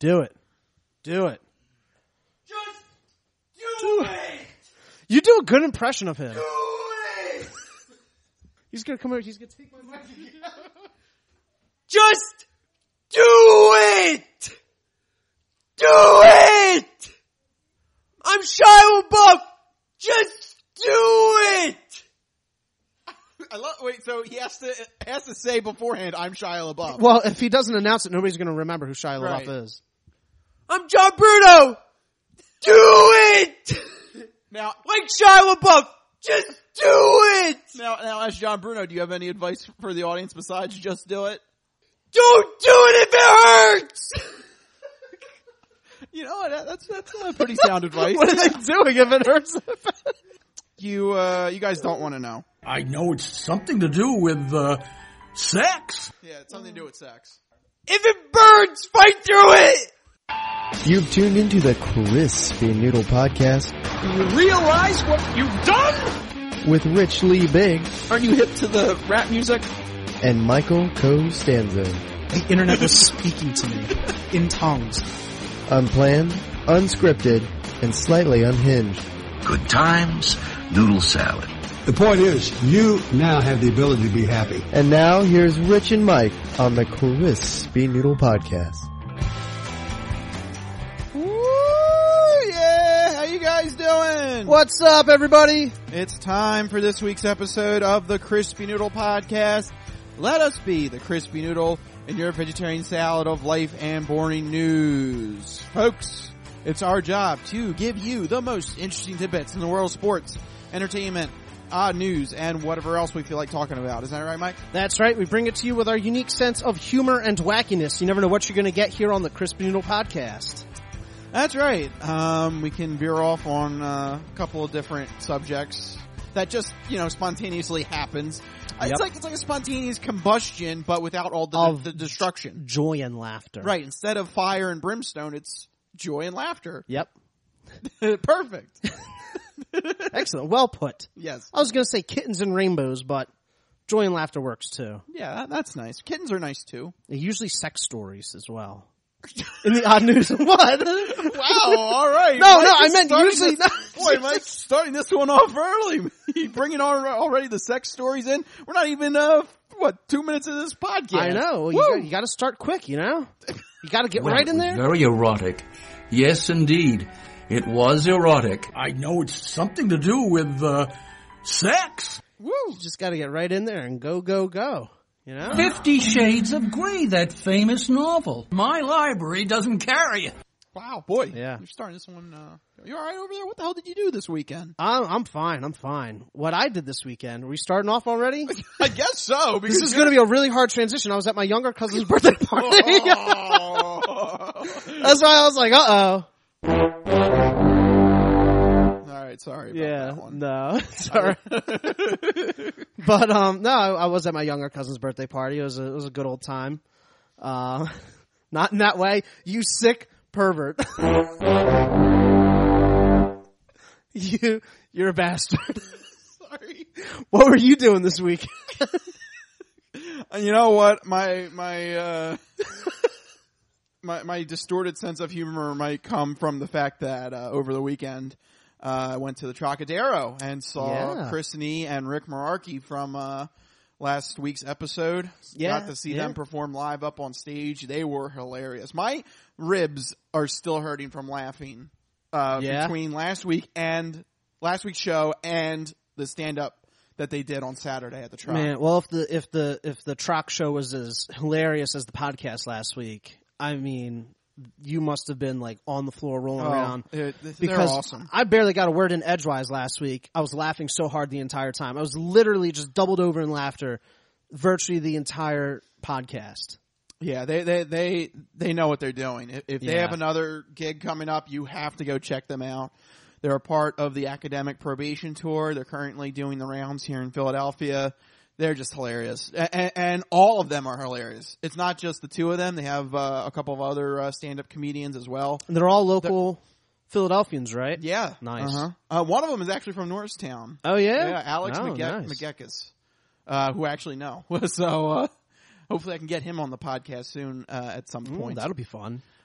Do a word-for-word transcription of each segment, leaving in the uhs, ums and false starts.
Do it. Do it. Just do, do it. it. You do a good impression of him. Do it. He's gonna come over. He's gonna take my mic. Just do it. Do it. I'm Shia LaBeouf. Just do it. I love. Wait, so he has to has to say beforehand, "I'm Shia LaBeouf." Well, if he doesn't announce it, nobody's going to remember who Shia LaBeouf Right. is. I'm John Bruno. Do it. Now, Like Shia LaBeouf. Just do it. now, now, as John Bruno, do you have any advice for the audience besides just do it? Don't do it if it hurts. You know what? That's that's uh, pretty sound advice. What are they doing if it hurts? You uh, you guys don't want to know. I know it's something to do with, uh, sex. Yeah, it's something to do with sex. If it burns, fight through it. You've tuned into the Crispy Noodle Podcast Do you realize what you've done? with Rich Lee Big Aren't you hip to the rap music? and Michael Costanzo. The internet was speaking to me in tongues. Unplanned, unscripted, and slightly unhinged. Good times, noodle salad. The point is, you now have the ability to be happy. And now here's Rich and Mike on the Crispy Noodle Podcast. Woo! Yeah, how you guys doing? What's up, everybody? It's time for this week's episode of the Crispy Noodle Podcast. Let us be the Crispy Noodle in your vegetarian salad of life and boring news. Folks, it's our job to give you the most interesting tidbits in the world of sports, entertainment, odd news, and whatever else we feel like talking about. Is that right, Mike? That's right. We bring it to you with our unique sense of humor and wackiness. You never know what you're going to get here on the Crispy Noodle Podcast. That's right. Um, we can veer off on uh, a couple of different subjects that just, you know, spontaneously happens. Yep. It's like it's like a spontaneous combustion, but without all the, Of the destruction. Joy and laughter. Right. Instead of fire and brimstone, it's joy and laughter. Yep. Perfect. Excellent. Well put. Yes. I was going to say kittens and rainbows, but joy and laughter works too. Yeah, that, that's nice. Kittens are nice too. They're usually sex stories as well. In the odd news. What? Wow. All right. No, Mike no, I is meant starting usually this- not. Boy, Mike, starting this one off early. You bringing on already the sex stories in. We're not even uh what two minutes into this podcast. I know. You Woo. got, you got to start quick, you know? You got to get Well, right in it was there. Very erotic. Yes, indeed. It was erotic. I know it's something to do with, uh, sex. Woo. You just got to get right in there and go, go, go. You know? Fifty Shades of Grey, that famous novel. My library doesn't carry it. Wow, boy. Yeah. You're starting this one. Uh, you all right over there? What the hell did you do this weekend? I'm, I'm fine. I'm fine. What I did this weekend, are we starting off already? I guess so. This is going to be a really hard transition. I was at my younger cousin's birthday party. Oh. That's why I was like, uh-oh. All right, sorry about Yeah, that one. no. Sorry. But, um, no, I, I was at my younger cousin's birthday party. It was a, it was a good old time. Uh, not in that way. You sick pervert. you, you're a bastard. Sorry. What were you doing this week? And you know what? My my uh my my distorted sense of humor might come from the fact that uh, over the weekend uh, I went to the Trocadero and saw Yeah. Chris Nee and Rick Mararki from uh, last week's episode. Yeah, Got to see yeah. them perform live up on stage. They were hilarious. My ribs are still hurting from laughing uh, Yeah. between last week and last week's show and the stand up that they did on Saturday at the Troc. Man, well, if the if the if the Troc show was as hilarious as the podcast last week, I mean, you must have been like on the floor rolling Oh, around. it- they're Because awesome. I barely got a word in edgewise last week. I was laughing so hard the entire time. I was literally just doubled over in laughter virtually the entire podcast. Yeah, they they they they know what they're doing. If, if they Yeah. have another gig coming up, you have to go check them out. They're a part of the Academic Probation Tour. They're currently doing the rounds here in Philadelphia. They're just hilarious, and, and all of them are hilarious. It's not just the two of them. They have uh, a couple of other uh, stand-up comedians as well. And they're all local Philadelphians, right? Yeah, Nice. Uh-huh. Uh, one of them is actually from Norristown. Oh, yeah? Yeah, Alex Oh, McGe- nice. McGeckis, uh, who I actually know. So uh, hopefully I can get him on the podcast soon uh, at some Ooh, point. that'll be fun.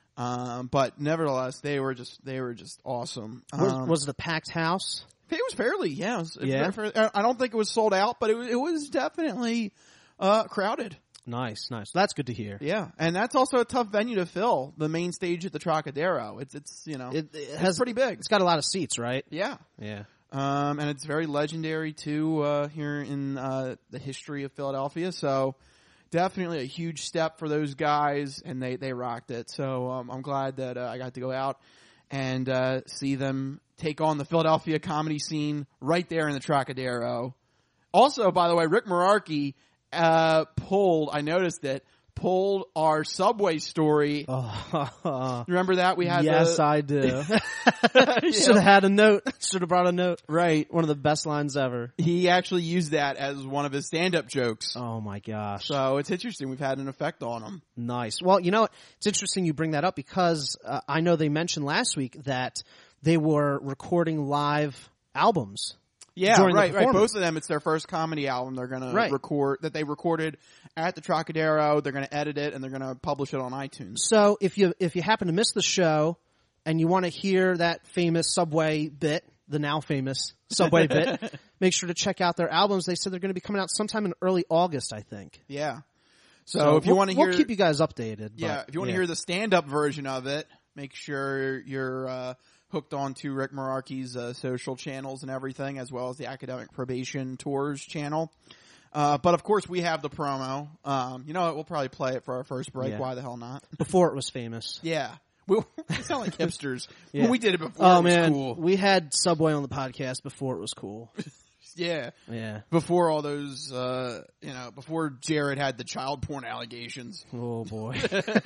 Um, but nevertheless, they were just they were just awesome. Was, Um, was it a packed house? It was fairly, yeah. It was, Yeah? for- for- I don't think it was sold out, but it was, it was definitely uh, crowded. Nice, nice. That's good to hear. Yeah, and that's also a tough venue to fill. The main stage at the Trocadero. It's it's you know It, it it's has pretty big. It's got a lot of seats, right? Yeah, Yeah. um, and it's very legendary too uh, here in uh, the history of Philadelphia. So definitely a huge step for those guys, and they they rocked it. So um, I'm glad that uh, I got to go out and uh, see them take on the Philadelphia comedy scene right there in the Trocadero. Also, by the way, Rick Merarkey uh, pulled, I noticed it, pulled our Subway story. Oh, Remember that? We had yes, the, I do. Should have had a note. Should have brought a note. right. One of the best lines ever. He actually used that as one of his stand-up jokes. Oh my gosh. So it's interesting. We've had an effect on him. Nice. Well, you know, it's interesting you bring that up because uh, I know they mentioned last week that they were recording live albums. Yeah, during the right, right. performance. Both of them, it's their first comedy album. They're going Right. to record, that they recorded at the Trocadero. They're going to edit it and they're going to publish it on iTunes. So if you if you happen to miss the show and you want to hear that famous Subway bit, the now famous Subway bit, make sure to check out their albums. They said they're going to be coming out sometime in early August, I think. Yeah. So, if you we'll, want to hear, we'll keep you guys updated. yeah, but, if you want to yeah. hear the stand-up version of it, make sure you're uh, hooked on to Rick Merarkey's uh, social channels and everything, as well as the Academic Probation Tours channel. Uh, but of course, we have the promo. Um, you know what? We'll probably play it for our first break. Yeah. Why the hell not? before it was famous. Yeah. We, we sound like hipsters. Yeah. When we did it before Oh it was man, cool. we had Subway on the podcast before it was cool. Yeah. Yeah. Before all those, uh, you know, before Jared had the child porn allegations. Oh boy.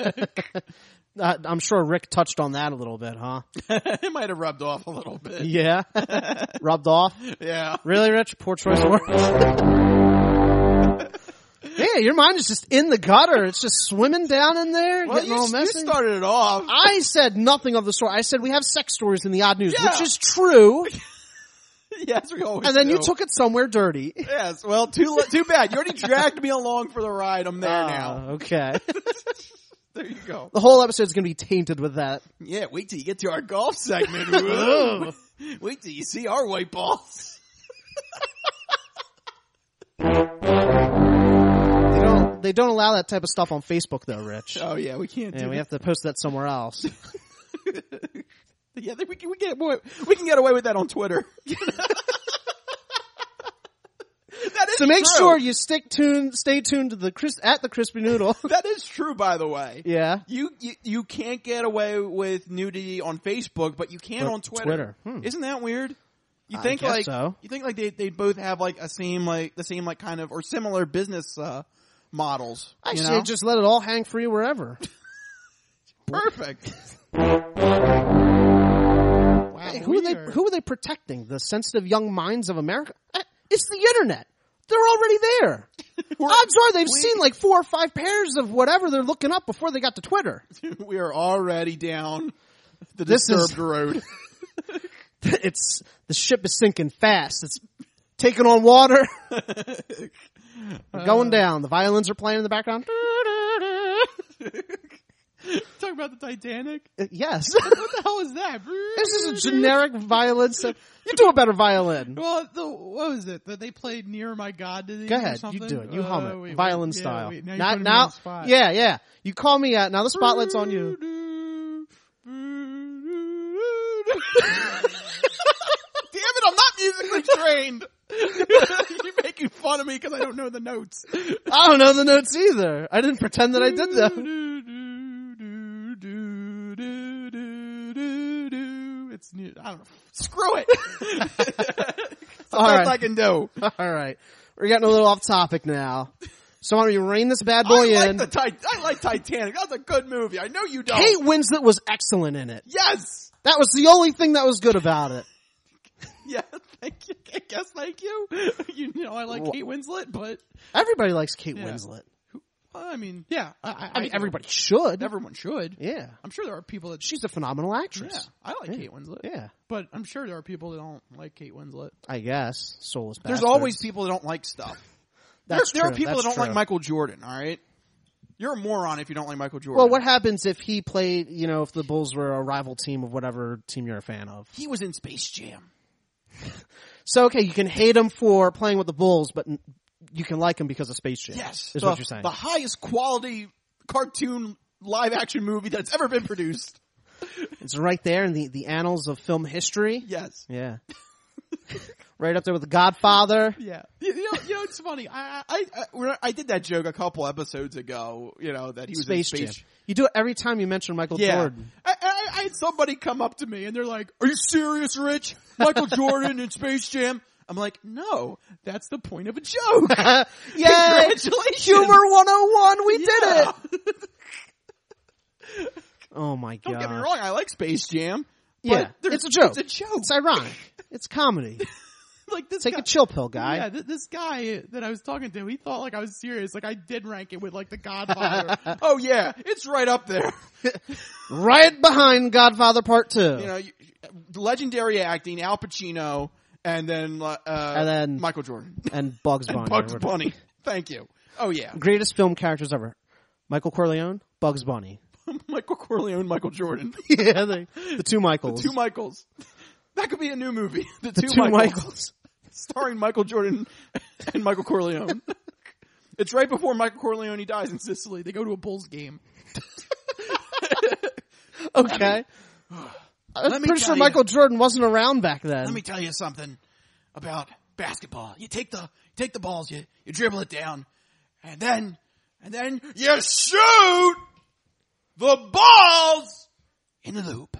uh, I'm sure Rick touched on that a little bit, huh? It might have rubbed off a little bit. Yeah. Rubbed off. Yeah. Really, Rich? Poor choice of words. Yeah, your mind is just in the gutter. It's just swimming down in there, Well, getting you, all you messy. started it off. I said nothing of the sort. I said we have sex stories in the odd news, Yeah. which is true. Yes, we always And then you do. took it somewhere dirty. Yes, well, too too bad. You already dragged me along for the ride. I'm there now. Ah, okay. There you go. The whole episode is going to be tainted with that. Yeah, wait till you get to our golf segment. Whoa. Wait till you see our white balls. They don't. They don't allow that type of stuff on Facebook, though, Rich. Oh yeah, we can't. Yeah, do we have to post that somewhere else. Yeah, we can, we, get away, we can get away with that on Twitter. That is So make true. sure you stick tuned, stay tuned to the Chris, at the Crispy Noodle. That is true, by the way. Yeah. You, you you can't get away with nudity on Facebook, but you can But on Twitter. Twitter. Hmm. Isn't that weird? You I think guess like so. you think like they they both have like a same like the same like kind of or similar business uh models. I you say know? just let it all hang free wherever. Perfect. Hey, who are they? Who are they protecting? The sensitive young minds of America? Eh, It's the internet. They're already there. Odds are they've we- seen like four or five pairs of whatever they're looking up before they got to Twitter. We are already down the This is- disturbed road. It's the ship is sinking fast. It's taking on water. Going down. The violins are playing in the background. Talk about the Titanic. Uh, Yes. What the hell is that? This is a generic violin. So you do a better violin. Well, the, what was it that they played "Near My God"? Did they Go or ahead. You something? do it. You hum Uh, it. wait, violin wait, yeah, style. wait, now you're now, putting me now on the spot. yeah, yeah. You call me out. Now the spotlight's on you. Damn it, I'm not musically trained. You're making fun of me because I don't know the notes. I don't know the notes either. I didn't pretend that I did them. It's new. I don't know. Screw it. That's the All best right. I can do. All right. We're getting a little off topic now. So why don't you rein this bad boy I like in? the Tit- I like Titanic. That's a good movie. I know you don't. Kate Winslet was excellent in it. Yes. That was the only thing that was good about it. Yeah. Thank you. I guess thank you. You know I like Well- Kate Winslet, but Everybody likes Kate Yeah. Winslet. well, I mean, yeah. I, I, I mean, do. everybody should. Everyone should. Yeah. I'm sure there are people that. She's a phenomenal Yeah, actress. I like Yeah. Kate Winslet. Yeah. But I'm sure there are people that don't like Kate Winslet. I guess. Soulless There's bastards. always people that don't like stuff. That's there, there true. are people That's that don't true. like Michael Jordan, all right? You're a moron if you don't like Michael Jordan. Well, what happens if he played, you know, if the Bulls were a rival team of whatever team you're a fan of? He was in Space Jam. So, okay, you can hate him for playing with the Bulls, but you can like him because of Space Jam. Yes. Is the, what you're saying. The highest quality cartoon live action movie that's ever been produced. It's right there in the, the annals of film history. Yes. Yeah. Right up there with The Godfather. Yeah. You know, you know it's funny. I, I, I, I did that joke a couple episodes ago, you know, that he was Space in Space Jam. You do it every time you mention Michael yeah. Jordan. I, I, I had somebody come up to me and they're like, "Are you serious, Rich? Michael Jordan in Space Jam?" I'm like, "No, that's the point of a joke." Yay! Congratulations. Humor one oh one, we Yeah. did it! Oh my god. Don't get me wrong, I like Space Jam. Yeah, But it's a joke. It's a joke. It's ironic. It's comedy. Like this Take guy, a chill pill, guy. Yeah, th- this guy that I was talking to, he thought like I was serious. Like I did rank it with like The Godfather. Oh yeah, it's right up there. Right behind Godfather Part Two. You know, you, legendary acting, Al Pacino, and then uh, And then- Michael Jordan and Bugs Bunny. and or Bugs whatever. Bunny. Thank you. Oh yeah, Greatest film characters ever. Michael Corleone, Bugs Bunny. Michael Corleone, Michael Jordan, Yeah, the, the two Michaels. two Michaels. That could be a new movie. The, The two, two Michaels. Michaels. Starring Michael Jordan and Michael Corleone. It's right before Michael Corleone dies in Sicily. They go to a Bulls game. Okay. I'm Let me pretty tell sure you- Michael Jordan wasn't around back then. Let me tell you something about basketball. You take the take the balls, you you dribble it down, and then and then you shoot the balls in the loop.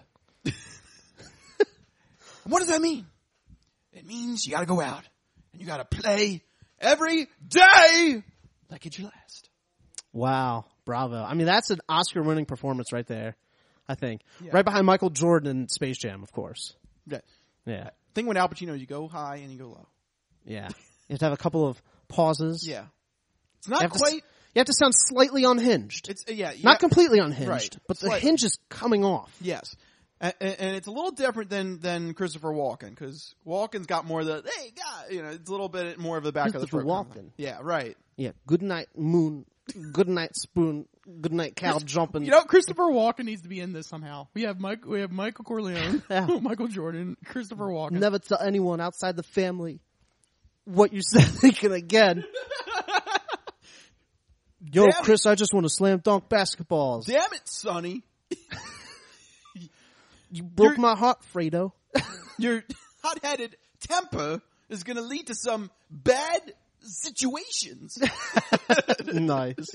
What does that mean? It means you got to go out and you got to play every day like it's your last. Wow. Bravo. I mean, that's an Oscar-winning performance right there, I think. Right behind Michael Jordan in Space Jam, of course. Yeah. Yeah. Thing with Al Pacino, you go high and you go low. Yeah. You have to have a couple of pauses. Yeah. It's You not have to, quite. s- you have to sound slightly unhinged. It's yeah. You Not have- completely unhinged, Right. but the Slightly. hinge is coming off. Yes. And, and it's a little different than, than Christopher Walken, because Walken's got more of the, hey, God, you know, it's a little bit more of the back of the Christopher throat. kind of Walken. thing. Yeah, right. Yeah. Good night, moon. Good night, spoon. Good night, cow jumping. You know, Christopher Walken needs to be in this somehow. We have Mike, we have Michael Corleone, Yeah. Michael Jordan, Christopher Walken. Never tell anyone outside the family what you said thinking again. Yo, Damn it. Chris, I just want to slam dunk basketballs. Damn it, Sonny. You broke You're- my heart, Fredo. Your hot-headed temper is going to lead to some bad situations. Nice.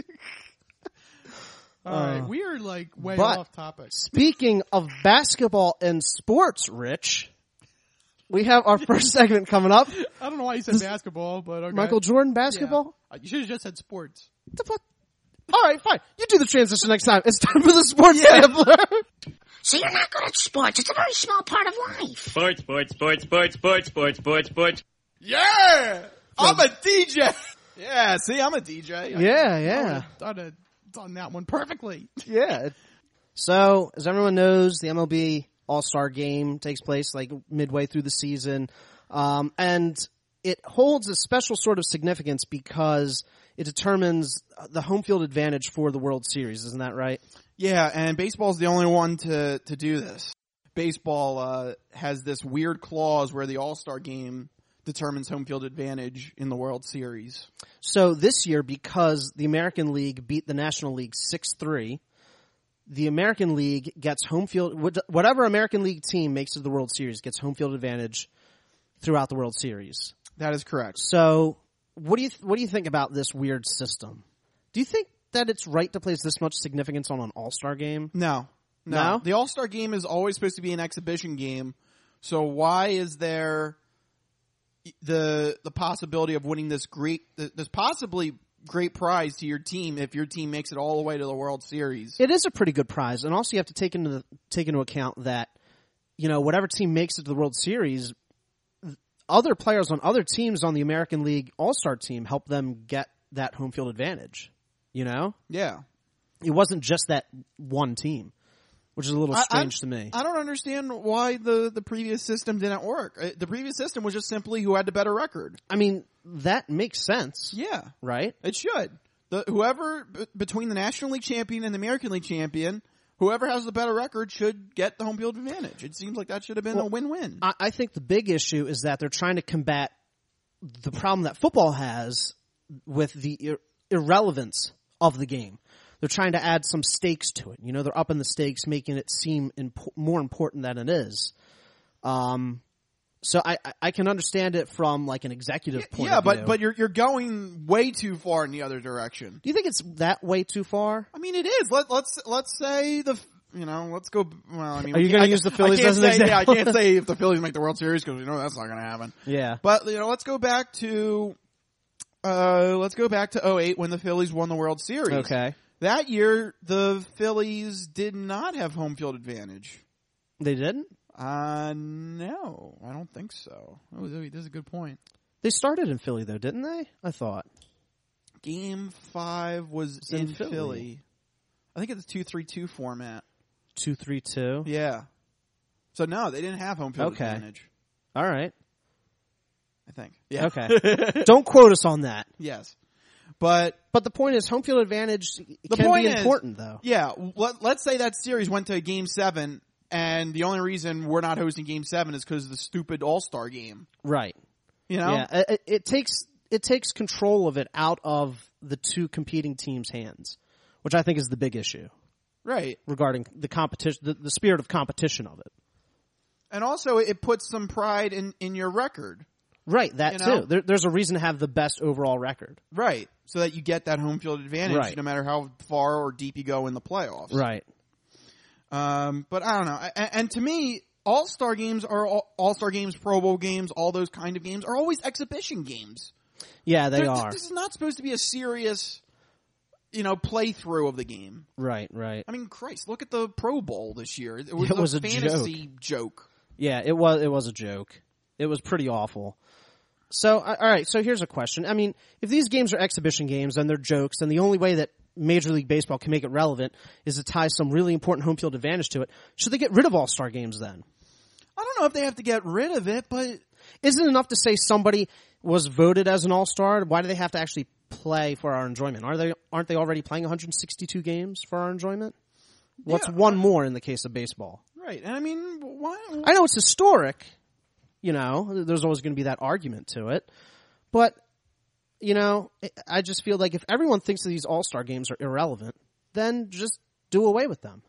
All right, Uh, we are like way but- off topic. Speaking of basketball and sports, Rich, we have our first segment coming up. I don't know why you said basketball, but okay. Michael Jordan Yeah. basketball? Uh, You should have just said sports. What the fuck? All right, fine. You do the transition next time. It's time for the sports sampler. So you're not good at sports. It's a very small part of life. Sports, sports, sports, sports, sports, sports, sports, sports. Yeah! I'm a D J! Yeah, see, I'm a D J. Yeah, yeah. I'd have done that one perfectly. Yeah. So, as everyone knows, the M L B All-Star Game takes place like midway through the season. Um, and it holds a special sort of significance because it determines the home field advantage for the World Series. Isn't that right? Yeah, and baseball's the only one to, to do this. Baseball uh, has this weird clause where the All-Star Game determines home field advantage in the World Series. So this year, because the American League beat the National League six three, the American League gets home field, whatever American League team makes it to the World Series gets home field advantage throughout the World Series. That is correct. So what do you, what do you think about this weird system? Do you think that it's right to place this much significance on an All-Star game? No. No. No? The All-Star Game is always supposed to be an exhibition game. So why is there the the possibility of winning this great, this possibly great prize to your team if your team makes it all the way to the World Series? It is a pretty good prize, and also you have to take into the, take into account that, you know, whatever team makes it to the World Series, other players on other teams on the American League All-Star team help them get that home field advantage. You know? Yeah. It wasn't just that one team, which is a little I- strange I, to me. I don't understand why the, the previous system didn't work. Uh, The previous system was just simply who had the better record. I mean, that makes sense. Yeah. Right? It should. the whoever b- between the National League champion and the American League champion, whoever has the better record should get the home field advantage. It seems like that should have been well, a win-win. I, I think the big issue is that they're trying to combat the problem that football has with the ir- irrelevance of the game. They're trying to add some stakes to it. You know, they're upping the stakes, making it seem imp- more important than it is. Um, so I, I can understand it from like an executive point yeah, of view. but but you're you're going way too far in the other direction. Do you think it's that way too far? I mean, it is. Let, let's let's say the you know let's go. Well, I mean, are you going to use the Phillies I can't as an say, example? Yeah, I can't say if the Phillies make the World Series because we know that's not going to happen. Yeah, but you know, let's go back to uh, let's go back to oh eight when the Phillies won the World Series. Okay, that year the Phillies did not have home field advantage. They didn't. Uh, no, I don't think so. Oh, that's a good point. They started in Philly though, didn't they? I thought. Game five was It's in, in Philly. Philly. I think it's a two three two format. Two three two. Yeah. So no, they didn't have home field Okay. advantage. All right. I think. Yeah. Okay. Don't quote us on that. Yes. But but the point is, home field advantage the can point be is, important, though. Yeah. Let, let's say that series went to Game Seven, and the only reason we're not hosting Game Seven is because of the stupid All Star game. Right. You know. Yeah. It, it takes it takes control of it out of the two competing teams' hands, which I think is the big issue. Right. Regarding the competition, the, the spirit of competition of it. And also, it puts some pride in, in your record. Right, that you know? too. There, there's a reason to have the best overall record. Right. So that you get that home field advantage Right. no matter how far or deep you go in the playoffs. Right. Um, but I don't know. And, and to me, All-Star games are all, All-Star games, Pro Bowl games, all those kind of games are always exhibition games. Yeah, they They're, are. This is not supposed to be a serious, you know, playthrough of the game. Right, right. I mean, Christ, look at the Pro Bowl this year. It was, It was a a fantasy joke. joke. Yeah, it was. It was a joke. It was pretty awful. So, all right. So here's a question. I mean, if these games are exhibition games and they're jokes, then the only way that Major League Baseball can make it relevant is to tie some really important home field advantage to it. Should they get rid of All-Star games then? I don't know if they have to get rid of it, but isn't it enough to say somebody was voted as an All-Star? Why do they have to actually play for our enjoyment? Are they aren't they already playing one hundred sixty-two games for our enjoyment? What's yeah, one more in the case of baseball? Right. And I mean, why? I know it's historic. You know, there's always going to be that argument to it. But, you know, I just feel like if everyone thinks that these All-Star games are irrelevant, then just do away with them.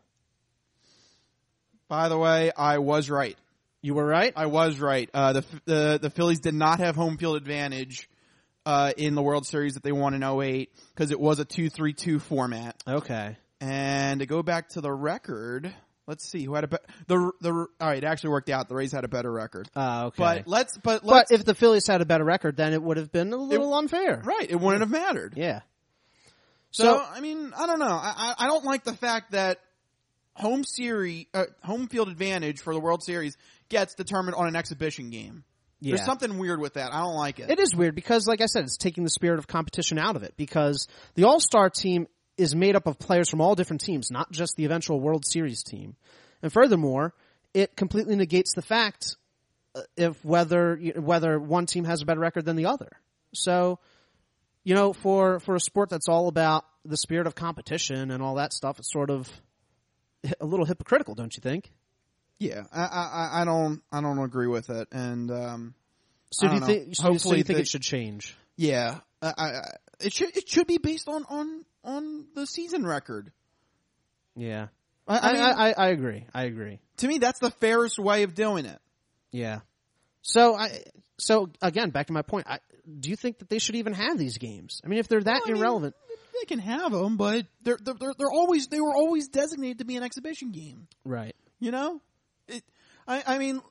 By the way, I was right. You were right? I was right. Uh, the, the, the Phillies did not have home field advantage, uh, in the World Series that they won in oh eight because it was a two three two format. Okay. And to go back to the record, let's see who had a better, the, the, all right, it actually worked out. The Rays had a better record. Uh, okay. But let's, but let's. But if the Phillies had a better record, then it would have been a little it, unfair. Right. It wouldn't have mattered. Yeah. So, so I mean, I don't know. I, I, I don't like the fact that home series, uh, home field advantage for the World Series gets determined on an exhibition game. Yeah. There's something weird with that. I don't like it. It is weird because, like I said, it's taking the spirit of competition out of it because the All-Star team is made up of players from all different teams, not just the eventual World Series team. And furthermore, it completely negates the fact if whether whether one team has a better record than the other. So, you know, for for a sport that's all about the spirit of competition and all that stuff, it's sort of a little hypocritical, don't you think? Yeah, I I, I don't I don't agree with it, and um, so do you know. think? So, so you think they, it should change? Yeah, I, I, it should it should be based on on on the season record. Yeah. I, I, mean, I, I, I agree. I agree. To me, that's the fairest way of doing it. Yeah. So I, so again, back to my point. I, do you think that they should even have these games? I mean, if they're that well, irrelevant, mean, they can have them, but they're, they're they're always they were always designated to be an exhibition game, right? You know, it, I I mean,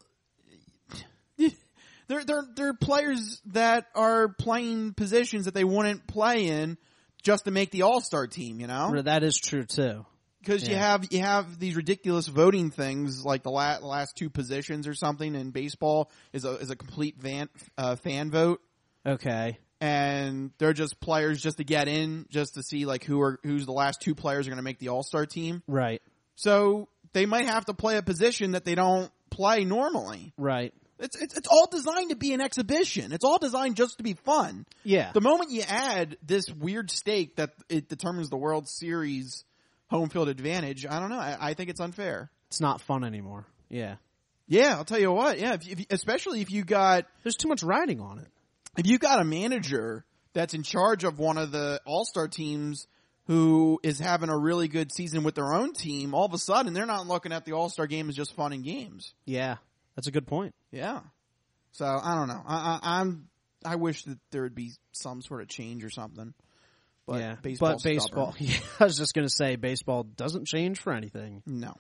they're they're they're players that are playing positions that they wouldn't play in just to make the All-Star team. You know, that is true too. Because yeah. you have you have these ridiculous voting things like the last, last two positions or something in baseball is a is a complete van, uh, fan vote. Okay, and they're just players just to get in, just to see like who are who's the last two players are going to make the All-Star team. Right. So they might have to play a position that they don't play normally. Right. It's, it's it's all designed to be an exhibition. It's all designed just to be fun. Yeah. The moment you add this weird stake that it determines the World Series home field advantage, I don't know. I, I think it's unfair. It's not fun anymore. Yeah. Yeah, I'll tell you what. Yeah, if, if, especially if you got there's too much riding on it. If you got a manager that's in charge of one of the All-Star teams who is having a really good season with their own team, all of a sudden they're not looking at the All-Star game as just fun and games. Yeah. That's a good point. Yeah. So I don't know. I, I, I'm. I wish that there would be some sort of change or something. But yeah, baseball's but baseball. stubborn. Yeah, I was just going to say, baseball doesn't change for anything. No.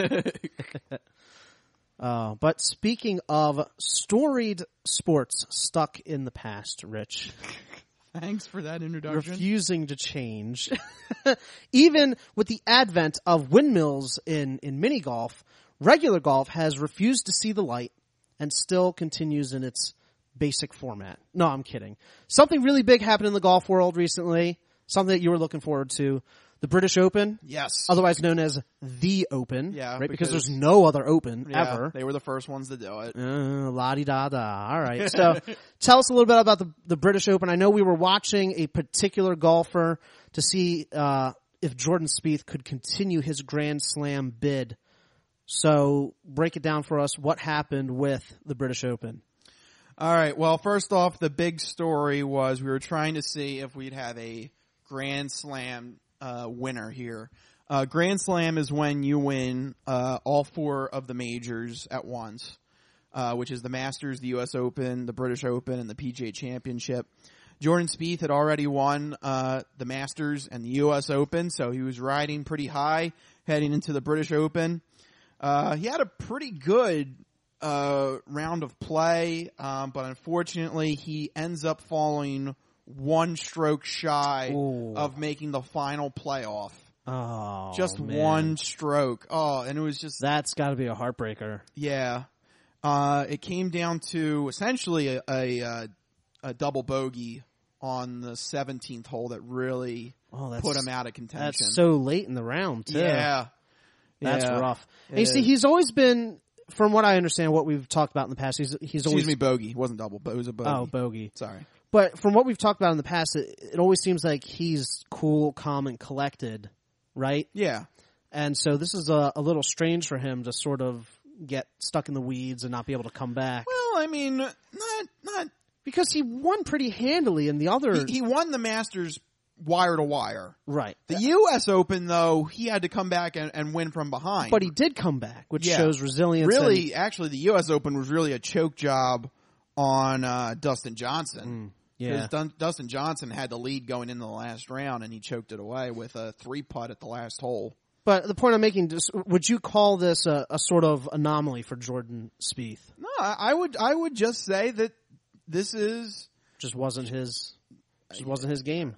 uh, but speaking of storied sports stuck in the past, Rich. Thanks for that introduction. Refusing to change. Even with the advent of windmills in, in mini golf, regular golf has refused to see the light and still continues in its basic format. No, I'm kidding. Something really big happened in the golf world recently. Something that you were looking forward to. The British Open. Yes. Otherwise known as the Open. Yeah. Right? Because, because there's no other Open yeah, ever. They were the first ones to do it. Uh, la-di-da-da. All right. So tell us a little bit about the, the British Open. I know we were watching a particular golfer to see uh, if Jordan Spieth could continue his Grand Slam bid. So break it down for us. What happened with the British Open? All right. Well, first off, the big story was we were trying to see if we'd have a Grand Slam uh, winner here. Uh, Grand Slam is when you win uh, all four of the majors at once, uh, which is the Masters, the U S Open, the British Open, and the P G A Championship. Jordan Spieth had already won uh, the Masters and the U S Open, so he was riding pretty high heading into the British Open. Uh, he had a pretty good uh, round of play, um, but unfortunately he ends up falling one stroke shy Ooh. of making the final playoff. Oh, Just man. one stroke. Oh, and it was just... That's got to be a heartbreaker. Yeah. Uh, it came down to essentially a, a, a double bogey on the seventeenth hole that really oh, that's, put him out of contention. That's so late in the round, too. Yeah. That's yeah. rough. And you see, he's always been, from what I understand, what we've talked about in the past, he's, he's Excuse always... me, bogey. It wasn't double, but it was a bogey. Oh, bogey. Sorry. But from what we've talked about in the past, it, it always seems like he's cool, calm, and collected, right? Yeah. And so this is a, a little strange for him to sort of get stuck in the weeds and not be able to come back. Well, I mean, not... not because he won pretty handily in the other... He, he won the Masters wire to wire. Right. The U S Open, though, he had to come back and, and win from behind. But he did come back, which yeah. shows resilience. Really, and... actually, the U S Open was really a choke job on uh, Dustin Johnson. Mm, yeah. Because Dun- Dustin Johnson had the lead going into the last round, and he choked it away with a three-putt at the last hole. But the point I'm making, just, would you call this a, a sort of anomaly for Jordan Spieth? No, I, I would I would just say that this is... Just wasn't his, just wasn't his game.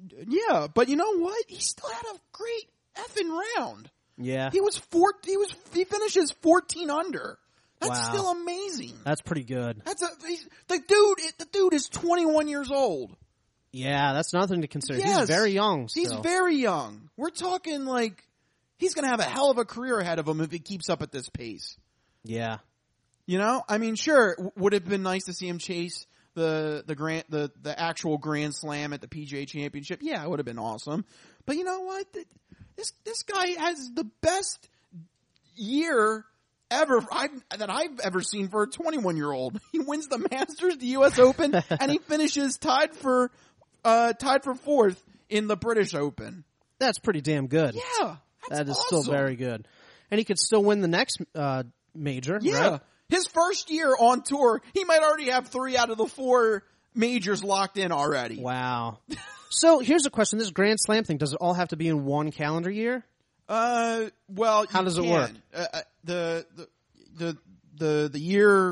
Yeah, but you know what? He still had a great effing round. Yeah. He was four, he was, he finishes fourteen under. That's wow. still amazing. That's pretty good. That's a, he's, the dude, the dude is twenty-one years old. Yeah, that's nothing to consider. Yes. He's very young still. He's very young. We're talking like, he's gonna have a hell of a career ahead of him if he keeps up at this pace. Yeah. You know? I mean, sure, w- would it have been nice to see him chase the, the grand, the, the actual Grand Slam at the P G A Championship? Yeah, it would have been awesome. But you know what? This, this guy has the best year ever I've, that I've ever seen for a twenty-one year old. He wins the Masters, the U S Open, and he finishes tied for, uh, tied for fourth in the British Open. That's pretty damn good. Yeah. That's That is awesome. still very good. And he could still win the next, uh, major, Yeah. right? His first year on tour, he might already have three out of the four majors locked in already. Wow. So here's a question. This Grand Slam thing, does it all have to be in one calendar year? Uh, well, how you does it can. work? Uh, uh, the, the, the, the, the year,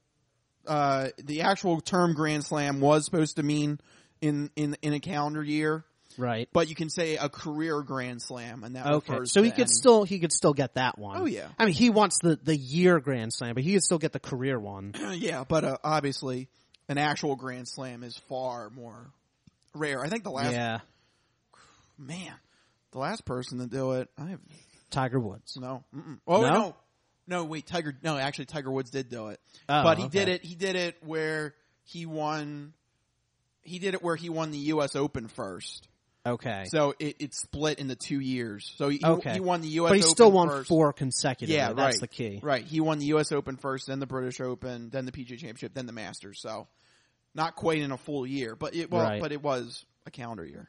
uh, the actual term Grand Slam was supposed to mean in, in, in a calendar year. Right. But you can say a career Grand Slam, and that Okay. refers So to he could any- still, he could still get that one. Oh, yeah. I mean, he wants the, the year Grand Slam, but he could still get the career one. Yeah, but uh, obviously an actual Grand Slam is far more rare. I think the last, Yeah. man, the last person to do it, I have Tiger Woods. no. Mm-mm. Oh No? no, No, wait, Tiger. No, actually, Tiger Woods did do it, Oh, but he okay. did it. He did it where he won. He did it where he won the U S Open first. Okay. So it, it split into two years. So he, Okay. he won the U S But he Open still won first. four consecutively. Yeah, That's right. the key. Right. He won the U S Open first, then the British Open, then the P G A Championship, then the Masters. So not quite in a full year, but it well, Right. but it was a calendar year.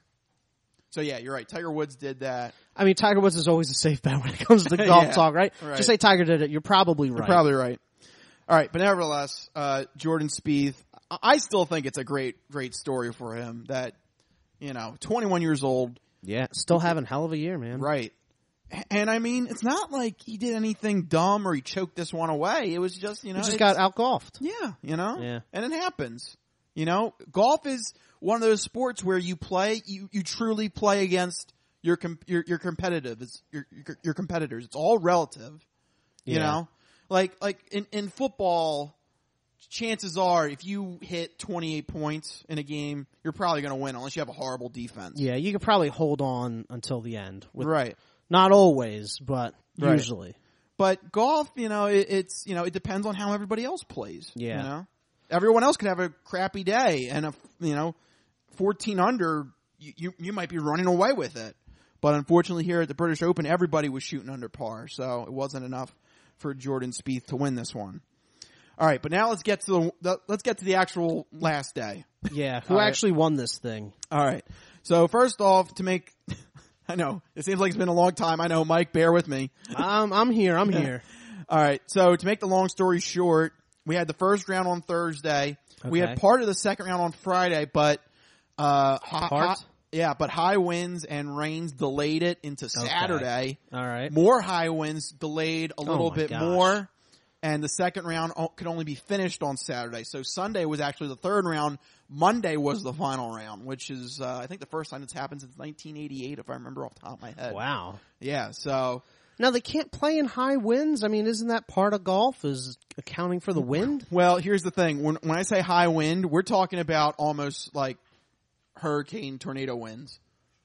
So yeah, you're right. Tiger Woods did that. I mean, Tiger Woods is always a safe bet when it comes to golf Yeah, talk, right? right. Just say Tiger did it. You're probably right. You're probably right. All right, but nevertheless, uh, Jordan Spieth, I- I still think it's a great, great story for him that, you know, twenty-one years old. Yeah, still having hell of a year, man. Right. And I mean, it's not like he did anything dumb or he choked this one away. It was just, you know. He just it's- got out-golfed. Yeah, you know? Yeah. And it happens. You know, golf is one of those sports where you play, you, you truly play against your, com- your, your competitive, it's your, your, your competitors. It's all relative. You Yeah. know? Like, like in, in football, chances are if you hit twenty-eight points in a game, you're probably going to win unless you have a horrible defense. Yeah, you could probably hold on until the end. With, Right. Not always, but Right. usually. But golf, you know, it, it's, you know, it depends on how everybody else plays. Yeah. You know? Everyone else could have a crappy day and a, you know, fourteen under, you, you, you might be running away with it. But unfortunately here at the British Open, everybody was shooting under par. So it wasn't enough for Jordan Spieth to win this one. All right, but now let's get to the, the let's get to the actual last day. Yeah, who All right. actually won this thing? All right. So first off, to make, I know it seems like it's been a long time. I know, Mike, bear with me. Um, I'm here. I'm here. All right. So to make the long story short, we had the first round on Thursday. We Okay. had part of the second round on Friday, but uh, hi- Part? hi- yeah, but high winds and rains delayed it into Saturday. All right. More high winds delayed a little Oh my bit gosh. more, and the second round o- could only be finished on Saturday. So Sunday was actually the third round. Monday was the final round, which is uh, I think the first time it's happened since nineteen eighty-eight, if I remember off the top of my head. Wow. Yeah. So Now, they can't play in high winds? I mean, isn't that part of golf, is accounting for the wind? well, here's the thing: when when I say high wind, we're talking about almost like hurricane, tornado winds.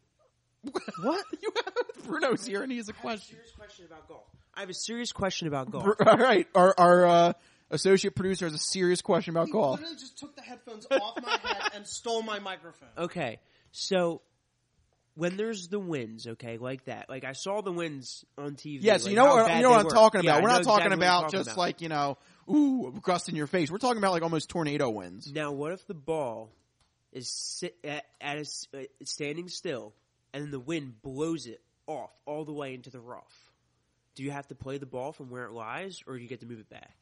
What? You have Bruno's here, and he has a question. Serious question about golf. I have a serious question about golf. All right, our our uh, associate producer has a serious question about golf. literally just took the headphones off my head and stole my microphone. Okay, so when there's the winds, okay, like that, like I saw the winds on T V. Yeah, so like you know how what bad you know they what I'm were. talking Yeah, about. I We're know not talking exactly what you're about talking just about. like, you know, ooh, gust in your face. We're talking about like almost tornado winds. Now, what if the ball is sit at, at a s- uh, standing still, and then the wind blows it off all the way into the rough? Do you have to play the ball from where it lies, or do you get to move it back?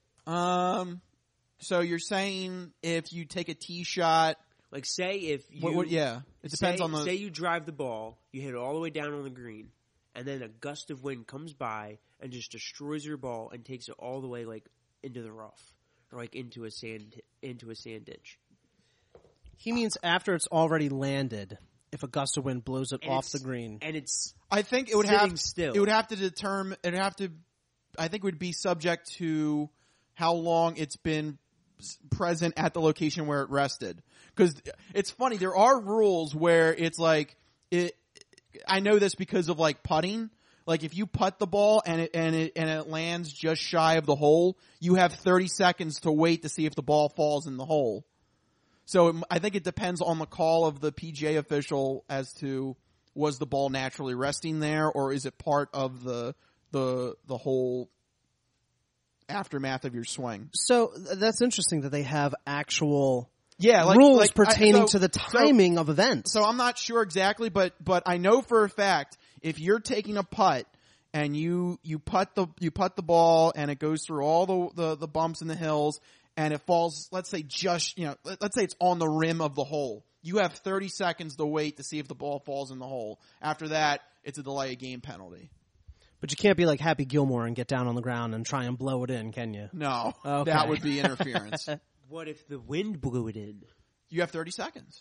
Um, so you're saying if you take a tee shot, Like, say if you, what, what, yeah, it depends say, on the. Say you drive the ball, you hit it all the way down on the green, and then a gust of wind comes by and just destroys your ball and takes it all the way like into the rough or like into a sand into a sand ditch. He means after it's already landed, if a gust of wind blows it And off it's- the green. and it's I think it would sitting have still. it would have to determine. It would have to. I think it would be subject to how long it's been s- present at the location where it rested. Because it's funny, there are rules where it's like it. I know this because of like putting. Like if you putt the ball and it and it and it lands just shy of the hole, you have thirty seconds to wait to see if the ball falls in the hole. So it, I think it depends on the call of the P G A official as to was the ball naturally resting there, or is it part of the the the whole aftermath of your swing? So th- that's interesting that they have actual Yeah, like, rules like, pertaining I, so, to the timing so, of events. So I'm not sure exactly, but but I know for a fact if you're taking a putt and you you putt the you putt the ball and it goes through all the the, the bumps and the hills and it falls, let's say just you know let, let's say it's on the rim of the hole. You have thirty seconds to wait to see if the ball falls in the hole. After that, it's a delay of game penalty. But you can't be like Happy Gilmore and get down on the ground and try and blow it in, can you? No, Okay. that would be interference. What if the wind blew it in? You have thirty seconds.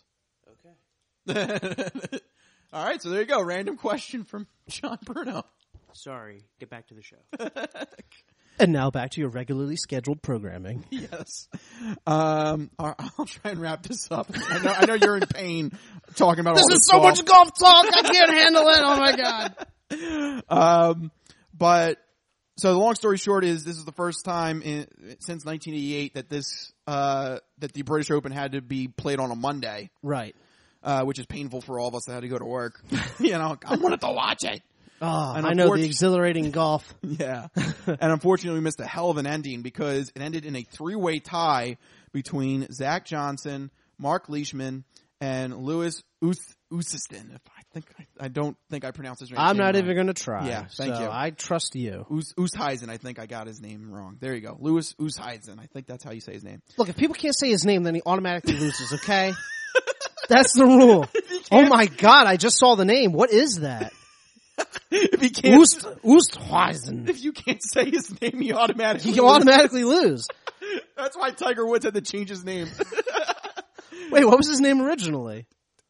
Okay. All right, so there you go. Random question from John Bruno. Sorry. Get back to the show. And now back to your regularly scheduled programming. Yes. Um, all right, I'll try and wrap this up. I know, I know you're in pain talking about This all is this so golf. much golf talk. I can't handle it. Oh my god. Um, but so the long story short is this is the first time in, since nineteen eighty-eight that this uh, that the British Open had to be played on a Monday, right? Uh, which is painful for all of us that had to go to work. You know, I wanted to watch it. Oh, and I know the exhilarating golf. Yeah, and unfortunately, we missed a hell of an ending because it ended in a three-way tie between Zach Johnson, Mark Leishman, and Lewis Us- Oosthuizen. If I think I, I don't think I pronounced his name. I'm not right. even going to try. Yeah, thank so you. I trust you. Us- Oosthuizen. I think I got his name wrong. There you go, Lewis Oosthuizen. I think that's how you say his name. Look, if people can't say his name, then he automatically loses. Okay, that's the rule. Oh my God! I just saw the name. What is that? If he can't, Oost, Oosthuizen. If you can't say his name, you automatically you automatically lose. That's why Tiger Woods had to change his name. Wait, what was his name originally?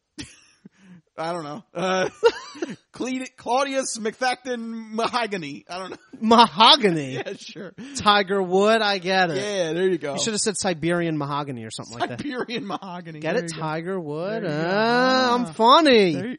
I don't know. Uh, Claudius McFadden Mahogany. I don't know. Mahogany? Yeah, sure. Tiger Wood, I get it. Yeah, there you go. You should have said Siberian Mahogany or something Siberian like that. Siberian Mahogany. Get there it? you Tiger go. Wood? There you go. Ah, I'm funny. You...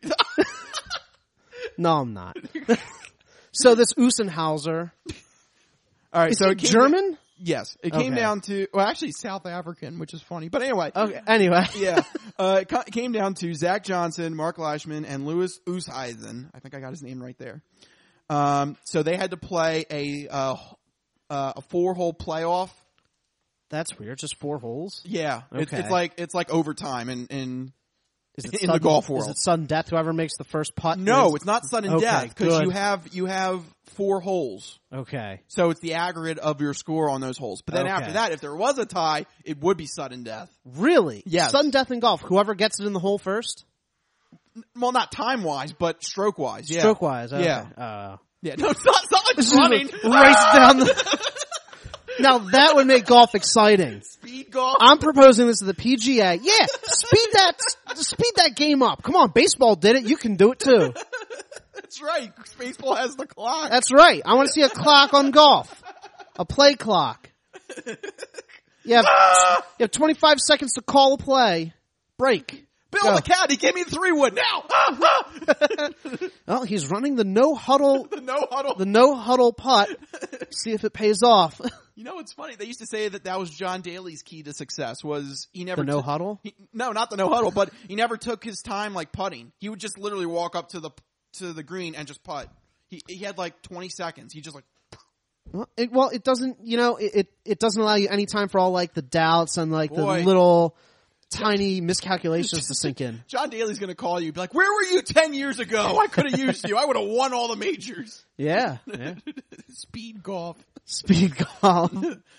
No, I'm not. So this Usenhauser. All right, is so he German? To, yes. It came okay. down to, well, actually South African, which is funny. But anyway. Okay, anyway. Yeah. Uh, it ca- came down to Zach Johnson, Mark Leishman, and Lewis Oosthuizen. I think I got his name right there. Um, so they had to play a, uh, uh, a four-hole playoff. That's weird. Just four holes? Yeah. Okay. It's, it's like, it's like overtime in, in, Is it in sudden, the golf world. Is it sudden death? Whoever makes the first putt? No, wins? it's not sudden okay, death because good. you have you have four holes. Okay. So it's the aggregate of your score on those holes. But then okay. after that, if there was a tie, it would be sudden death. Really? Yes. Sudden death in golf. Whoever gets it in the hole first? Well, not time wise, but stroke wise. Yeah. Stroke wise. Okay. Yeah. Uh, yeah. No, it's not, it's not like this running. Is race down the. Now that would make golf exciting. Speed golf. I'm proposing this to the P G A. Yeah, speed that, speed that game up. Come on, baseball did it. You can do it too. That's right. Baseball has the clock. That's right. I want to see a clock on golf. A play clock. You have, Ah! you have twenty-five seconds to call a play. Break. Bill Go. the caddy, give me the three wood now. Ah, ah. Well, he's running the no huddle. The no huddle. The no huddle putt. See if it pays off. You know what's funny? They used to say that that was John Daly's key to success was he never The no took- huddle? He, no, not the no huddle, but he never took his time like putting. He would just literally walk up to the to the green and just putt. He he had like twenty seconds. He just like Well, it, well, it doesn't, you know, it, it, it doesn't allow you any time for all like the doubts and like Boy. the little tiny miscalculations to sink in. John Daly's going to call you, be like, "Where were you ten years ago? I could have used you. I would have won all the majors." Yeah. yeah. Speed golf. Speed golf.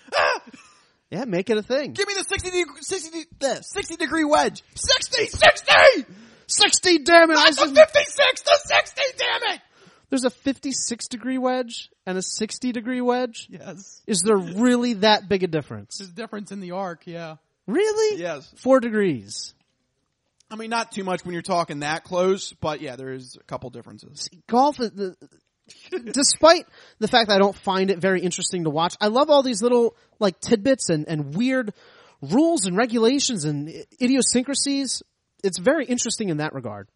Yeah, make it a thing. Give me the sixty, de- sixty, de- sixty degree wedge. sixty, sixty! sixty, damn it. I Not the said, fifty-six, the sixty, damn it! there's a fifty-six degree wedge and a sixty degree wedge? Yes. Is there really that big a difference? There's a difference in the arc, yeah. Really? Yes. Four degrees. I mean, not too much when you're talking that close, but yeah, there is a couple differences. Golf, is the, despite the fact that I don't find it very interesting to watch, I love all these little like tidbits and, and weird rules and regulations and idiosyncrasies. It's very interesting in that regard.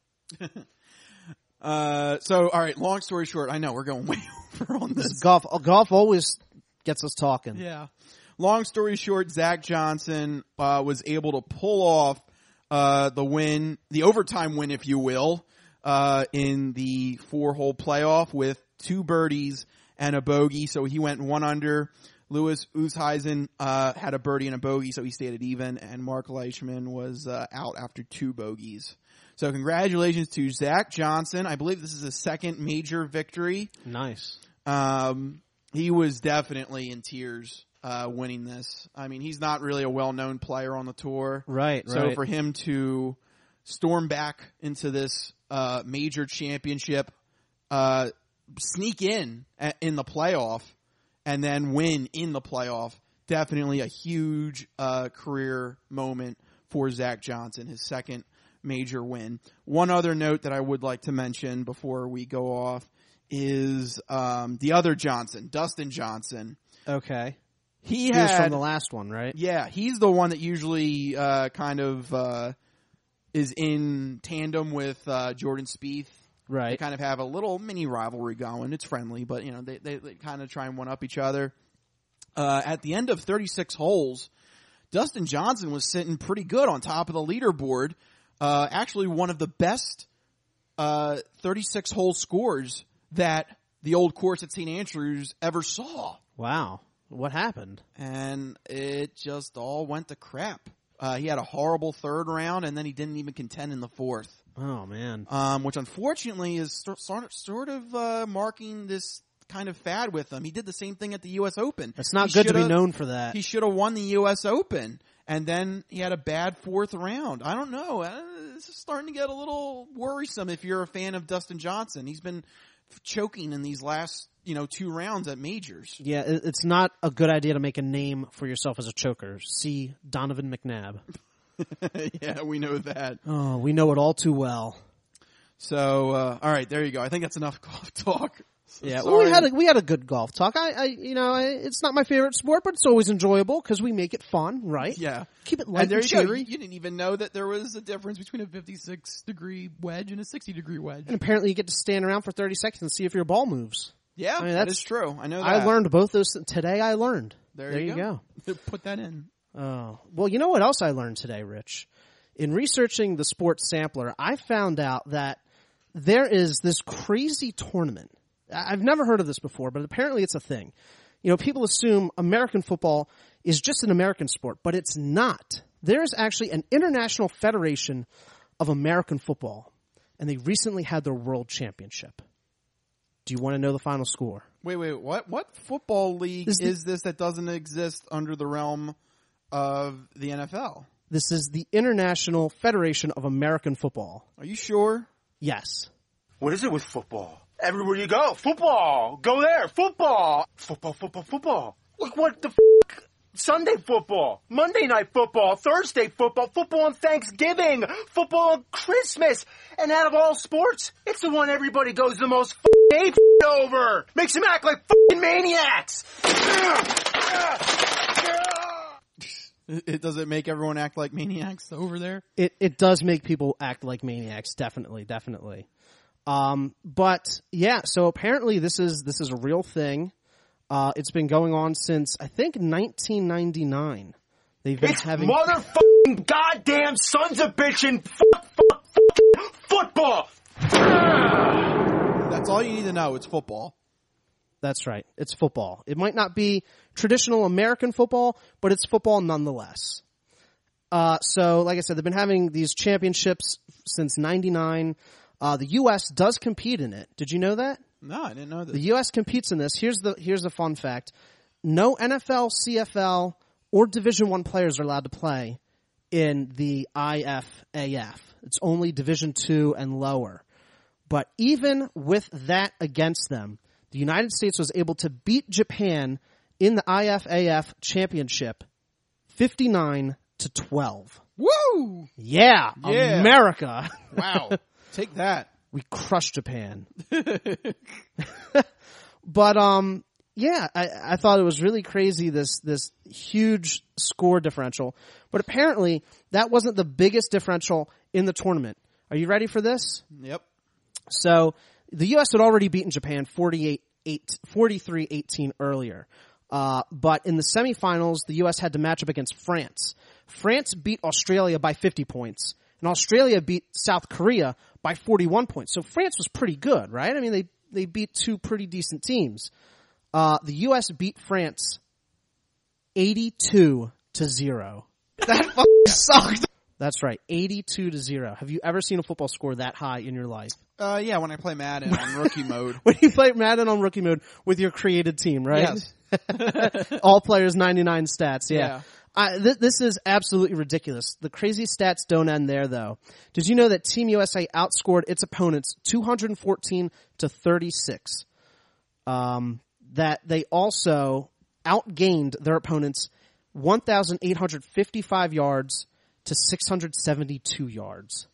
Uh, so, all right, long story short, I know we're going way over on this. Golf, golf always gets us talking. Yeah. Long story short, Zach Johnson uh, was able to pull off uh, the win, the overtime win, if you will, uh, in the four-hole playoff with two birdies and a bogey. So he went one under. Lewis Oosthuizen uh, had a birdie and a bogey, so he stayed at even. And Mark Leishman was uh, out after two bogeys. So congratulations to Zach Johnson. I believe this is his second major victory. Nice. Um, he was definitely in tears uh, winning this. I mean, he's not really a well-known player on the tour. Right, so right. for him to storm back into this uh, major championship, uh, sneak in a- in the playoff, and then win in the playoff, definitely a huge uh, career moment for Zach Johnson, his second major win. One other note that I would like to mention before we go off is um, the other Johnson, Dustin Johnson. Okay. He, He had, was from the last one, right? Yeah, he's the one that usually uh, kind of uh, is in tandem with uh, Jordan Spieth Right. They kind of have a little mini rivalry going. It's friendly, but, you know, they, they, they kind of try and one-up each other. Uh, at the end of thirty-six holes, Dustin Johnson was sitting pretty good on top of the leaderboard. Uh, actually one of the best uh, thirty-six hole scores that the old course at Saint Andrews ever saw. Wow. What happened? And it just all went to crap. Uh, he had a horrible third round, and then he didn't even contend in the fourth. Oh, man. Um, which unfortunately is sort of, sort of uh, marking this kind of fad with him. He did the same thing at the U S Open. It's not he good to be known for that. He should have won the U S Open, and then he had a bad fourth round. I don't know. Uh, this is starting to get a little worrisome if you're a fan of Dustin Johnson. He's been choking in these last, you know, two rounds at majors. Yeah, it's not a good idea to make a name for yourself as a choker. See Donovan McNabb. Yeah, we know that. Oh, we know it all too well. So, uh, all right, there you go. I think that's enough golf talk. So yeah, well, we had a, we had a good golf talk. I, I you know, I, it's not my favorite sport, but it's always enjoyable because we make it fun, right? Yeah. Keep it light and, there and you go. cheery. You, you didn't even know that there was a difference between Between a fifty-six degree wedge and a sixty degree wedge. And apparently you get to stand around for thirty seconds and see if your ball moves. Yeah, I mean, that that's is true. I know that. I learned both those. Today I learned. There, there you you go. go. Put that in. Oh, well, you know what else I learned today, Rich? In researching the Sports Sampler, I found out that there is this crazy tournament. I've never heard of this before, but apparently it's a thing. You know, people assume American football is just an American sport, but it's not. There's actually an International Federation of American Football, and they recently had their World Championship. Do you want to know the final score? Wait, wait, what? What football league This is the- this that doesn't exist under the realm of the N F L? This is the International Federation of American Football. Are you sure? Yes. What is it with football? Everywhere you go, football. Go there, football. Football, football, football. Like what the f***? Sunday football, Monday night football, Thursday football, football on Thanksgiving, football on Christmas. And out of all sports, it's the one everybody goes the most f***ing ape over. Makes them act like f***ing maniacs. It does it make everyone act like maniacs over there? It it does make people act like maniacs, definitely, definitely. Um, but yeah, so apparently this is this is a real thing. Uh, it's been going on since I think nineteen ninety-nine. They've been It's having motherfucking goddamn sons of bitchin' fuck, fuck, fuck, football. That's all you need to know. It's football. That's right. It's football. It might not be traditional American football, but it's football nonetheless. Uh, so like I said, they've been having these championships since ninety-nine. Uh, the U S does compete in it. Did you know that? No, I didn't know this. The U S competes in this. Here's the here's the fun fact. No N F L, C F L, or Division One players are allowed to play in the I F A F. It's only Division Two and lower. But even with that against them, the United States was able to beat Japan in the I F A F championship fifty-nine to twelve. Woo! Yeah, Yeah. America. Wow. Take that. We crushed Japan. But, um, yeah, I, I thought it was really crazy, this, this huge score differential. But apparently, that wasn't the biggest differential in the tournament. Are you ready for this? Yep. So, the U S had already beaten Japan forty-eight eight, forty-three eighteen earlier. Uh, but in the semifinals, the U S had to match up against France. France beat Australia by fifty points. And Australia beat South Korea by forty-one points. So France was pretty good, right? I mean, they, they beat two pretty decent teams. Uh, the U S beat France eighty-two to zero. That fucking sucked. That's right. eighty-two to zero. Have you ever seen a football score that high in your life? Uh, yeah, when I play Madden on rookie mode. When you play Madden on rookie mode with your created team, right? Yes. All players ninety-nine stats, yeah. Yeah. I, th- this is absolutely ridiculous. The crazy stats don't end there, though. Did you know that Team U S A outscored its opponents two hundred fourteen to thirty-six? Um, that they also outgained their opponents one thousand eight hundred fifty-five yards to six hundred seventy-two yards.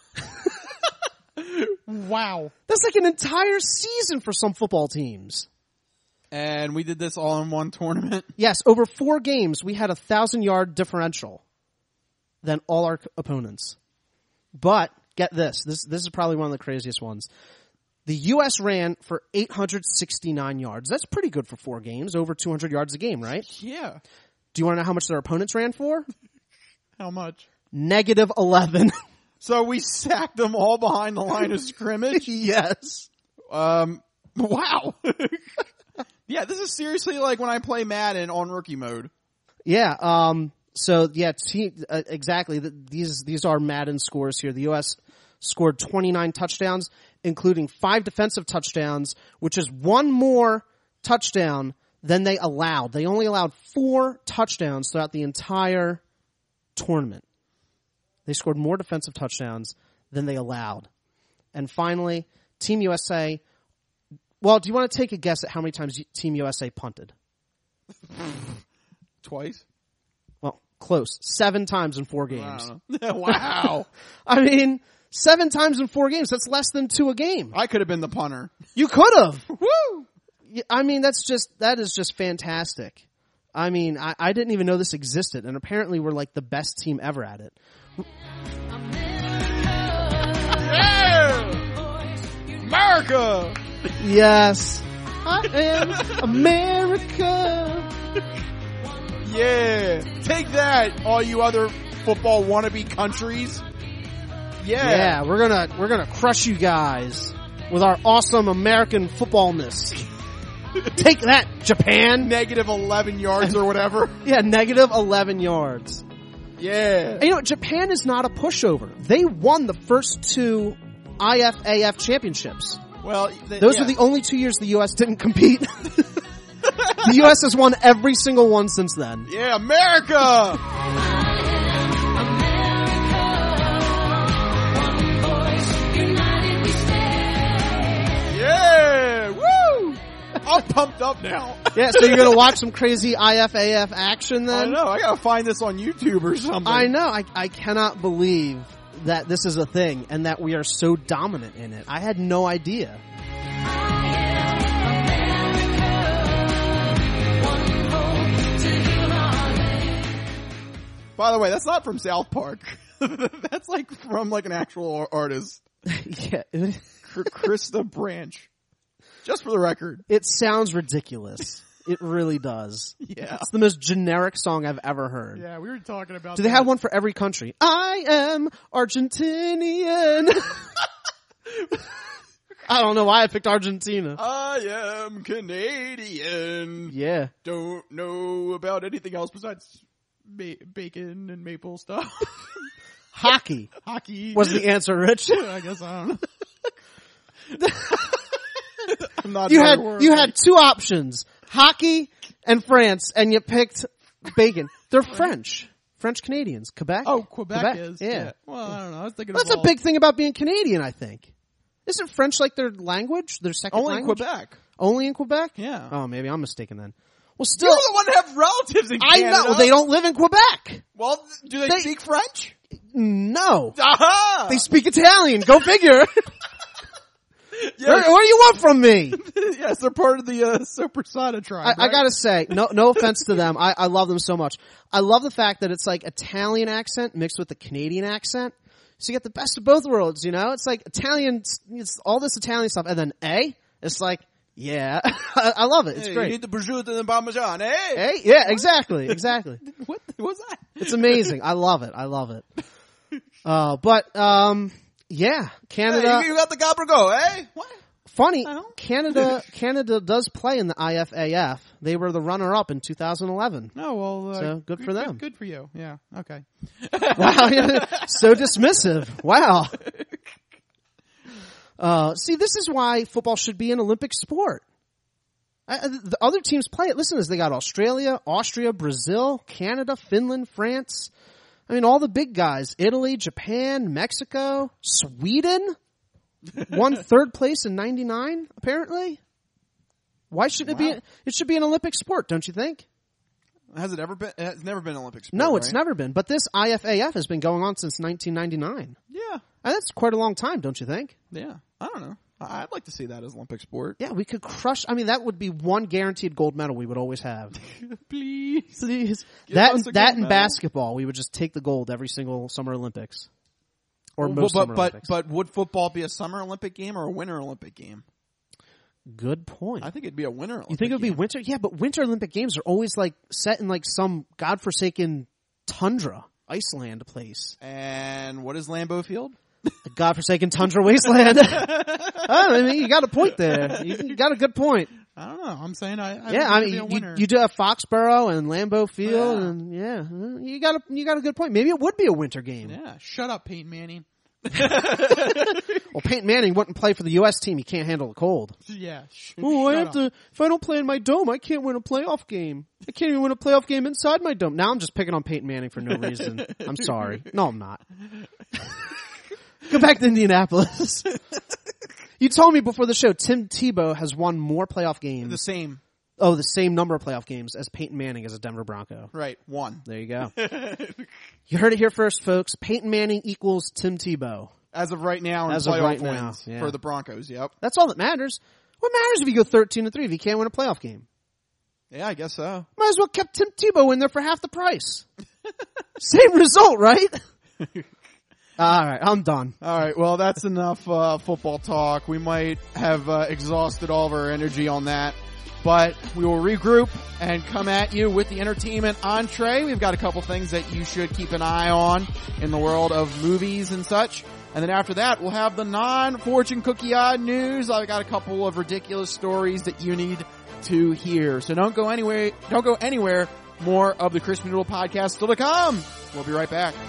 Wow. That's like an entire season for some football teams. And we did this all in one tournament? Yes, over four games, we had a thousand-yard differential than all our opponents. But, get this. This this is probably one of the craziest ones. The U S ran for eight hundred sixty-nine yards. That's pretty good for four games, over two hundred yards a game, right? Yeah. Do you want to know how much their opponents ran for? How much? Negative eleven. So we sacked them all behind the line of scrimmage? Yes. Um, wow. Yeah, this is seriously like when I play Madden on rookie mode. Yeah, um, so yeah, te- uh, exactly. The, these, these are Madden scores here. The U S scored twenty-nine touchdowns, including five defensive touchdowns, which is one more touchdown than they allowed. They only allowed four touchdowns throughout the entire tournament. They scored more defensive touchdowns than they allowed. And finally, Team U S A. Well, do you want to take a guess at how many times Team U S A punted? Twice? Well, close. Seven times in four games. Wow. Wow. I mean, seven times in four games. That's less than two a game. I could have been the punter. You could have. Woo! I mean, that's just, that is just fantastic. I mean, I, I didn't even know this existed, and apparently we're like the best team ever at it. Yeah! America! Yes. I am America. Yeah. Take that, all you other football wannabe countries. Yeah. Yeah, we're gonna, we're gonna crush you guys with our awesome American footballness. Take that, Japan. Negative eleven yards or whatever. Yeah, negative eleven yards. Yeah. And you know, Japan is not a pushover. They won the first two I F A F championships. Well, they, those yeah. were the only two years the U S didn't compete. The U S has won every single one since then. Yeah, America! Yeah! Woo! I'm pumped up now. Yeah, so you're gonna watch some crazy I F A F action then? I know, I gotta find this on YouTube or something. I know, I, I cannot believe that this is a thing and that we are so dominant in it. I had no idea. By the way, that's not from South Park. That's like from like an actual artist. Yeah. Krista Branch. Just for the record. It sounds ridiculous. It really does. Yeah. It's the most generic song I've ever heard. Yeah, we were talking about Do they that. have one for every country? I am Argentinian. I don't know why I picked Argentina. I am Canadian. Yeah. Don't know about anything else besides Ba- bacon and maple stuff. Hockey. Hockey. Was the answer, Rich? I guess I don't know. I'm not you had word, you right? had two options: hockey and France, and you picked bacon. They're French, French Canadians, Quebec. Oh, Quebec, Quebec is. yeah. yeah. Well, I don't know. I was thinking. Well, that's of a all... big thing about being Canadian, I think. Isn't French like their language, their second Only in language? Quebec. Only in Quebec? Yeah. Oh, maybe I'm mistaken then. Well, still, You're the one that have relatives in I Canada. know they don't live in Quebec. Well, do they, They- speak French? No, Aha! they speak Italian. Go figure. Yes. Where, what do you want from me? Yes, they're part of the uh, Soprasada tribe. I, I right? gotta say, no, no offense to them. I, I love them so much. I love the fact that it's like Italian accent mixed with the Canadian accent. So you get the best of both worlds, you know? It's like Italian, it's all this Italian stuff, and then A, it's like, yeah. I, I love it. It's Hey, great. You need the prosciutto and the parmesan, eh? Hey, yeah, exactly, exactly. What was that? It's amazing. I love it. I love it. Uh, but, um, yeah, Canada. Hey, you, you got the Gabrigo, eh? What? Funny, Canada, Canada does play in the I F A F. They were the runner-up in two thousand eleven. No, well, uh, So, good for them. Good, good for you. Yeah. Okay. Wow, so dismissive. Wow. Uh, see, this is why football should be an Olympic sport. I, the other teams play it. Listen to this. They got Australia, Austria, Brazil, Canada, Finland, France. I mean, all the big guys. Italy, Japan, Mexico, Sweden. Won third place in ninety-nine, apparently. Why shouldn't Wow. it be? It should be an Olympic sport, don't you think? Has it ever been? It's never been an Olympic sport. No, it's right? never been. But this I F A F has been going on since nineteen ninety-nine. Yeah. And that's quite a long time, don't you think? Yeah. I don't know. I- I'd like to see that as Olympic sport. Yeah, we could crush. I mean, that would be one guaranteed gold medal we would always have. Please. Please. Give That us and, a that gold and medal. basketball, we would just take the gold every single Summer Olympics. or most but, Summer but, Olympics. But would football be a Summer Olympic game or a Winter Olympic game? Good point. I think it'd be a Winter Olympic You think it would be game. winter? Yeah, but Winter Olympic Games are always like set in like some godforsaken tundra, Iceland place. And what is Lambeau Field? A godforsaken tundra wasteland. oh, I mean, you got a point there. You, you got a good point. I don't know. I'm saying I, I yeah, I think mean, it'd be a you, winner. you do have Foxborough and Lambeau Field, Yeah. and yeah, uh, you got a you got a good point. Maybe it would be a winter game. Yeah, shut up, Peyton Manning. Well, Peyton Manning wouldn't play for the U S team. He can't handle the cold. Yeah. Sh- Oh, I shut have up. to. If I don't play in my dome, I can't win a playoff game. I can't even win a playoff game inside my dome. Now I'm just picking on Peyton Manning for no reason. I'm sorry. No, I'm not. Go back to Indianapolis. You told me before the show Tim Tebow has won more playoff games. The same. Oh, the same number of playoff games as Peyton Manning as a Denver Bronco. Right, one. There you go. You heard it here first, folks. Peyton Manning equals Tim Tebow. As of right now, in As of playoff right wins now, yeah. for the Broncos. Yep. That's all that matters. What matters if you go thirteen to three if you can't win a playoff game? Yeah, I guess so. Might as well kept Tim Tebow in there for half the price. Same result, right? All right, I'm done. All right, well, that's enough uh, football talk. We might have uh, exhausted all of our energy on that, but we will regroup and come at you with the entertainment entree. We've got a couple things that you should keep an eye on in the world of movies and such. And then after that, we'll have the non-fortune cookie odd news. I've got a couple of ridiculous stories that you need to hear. So don't go anywhere. Don't go anywhere. More of the Crispy Noodle podcast still to come. We'll be right back.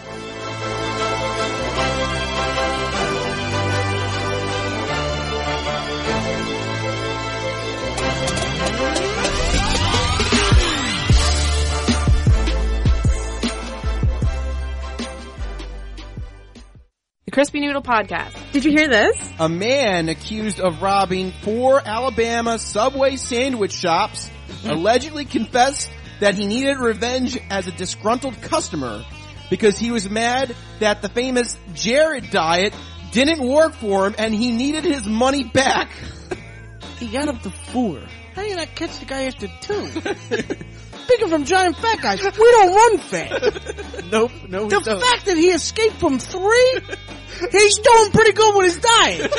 The Crispy Noodle Podcast. Did you hear this? A man accused of robbing four Alabama Subway sandwich shops allegedly confessed that he needed revenge as a disgruntled customer because he was mad that the famous Jared diet didn't work for him and he needed his money back. He got up to four. How do you not catch the guy after two? Speaking from giant fat guys, we don't run fat. Nope, no we The don't. fact that he escaped from three, he's doing pretty good with his diet.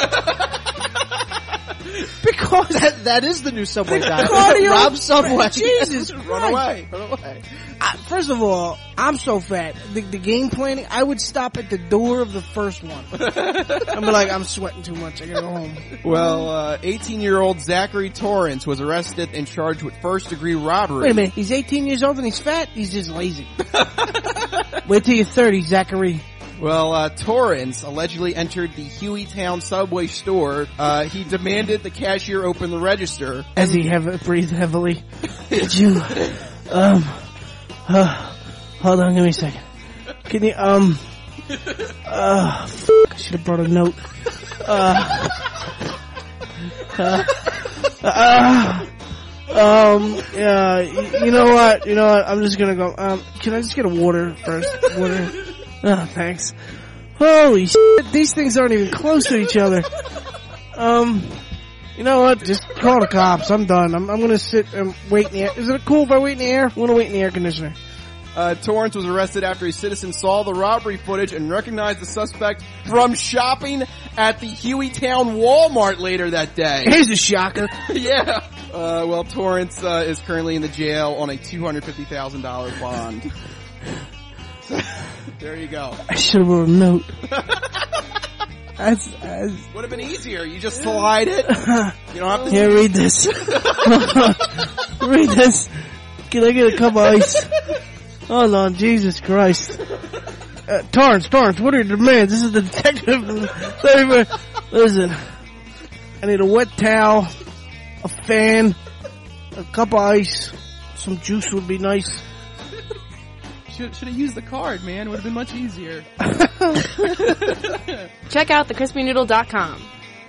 Because that, that is the new Subway diet. Cardio- Rob Subway. Jesus Run Christ. away, run away. I, first of all, I'm so fat. The, the game planning, I would stop at the door of the first one. I'm like, I'm sweating too much. I gotta go home. Well, uh, eighteen-year-old Zachary Torrance was arrested and charged with first-degree robbery. Wait a minute. He's eighteen years old and he's fat? He's just lazy. Wait till you're thirty, Zachary. Well, uh, Torrance allegedly entered the Hueytown Subway store. Uh, he demanded the cashier open the register. As he have breathed heavily. Did you, um, uh, hold on, give me a second. Can you, um, uh, f- I should have brought a note. Uh, uh, uh, um, yeah, you, you know what, you know what, I'm just gonna go, um, can I just get a water first? Water? Oh, thanks. Holy shit, these things aren't even close to each other. Um, you know what? Just call the cops. I'm done. I'm, I'm gonna sit and wait in the air. Is it cool if I wait in the air? I'm gonna wait in the air conditioner. Uh, Torrance was arrested after a citizen saw the robbery footage and recognized the suspect from shopping at the Hueytown Walmart later that day. Here's a shocker. Yeah. Uh, well, Torrance, uh, is currently in the jail on a two hundred fifty thousand dollars bond. There you go. I should have wrote a note. That's, that's... Would have been easier. You just slide it. You don't have to. Here, read this. Read this. Can I get a cup of ice? Oh no, Jesus Christ. Uh, Torrance, Torrance, what are your demands? This is the detective. Listen, I need a wet towel, a fan, a cup of ice, some juice would be nice. Should should have used the card, man. It would have been much easier. Check out the crispy noodle dot com.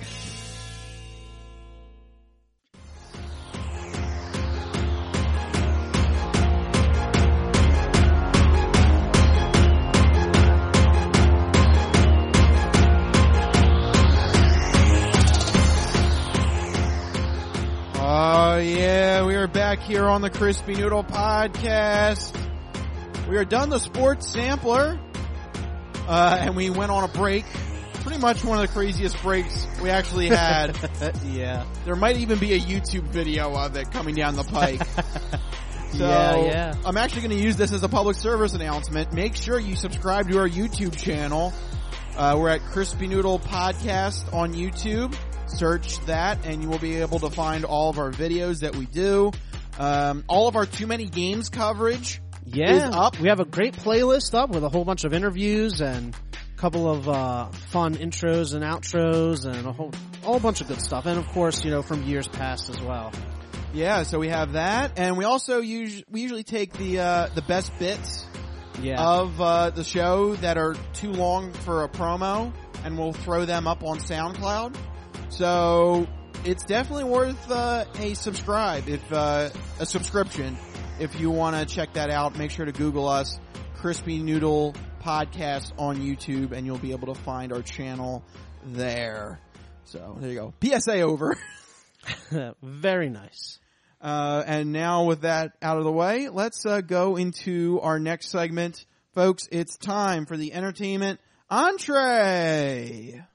Oh yeah, we are back here on the Crispy Noodle Podcast. We are done the sports sampler. Uh, and we went on a break. Pretty much one of the craziest breaks we actually had. Yeah. There might even be a YouTube video of it coming down the pike. So, yeah, yeah. I'm actually going to use this as a public service announcement. Make sure you subscribe to our YouTube channel. Uh, we're at Crispy Noodle Podcast on YouTube. Search that and you will be able to find all of our videos that we do. Um, all of our Too Many Games coverage yeah. is up. We have a great playlist up with a whole bunch of interviews and a couple of uh fun intros and outros and a whole, a whole bunch of good stuff. And of course, you know, from years past as well. Yeah, so we have that, and we also us- we usually take the uh, the best bits yeah. of uh, the show that are too long for a promo, and we'll throw them up on SoundCloud. So it's definitely worth uh, a subscribe, if uh, a subscription, if you want to check that out. Make sure to Google us, Crispy Noodle Podcast on YouTube, and you'll be able to find our channel there. So there you go. P S A over. Very nice. Uh, and now with that out of the way, let's uh, go into our next segment. Folks, it's time for the entertainment entree.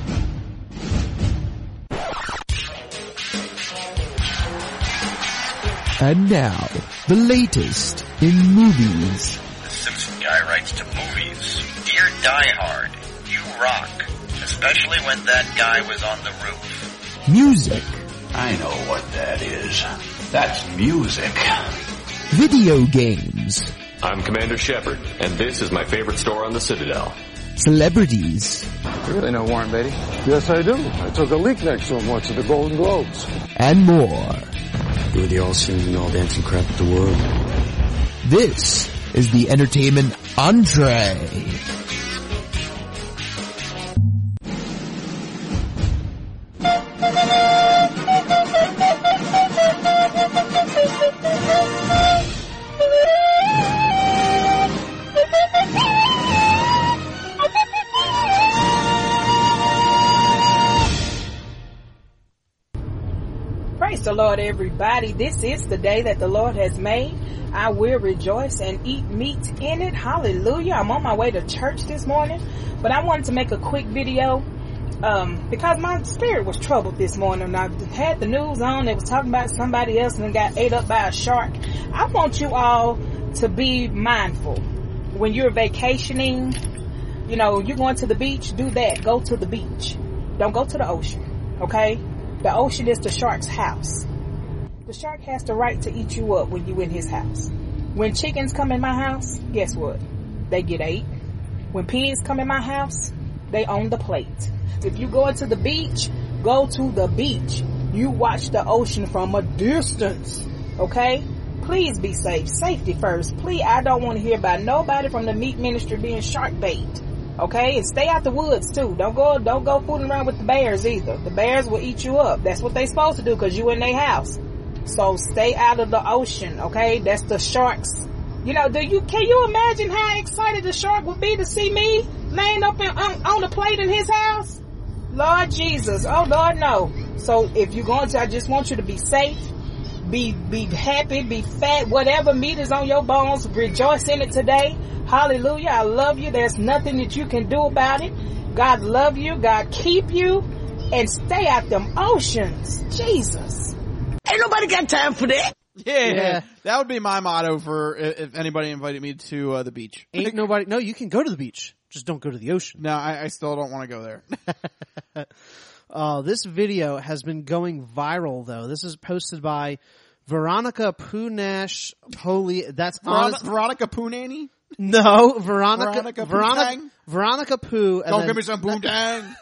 And now, the latest in movies. The Simpson guy writes to movies. Dear Die Hard, you rock. Especially when that guy was on the roof. Music. I know what that is. That's music. Video games. I'm Commander Shepard, and this is my favorite store on the Citadel. Celebrities. You really know Warren Beatty? Yes, I do. I took a leak next to him once at the Golden Globes. And more. You're the all-singing, all-dancing crap of the world. This is the entertainment entree. Praise the Lord, everybody. This is the day that the Lord has made. I will rejoice and eat meat in it. Hallelujah. I'm on my way to church this morning, but I wanted to make a quick video um, because my spirit was troubled this morning. I had the news on. It was talking about somebody else and got ate up by a shark. I want you all to be mindful when you're vacationing. You know, you're going to the beach, do that. Go to the beach. Don't go to the ocean, okay? The ocean is the shark's house. The shark has the right to eat you up when you in his house. When chickens come in my house, guess what? They get ate. When pigs come in my house, they own the plate. If you go into the beach, go to the beach. You watch the ocean from a distance, okay? Please be safe. Safety first. Please, I don't want to hear about nobody from the meat ministry being shark bait. Okay, and stay out the woods too. Don't go, don't go fooling around with the bears either. The bears will eat you up. That's what they supposed to do because you in their house. So stay out of the ocean. Okay, that's the sharks. You know, do you can you imagine how excited the shark would be to see me laying up in, on, on the plate in his house? Lord Jesus, oh Lord, no. So if you're going to, I just want you to be safe, be be happy, be fat, whatever meat is on your bones, rejoice in it today. Hallelujah. I love you. There's nothing that you can do about it. God love you. God keep you. And stay out them oceans. Jesus. Ain't nobody got time for that. Yeah, Yeah. that would be my motto for if if anybody invited me to uh, the beach. Ain't nobody. No, you can go to the beach. Just don't go to the ocean. No, I, I still don't want to go there. Uh, this video has been going viral, though. This is posted by Veronica Poonash Poli. That's Veron- honest- Veronica Poonanny? No, Veronica. Veronica Veronica. Poontang? Veronica Poo. and Don't then- give me some Poontang.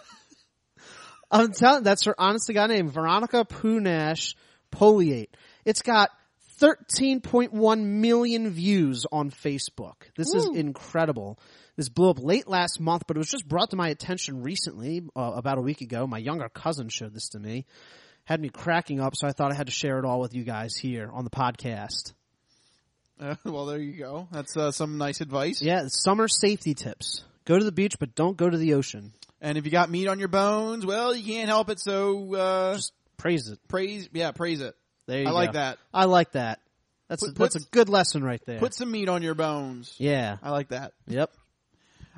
I'm telling. That's her honest to God name, Veronica Poonash Poliate. It's got thirteen point one million views on Facebook. This is Ooh. incredible. This blew up late last month, but it was just brought to my attention recently, uh, about a week ago. My younger cousin showed this to me. Had me cracking up, so I thought I had to share it all with you guys here on the podcast. Uh, well, there you go. That's uh, some nice advice. Yeah, summer safety tips. Go to the beach, but don't go to the ocean. And if you got meat on your bones, well, you can't help it, so uh, just praise it. Praise, yeah, praise it. There you I go. like that. I like that. That's Put- a, that's put- a good lesson right there. Put some meat on your bones. Yeah. I like that. Yep.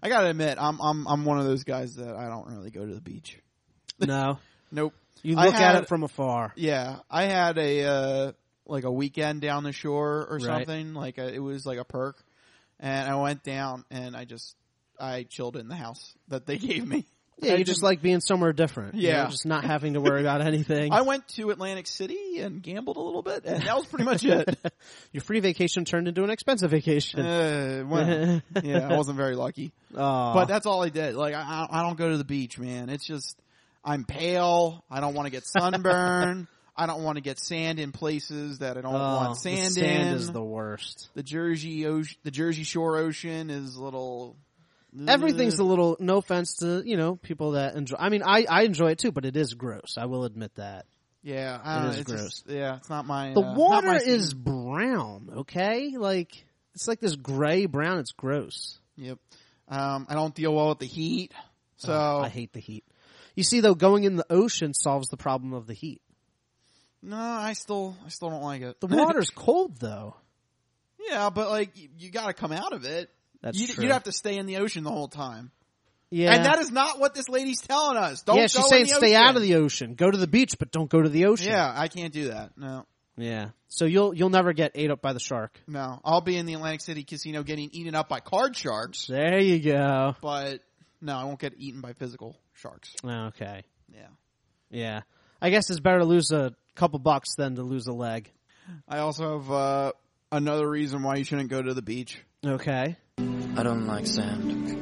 I gotta admit, I'm I'm I'm one of those guys that I don't really go to the beach. No. Nope. You I look had- at it from afar. Yeah, I had a uh like a weekend down the shore or Right. something. Like a, it was like a perk, and I went down and I just I chilled in the house that they gave me. Yeah, I you just didn't- like being somewhere different. you Yeah. know, just not having to worry about anything. I went to Atlantic City and gambled a little bit, and that was pretty much it. Your free vacation turned into an expensive vacation. Uh, well, yeah, I wasn't very lucky. Aw. But that's all I did. Like, I, I don't go to the beach, man. It's just, I'm pale. I don't want to get sunburn. I don't want to get sand in places that I don't Oh, want the sand, sand in. is the worst. The Jersey ocean, the Jersey Shore ocean is a little. Everything's a little, no offense to, you know, people that enjoy, I mean, I, I enjoy it too, but it is gross. I will admit that. Yeah, I It don't know, is it's gross. just- yeah, it's not my. The uh, not water my is scene. brown, okay? Like, it's like this gray brown. It's gross. Yep. Um, I don't deal well with the heat, so Oh, I hate the heat. You see, though, going in the ocean solves the problem of the heat. no, I still, I still don't like it. The water's cold, though. Yeah, but like you, you got to come out of it. That's you'd, true. you'd have to stay in the ocean the whole time. Yeah. And that is not what this lady's telling us. Don't yeah, go she's in saying the stay ocean. out of the ocean. Go to the beach, but don't go to the ocean. Yeah, I can't do that. No. Yeah. So you'll you'll never get ate up by the shark. No. I'll be in the Atlantic City casino getting eaten up by card sharks. There you go. But no, I won't get eaten by physical sharks. Okay. Yeah. Yeah. I guess it's better to lose a couple bucks than to lose a leg. I also have uh, another reason why you shouldn't go to the beach. Okay. I don't like sand.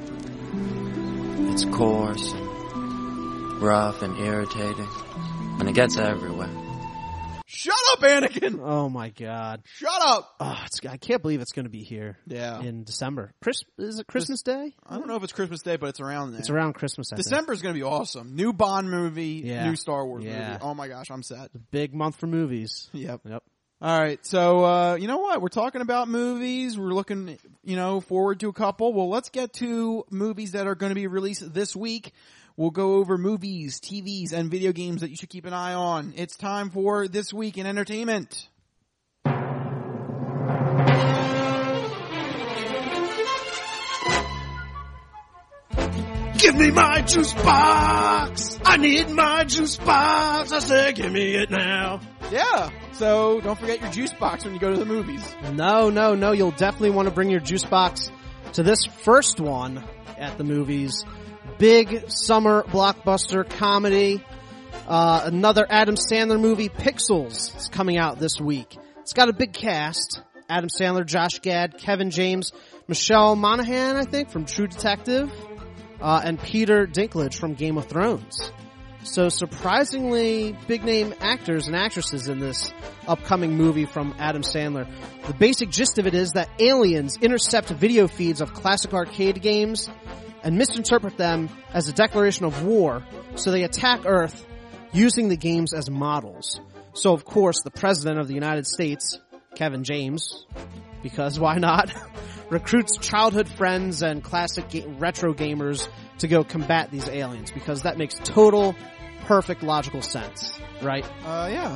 It's coarse and rough and irritating, and it gets everywhere. Shut up, Anakin! Oh my god. Shut up! Oh, it's, I can't believe it's going to be here. Yeah. In December. Chris, is it Christmas Day? I don't know if it's Christmas Day, but it's around there. It's around Christmas. I think. December is going to be awesome. New Bond movie, Yeah. new Star Wars Yeah. movie. Oh my gosh, I'm set. Big month for movies. Yep. Yep. All right, so uh, you know what? We're talking about movies. We're looking, you know, forward to a couple. Well, let's get to movies that are going to be released this week. We'll go over movies, T Vs, and video games that you should keep an eye on. It's time for This Week in Entertainment. Give me my juice box! I need my juice box! I say, give me it now. Yeah, so don't forget your juice box when you go to the movies. No, no, no. You'll definitely want to bring your juice box to this first one at the movies. Big summer blockbuster comedy. Uh, another Adam Sandler movie, Pixels, is coming out this week. It's got a big cast. Adam Sandler, Josh Gad, Kevin James, Michelle Monaghan, I think, from True Detective, uh, and Peter Dinklage from Game of Thrones. So surprisingly big name actors and actresses in this upcoming movie from Adam Sandler. The basic gist of it is that aliens intercept video feeds of classic arcade games and misinterpret them as a declaration of war, so they attack Earth using the games as models. So of course the President of the United States, Kevin James, because why not, recruits childhood friends and classic ga- retro gamers to go combat these aliens, because that makes total, perfect, logical sense, right? Uh, yeah.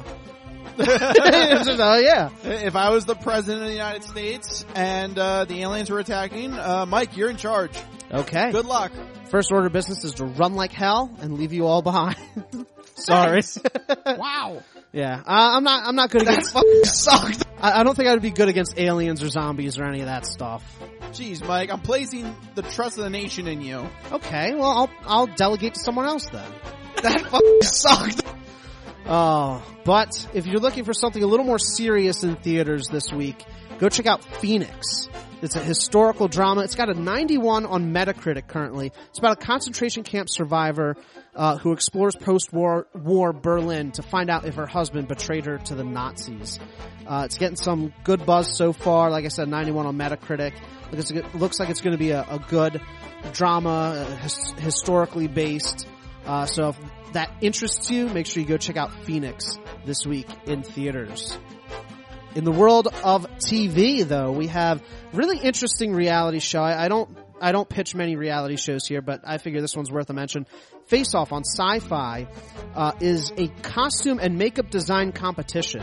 Oh, yeah. If I was the President of the United States and uh, the aliens were attacking, uh, Mike, you're in charge. Okay. Good luck. First order of business is to run like hell and leave you all behind. Sorry. Wow. Yeah, uh, I'm not. I'm not good against. Fucking sucked. I, I don't think I would be good against aliens or zombies or any of that stuff. Jeez, Mike, I'm placing the trust of the nation in you. Okay, well, I'll I'll delegate to someone else then. That fucking sucked. Oh, but if you're looking for something a little more serious in theaters this week, go check out Phoenix. It's a historical drama. It's got a ninety-one on Metacritic currently. It's about a concentration camp survivor uh, who explores post-war war Berlin to find out if her husband betrayed her to the Nazis. Uh, it's getting some good buzz so far. Like I said, ninety-one on Metacritic. It looks like it's going to be a, a good drama, uh, his, historically based. Uh, so if that interests you, make sure you go check out Phoenix this week in theaters. In the world of T V, though, we have really interesting reality show. I, I don't, I don't pitch many reality shows here, but I figure this one's worth a mention. Face Off on Sci-Fi uh, is a costume and makeup design competition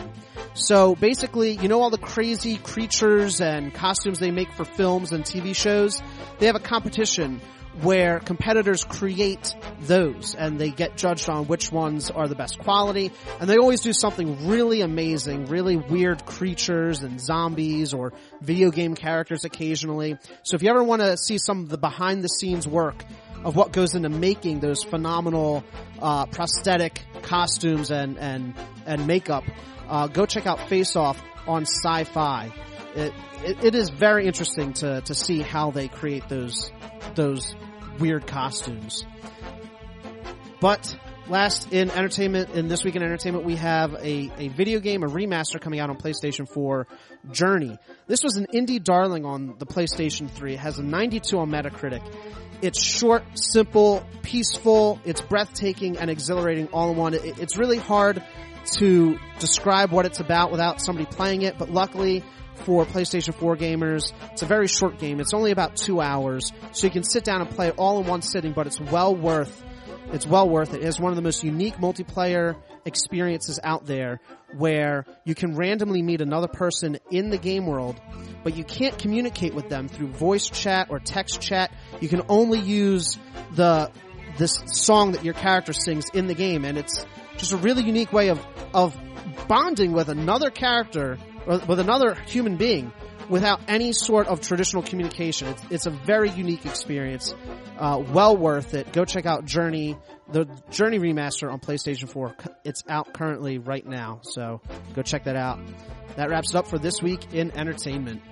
So basically, you know all the crazy creatures and costumes they make for films and T V shows? They have a competition where competitors create those and they get judged on which ones are the best quality, and they always do something really amazing, really weird creatures and zombies or video game characters occasionally. So if you ever want to see some of the behind the scenes work of what goes into making those phenomenal uh prosthetic costumes and and and makeup, uh go check out Face Off on Sci-Fi. It, it it is very interesting to to see how they create those those weird costumes. But last in entertainment, in This Week in Entertainment, we have a, a video game, a remaster coming out on PlayStation four, Journey. This was an indie darling on the PlayStation three. It has a ninety-two on Metacritic. It's short, simple, peaceful, it's breathtaking and exhilarating all in one. It, it's really hard to describe what it's about without somebody playing it, but luckily for PlayStation four gamers, it's a very short game. It's only about two hours, so you can sit down and play it all in one sitting, but it's well worth It's well worth it. It is one of the most unique multiplayer experiences out there where you can randomly meet another person in the game world, but you can't communicate with them through voice chat or text chat. You can only use the this song that your character sings in the game, and it's just a really unique way of of bonding with another character or with another human being without any sort of traditional communication. It's, it's a very unique experience. Uh, well worth it. Go check out Journey, the Journey remaster on PlayStation four. It's out currently right now, so go check that out. That wraps it up for This Week in Entertainment.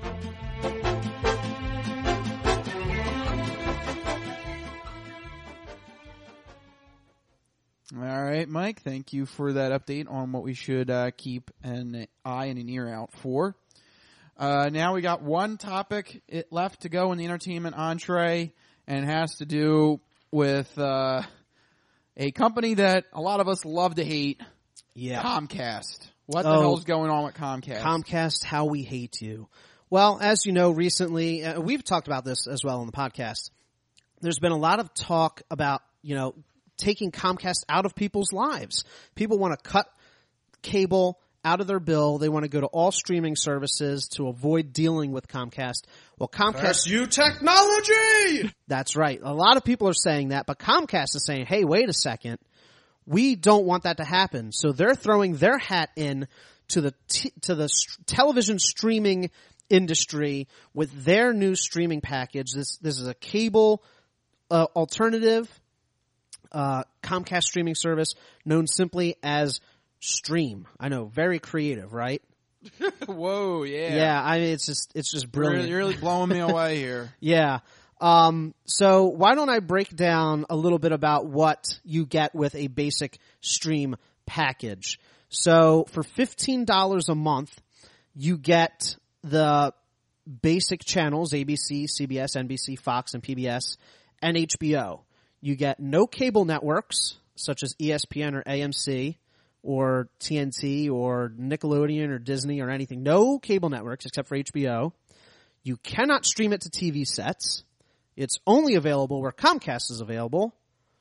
All right, Mike, thank you for that update on what we should uh, keep an eye and an ear out for. Uh, now we got one topic it left to go in the entertainment entree, and it has to do with uh, a company that a lot of us love to hate, yeah. Comcast. What the oh, hell's going on with Comcast? Comcast, how we hate you. Well, as you know, recently, uh, we've talked about this as well on the podcast. There's been a lot of talk about, you know, taking Comcast out of people's lives. People want to cut cable out of their bill. They want to go to all streaming services to avoid dealing with Comcast. Well, Comcast... That's you technology! That's right. A lot of people are saying that, but Comcast is saying, hey, wait a second. We don't want that to happen. So they're throwing their hat in to the t- to the st- television streaming industry with their new streaming package. This this is a cable uh, alternative uh Comcast streaming service known simply as Stream. I know, very creative, right? Whoa, yeah. Yeah, I mean, it's just, it's just brilliant. You're really blowing me away here. Yeah. Um, so why don't I break down a little bit about what you get with a basic Stream package. So for fifteen dollars a month, you get the basic channels, A B C, C B S, N B C, Fox, and P B S, and H B O. You get no cable networks, such as E S P N or A M C, or T N T or Nickelodeon or Disney or anything. No cable networks except for H B O. You cannot stream it to T V sets. It's only available where Comcast is available.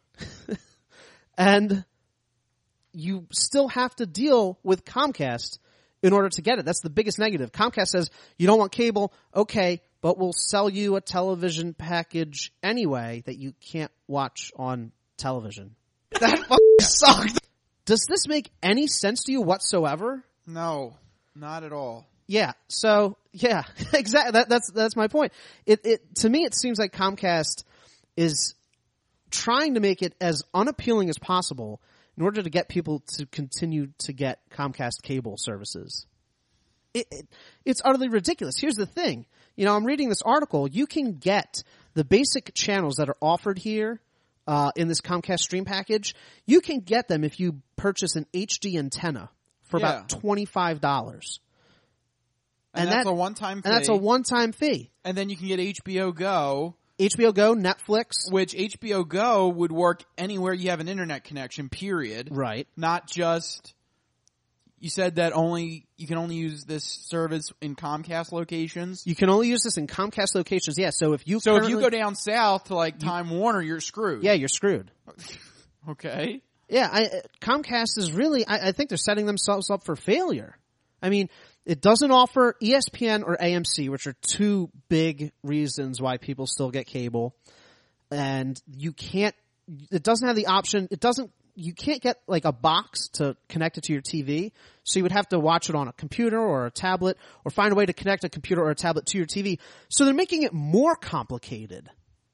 And you still have to deal with Comcast in order to get it. That's the biggest negative. Comcast says, you don't want cable? Okay, but we'll sell you a television package anyway that you can't watch on television. That fucking sucks. Does this make any sense to you whatsoever? No, not at all. Yeah. So yeah, exactly. That, that's that's my point. It it to me it seems like Comcast is trying to make it as unappealing as possible in order to get people to continue to get Comcast cable services. It, it it's utterly ridiculous. Here's the thing. You know, I'm reading this article. You can get the basic channels that are offered here. Uh, in this Comcast Stream package, you can get them if you purchase an H D antenna for yeah. about twenty-five dollars. And, and that's that, a one-time fee. And that's a one-time fee. And then you can get H B O Go. H B O Go, Netflix. Which H B O Go would work anywhere you have an internet connection, period. Right. Not just... You said that only you can only use this service in Comcast locations. You can only use this in Comcast locations. Yeah. So if you so if you go down south to like Time you, Warner, you're screwed. Yeah, you're screwed. Okay. Yeah, I, Comcast is really. I, I think they're setting themselves up for failure. I mean, it doesn't offer E S P N or A M C, which are two big reasons why people still get cable. And you can't, it doesn't have the option, it doesn't, you can't get like a box to connect it to your T V. So you would have to watch it on a computer or a tablet or find a way to connect a computer or a tablet to your T V. So they're making it more complicated.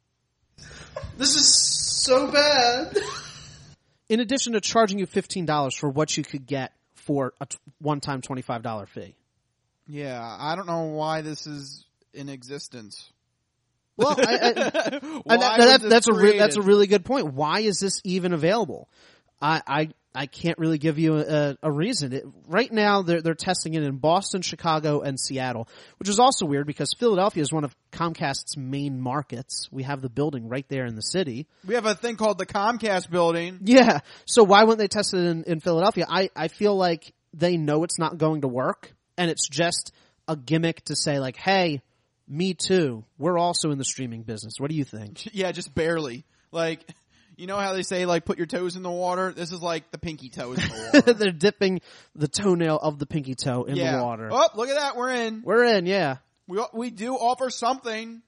This is so bad. In addition to charging you fifteen dollars for what you could get for a t- one-time twenty-five dollars fee. Yeah, I don't know why this is in existence. Well, I, I, why that, was that, this that's a re- that's a created? really good point. Why is this even available? I I, I can't really give you a, a reason. It, right now, they're they're testing it in Boston, Chicago, and Seattle, which is also weird because Philadelphia is one of Comcast's main markets. We have the building right there in the city. We have a thing called the Comcast building. Yeah. So why wouldn't they test it in, in Philadelphia? I, I feel like they know it's not going to work, and it's just a gimmick to say like, hey, me too. We're also in the streaming business. What do you think? Yeah, just barely. Like, you know how they say like put your toes in the water? This is like the pinky toes in the water. They're dipping the toenail of the pinky toe in yeah. the water. Oh, look at that. We're in. We're in, yeah. We we do offer something.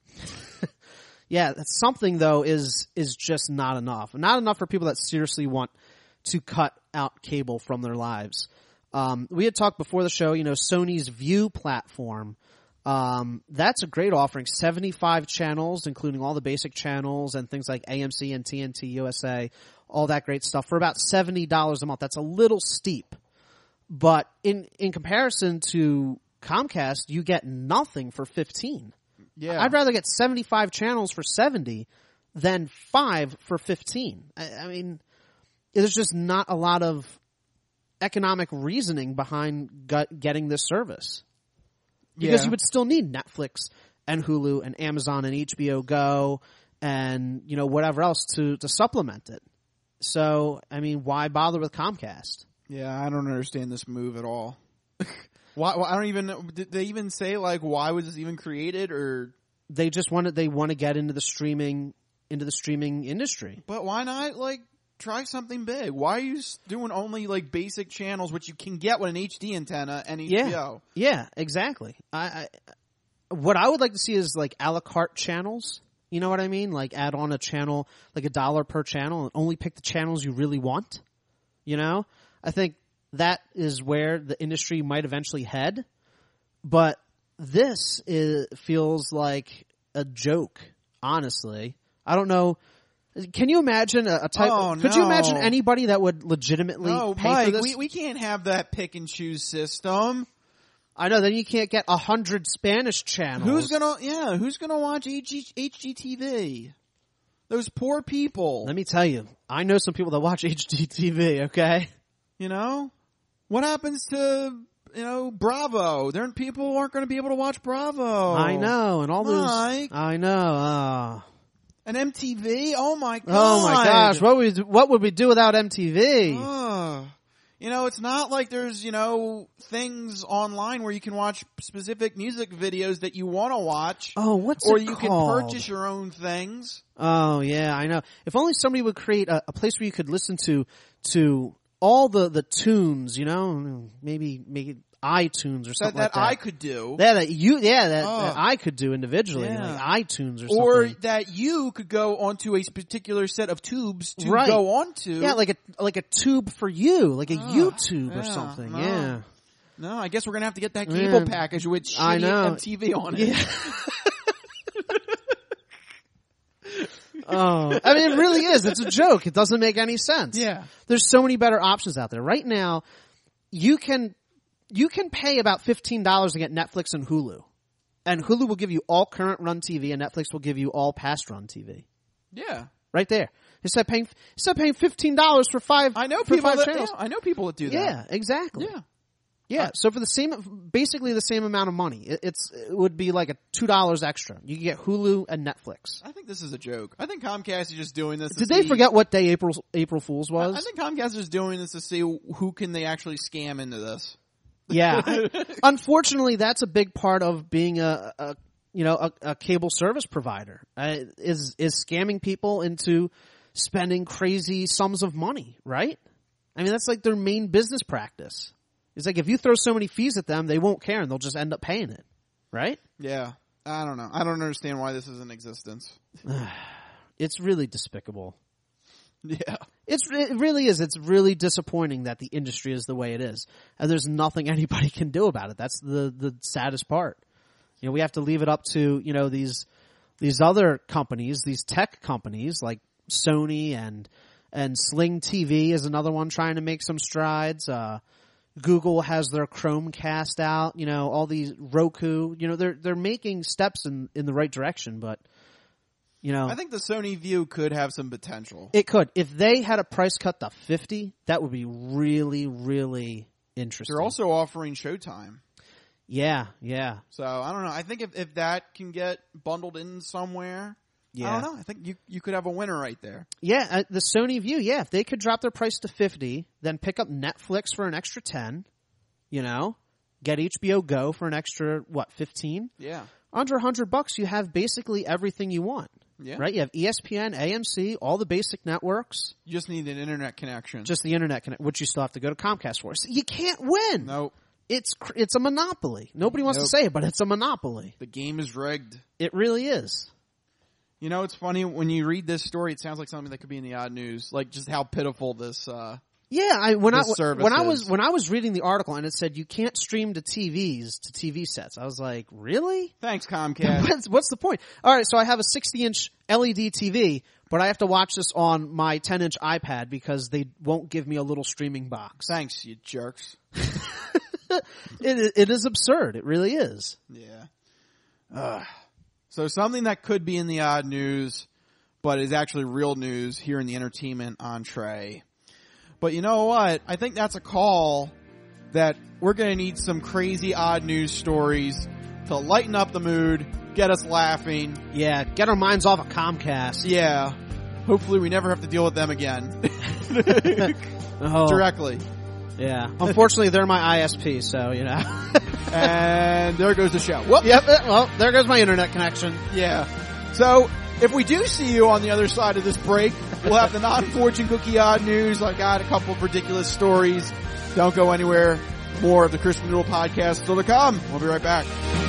Yeah, something though is is just not enough. Not enough for people that seriously want to cut out cable from their lives. Um, we had talked before the show, you know, Sony's View platform. Um, that's a great offering. seventy-five channels, including all the basic channels and things like A M C and T N T U S A, all that great stuff for about seventy dollars a month. That's a little steep. But in, in comparison to Comcast, you get nothing for fifteen. Yeah. I'd rather get seventy-five channels for seventy than five for fifteen. I, I mean, there's just not a lot of economic reasoning behind gut, getting this service. Because yeah. you would still need Netflix and Hulu and Amazon and H B O Go and, you know, whatever else to, to supplement it. So, I mean, why bother with Comcast? Yeah, I don't understand this move at all. Why, why? I don't even know. Did they even say, like, why was this even created, or? They just wanted, they want to get into the streaming, into the streaming industry. But why not, like, try something big? Why are you doing only, like, basic channels, which you can get with an H D antenna and H B O? Yeah, yeah, exactly. I, I, what I would like to see is, like, a la carte channels. You know what I mean? Like, add on a channel, like a dollar per channel, and only pick the channels you really want. You know? I think that is where the industry might eventually head. But this is, feels like a joke, honestly. I don't know. Can you imagine a, a type? Oh, could no. you imagine anybody that would legitimately No, pay Mike, for this? we, we can't have that pick and choose system. I know. Then you can't get a hundred Spanish channels. Who's gonna? Yeah, who's gonna watch H G T V? Those poor people. Let me tell you, I know some people that watch H G T V. Okay, you know what happens to you know Bravo? There people aren't going to be able to watch Bravo. I know, and all Mike. those. I know. Uh, And M T V? Oh my god! Oh my gosh! What would we, what would we do without M T V? Uh, you know, it's not like there's you know things online where you can watch specific music videos that you want to watch. Oh, what's or it you called? can purchase your own things. Oh yeah, I know. If only somebody would create a, a place where you could listen to to all the the tunes. You know, maybe make it iTunes or something that, like that. I could do. Yeah, that you. Yeah, that, Oh. that I could do individually, Yeah. like iTunes or something. Or that you could go onto a particular set of tubes to Right. go onto. Yeah, like a like a tube for you, like a Ah, YouTube or yeah, something. no. Yeah. No, I guess we're gonna have to get that cable Yeah. package with shitty I know. M T V on it. Yeah. Oh, I mean, it really is. It's a joke. It doesn't make any sense. Yeah. There's so many better options out there. Right now, you can, you can pay about fifteen dollars to get Netflix and Hulu. And Hulu will give you all current run T V and Netflix will give you all past run T V. Yeah. Right there. Instead of paying, instead of paying fifteen dollars for five, I know for people five that, channels. yeah, I know people that do that. Yeah, exactly. Yeah. Yeah, so for the same, basically the same amount of money, it, it's it would be like a two dollars extra. You can get Hulu and Netflix. I think this is a joke. I think Comcast is just doing this. To Did they see, forget what day April April Fools was? I, I think Comcast is doing this to see who can they actually scam into this. Yeah, unfortunately, that's a big part of being a, a you know a, a cable service provider uh, is is scamming people into spending crazy sums of money. Right? I mean, that's like their main business practice. It's like if you throw so many fees at them, they won't care and they'll just end up paying it. Right? Yeah. I don't know. I don't understand why this is in existence. It's really despicable. Yeah. It's, it really is. It's really disappointing that the industry is the way it is. And there's nothing anybody can do about it. That's the, the saddest part. You know, we have to leave it up to, you know, these, these other companies, these tech companies like Sony and, and Sling T V is another one trying to make some strides. Uh, Google has their Chromecast out, you know, all these Roku, you know, they're, they're making steps in, in the right direction, but, you know. I think the Sony View could have some potential. It could. If they had a price cut to fifty, that would be really, really interesting. They're also offering Showtime. Yeah, yeah. So, I don't know. I think if, if that can get bundled in somewhere, yeah. I don't know. I think you you could have a winner right there. Yeah, uh, the Sony View, yeah. If they could drop their price to fifty, then pick up Netflix for an extra ten, you know, get H B O Go for an extra, what, fifteen? Yeah. Under a hundred bucks, you have basically everything you want. Yeah. Right? You have E S P N, A M C, all the basic networks. You just need an internet connection. Just the internet connection, which you still have to go to Comcast for. So you can't win. Nope. It's it's a monopoly. Nobody wants nope. to say it, but it's a monopoly. The game is rigged. It really is. You know, it's funny when you read this story. It sounds like something that could be in the odd news, like just how pitiful this. Uh, yeah, I when I service when I is. was when I was reading the article and it said you can't stream to T Vs to T V sets, I was like, really? Thanks, Comcast. what's, what's the point? All right, so I have a sixty inch L E D T V, but I have to watch this on my ten inch iPad because they won't give me a little streaming box. Thanks, you jerks. it it is absurd. It really is. Yeah. Uh, so something that could be in the odd news, but is actually real news here in the entertainment entree. But you know what? I think that's a call that we're going to need some crazy odd news stories to lighten up the mood, get us laughing. Yeah, get our minds off of Comcast. Yeah. Hopefully we never have to deal with them again. oh. Directly. Yeah. Unfortunately, they're my I S P, so, you know. And there goes the show. Whoop. Yep. Well, there goes my internet connection. Yeah. So, if we do see you on the other side of this break, we'll have the non-fortune cookie odd news. I got a couple of ridiculous stories. Don't go anywhere. More of the Crispy Noodle podcast still to come. We'll be right back.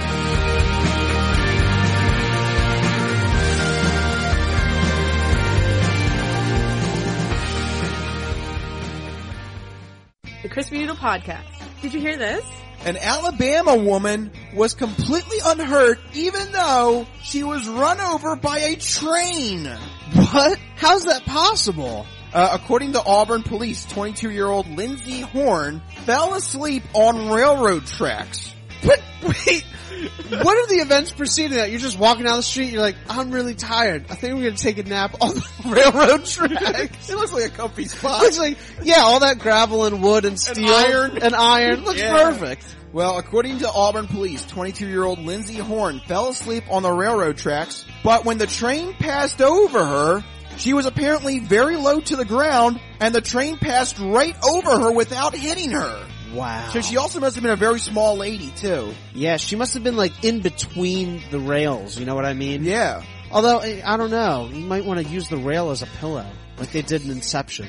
The Crispy Noodle podcast. Did you hear this? An Alabama woman was completely unhurt even though she was run over by a train. What? How's that possible? Uh, according to Auburn police, twenty-two-year-old Lindsay Horn fell asleep on railroad tracks. But wait, what are the events preceding that? You're just walking down the street, you're like, I'm really tired. I think we're going to take a nap on the railroad tracks. It looks like a comfy spot. It looks like, yeah, all that gravel and wood and steel. And iron. And iron. Looks yeah. perfect. Well, according to Auburn police, twenty-two-year-old Lindsay Horn fell asleep on the railroad tracks, but when the train passed over her, she was apparently very low to the ground, and the train passed right over her without hitting her. Wow. So she also must have been a very small lady, too. Yeah, she must have been like in between the rails, you know what I mean? Yeah. Although, I don't know, you might want to use the rail as a pillow, like they did in Inception.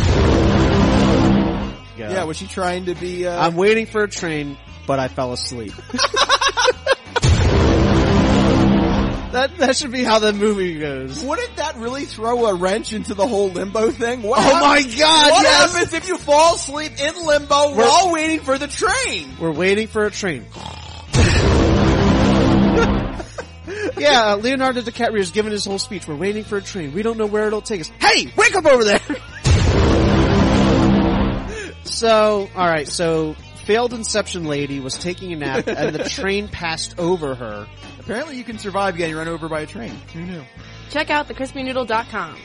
Go. Yeah, was she trying to be, uh... I'm waiting for a train, but I fell asleep. That that should be how the movie goes. Wouldn't that really throw a wrench into the whole limbo thing? What oh happens, my god, What yes. happens if you fall asleep in limbo We're, while waiting for the train? We're waiting for a train. Yeah, uh, Leonardo DiCaprio is giving his whole speech. We're waiting for a train. We don't know where it'll take us. Hey, wake up over there! So, alright, so failed Inception lady was taking a nap and the train passed over her. Apparently you can survive getting run over by a train. Who knew? Check out the crispy noodle dot com.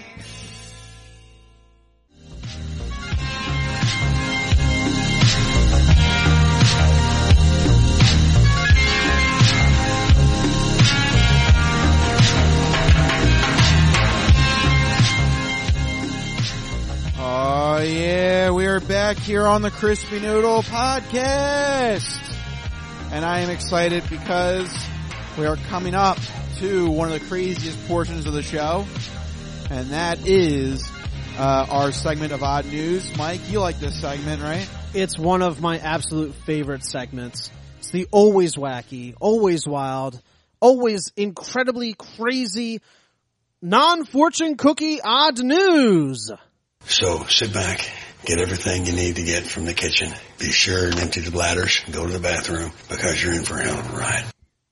Oh yeah, we are back here on the Crispy Noodle podcast. And I am excited because we are coming up to one of the craziest portions of the show, and that is uh our segment of Odd News. Mike, you like this segment, right? It's one of my absolute favorite segments. It's the always wacky, always wild, always incredibly crazy, non-fortune cookie odd news. So sit back, get everything you need to get from the kitchen. Be sure and empty the bladders and go to the bathroom because you're in for a hell of a ride.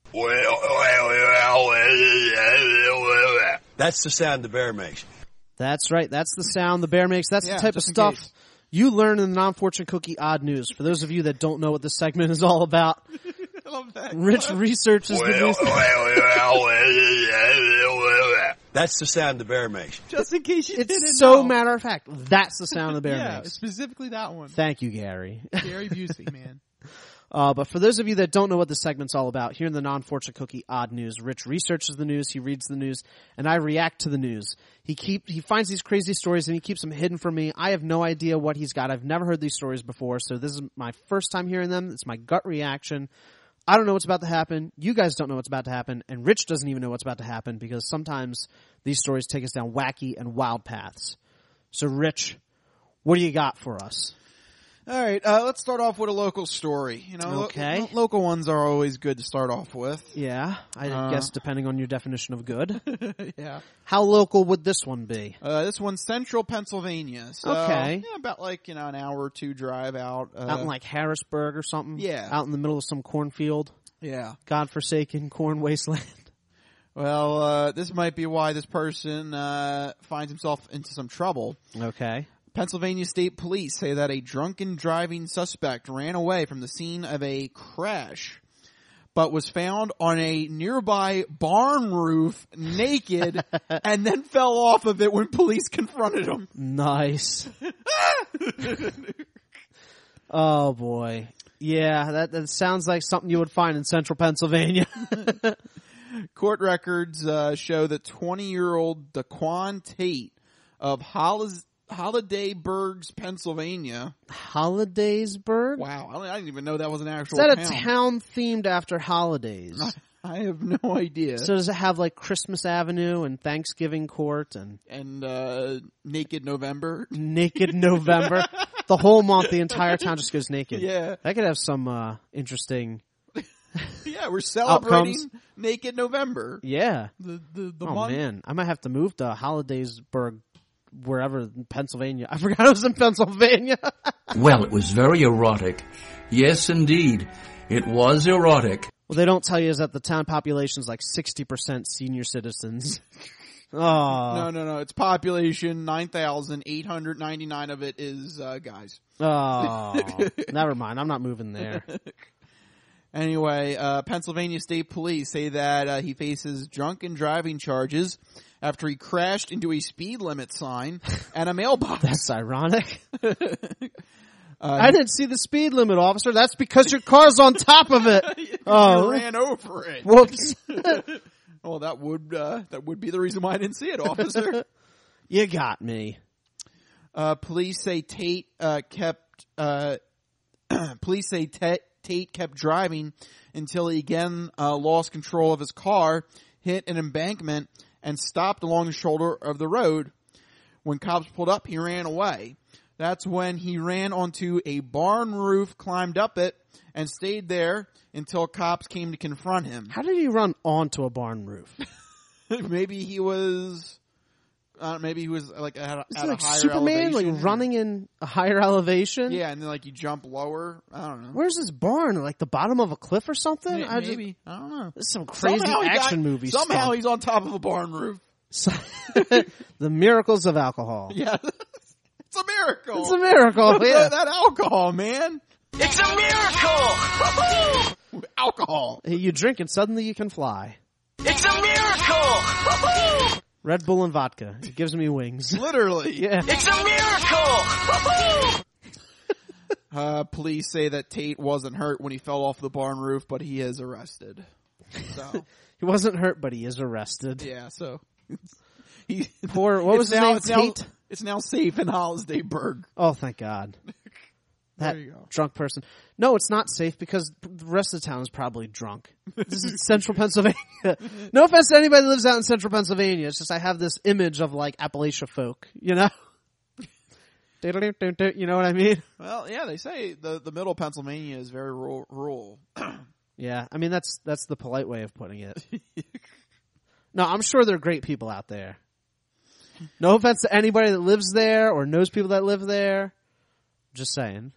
That's the sound the bear makes. That's right. That's the sound the bear makes. That's Yeah, the type of just in stuff case. you learn in the non-fortune cookie odd news. For those of you that don't know what this segment is all about, I love that. Rich researches the news. That's the sound the bear makes. Just in case you It's didn't so know. matter of fact. That's the sound the bear yeah, makes. specifically that one. Thank you, Gary. Gary Busey, man. Uh, but for those of you that don't know what this segment's all about, here in the non-fortune cookie odd news, Rich researches the news, he reads the news, and I react to the news. He keep he finds these crazy stories and he keeps them hidden from me. I have no idea what he's got. I've never heard these stories before, so this is my first time hearing them. It's my gut reaction. I don't know what's about to happen. You guys don't know what's about to happen, and Rich doesn't even know what's about to happen because sometimes these stories take us down wacky and wild paths. So, Rich, what do you got for us? All right, uh, let's start off with a local story. You know, lo- Okay. lo- local ones are always good to start off with. Yeah, I Uh, guess depending on your definition of good. Yeah. How local would this one be? Uh, this one's central Pennsylvania. So, Okay. yeah, about like, you know, an hour or two drive out. Uh, Out in like Harrisburg or something? Yeah. Out in the middle of some cornfield? Yeah. Godforsaken corn wasteland? Well, uh, this might be why this person, uh, finds himself into some trouble. Okay. Pennsylvania State Police say that a drunken driving suspect ran away from the scene of a crash, but was found on a nearby barn roof naked and then fell off of it when police confronted him. Nice. Oh boy. Yeah, that, that sounds like something you would find in central Pennsylvania. Court records uh, show that twenty-year-old Daquan Tate of Hollis, Holidayburg, Pennsylvania. Holidaysburg? Wow, I, don't, I didn't even know that was an Is actual that town. a town themed after holidays? I have no idea. So does it have like Christmas Avenue and Thanksgiving Court and and uh, Naked November? Naked November? The whole month, the entire town just goes naked. Yeah. That could have some uh, interesting Yeah, we're celebrating outcomes. Naked November. Yeah. The the, the oh month. man, I might have to move to Holidaysburg, wherever in Pennsylvania. I forgot it was in Pennsylvania. Well, it was very erotic. Yes, indeed. It was erotic. What they don't tell you is that the town population is like sixty percent senior citizens. Oh. No, no, no. It's population nine thousand eight hundred ninety-nine of it is uh, guys. Oh. Never mind. I'm not moving there. Anyway, uh, Pennsylvania State Police say that uh, he faces drunken driving charges after he crashed into a speed limit sign and a mailbox. That's ironic. Uh, I didn't see the speed limit, officer. That's because your car's on top of it. Oh, you ran over it. Whoops. Well, that would uh, that would be the reason why I didn't see it, officer. You got me. Uh, police say Tate uh, kept. Uh, police say Tate Tate kept driving until he again uh, lost control of his car, hit an embankment, and stopped along the shoulder of the road. When cops pulled up, he ran away. That's when he ran onto a barn roof, climbed up it, and stayed there until cops came to confront him. How did he run onto a barn roof? Maybe he was, uh, maybe he was like at, a, Is at it a like higher Superman, elevation. like running in a higher elevation? Yeah, and then like you jump lower. I don't know. Where's this barn? Like the bottom of a cliff or something? Yeah, I just- maybe. I don't know. This is some crazy Somehow he action got- movie Somehow stuff. he's on top of a barn roof. The miracles of alcohol. Yeah. It's a miracle. It's a miracle, That- yeah. That alcohol, man. It's a miracle! Alcohol. Hey, you drink and suddenly you can fly. It's a miracle! Red Bull and vodka. It gives me wings. Literally. Yeah. It's a miracle! Uh, police say that Tate wasn't hurt when he fell off the barn roof, but he is arrested. So He wasn't hurt, but he is arrested. yeah, so he Poor, what was it's his now, name? It's now, Tate? it's now safe in Hollidaysburg. Oh, thank God. That There you go. drunk person. No, it's not safe because the rest of the town is probably drunk. This is central Pennsylvania. No offense to anybody that lives out in central Pennsylvania. It's just I have this image of like Appalachia folk, you know? You know what I mean? Well, yeah, they say the the middle of Pennsylvania is very rural. rural. Yeah, I mean that's that's the polite way of putting it. No, I'm sure there are great people out there. No offense to anybody that lives there or knows people that live there. Just saying.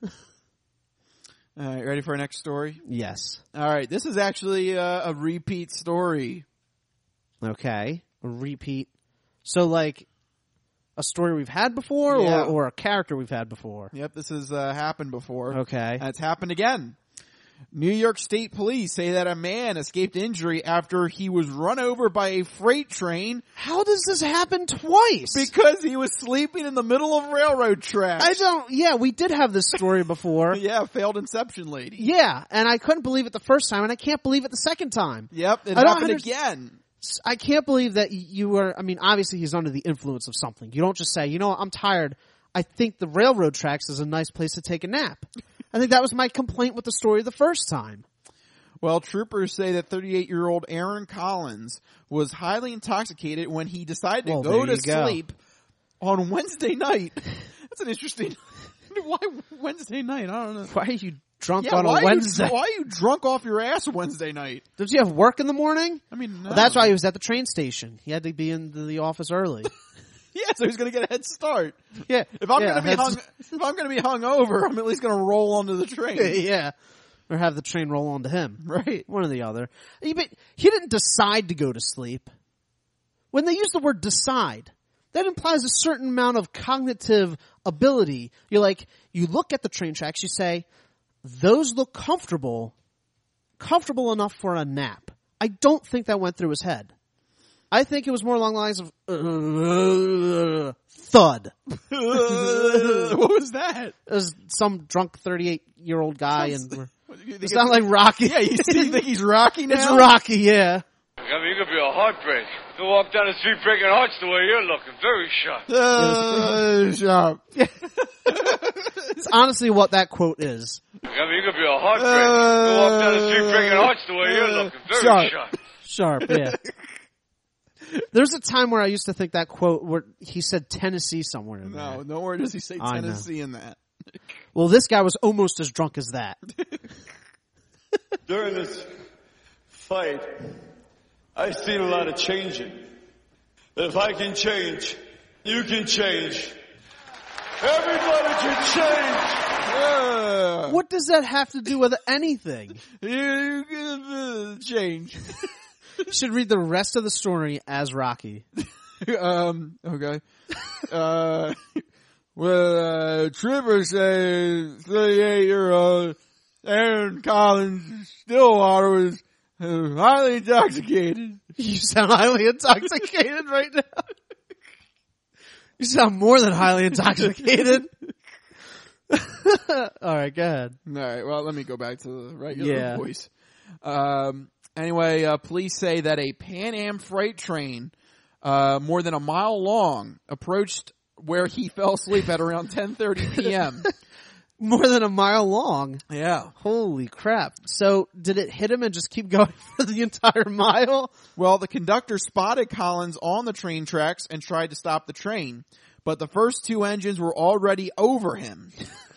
All right, ready for our next story? Yes. All right, this is actually a, a repeat story. Okay, a repeat. So, like, a story we've had before, Yeah. or, or a character we've had before? Yep, this has uh, happened before. Okay. And it's happened again. New York State Police say that a man escaped injury after he was run over by a freight train. How does this happen twice? Because he was sleeping in the middle of railroad tracks. I don't, yeah, we did have this story before. Yeah, failed Inception lady. Yeah, and I couldn't believe it the first time, and I can't believe it the second time. Yep, it I don't happened under- again. I can't believe that you were, I mean, obviously he's under the influence of something. You don't just say, you know what, I'm tired. I think the railroad tracks is a nice place to take a nap. I think that was my complaint with the story the first time. Well, troopers say that thirty-eight-year-old Aaron Collins was highly intoxicated when he decided to Well, go there to you go. sleep on Wednesday night. That's an interesting... Why Wednesday night? I don't know. Why are you drunk Yeah, on why a are you- Wednesday? why are you drunk off your ass Wednesday night? Did you have work in the morning? I mean, no. Well, that's why he was at the train station. He had to be in the, the office early. Yeah, so he's going to get a head start. Yeah, If I'm yeah, going to be heads- hung, if I'm going to be hung over, I'm at least going to roll onto the train. Yeah. Or have the train roll onto him. Right. One or the other. He, but he didn't decide to go to sleep. When they use the word decide, that implies a certain amount of cognitive ability. You're like, you look at the train tracks, you say, those look comfortable, comfortable enough for a nap. I don't think that went through his head. I think it was more along the lines of, uh, thud. What was that? It was some drunk thirty-eight-year-old guy, Sounds- and we're, You think it sounds like Rocky. Yeah, you, see, you think he's Rocky now? It's Rocky, yeah. I mean, you could be a heartbreak. You walk down the street breaking hearts the way you're looking. Very sharp. Uh, sharp. It's honestly what that quote is. I mean, you could be a heartbreak. You walk down the street breaking hearts the way you're looking. Very Sharp. sharp. Sharp, yeah. There's a time where I used to think that quote where he said Tennessee somewhere in there. No, nowhere does he say I know. Tennessee in that. Well, this guy was almost as drunk as that. During this fight, I've seen a lot of changing. If I can change, you can change. Everybody can change. Uh, What does that have to do with anything? You can uh, change. You should read the rest of the story as Rocky. um, okay. Uh, well, uh, Trooper says thirty-eight-year-old Aaron Collins Stillwater was uh, highly intoxicated. You sound highly intoxicated right now. You sound more than highly intoxicated. All right, go ahead. All right, well, let me go back to the regular Yeah. voice. Um, anyway, uh, police say that a Pan Am freight train, uh, more than a mile long, approached where he fell asleep at around ten thirty p.m. More than a mile long. Yeah. Holy crap. So did it hit him and just keep going for the entire mile? Well, the conductor spotted Collins on the train tracks and tried to stop the train, but the first two engines were already over him.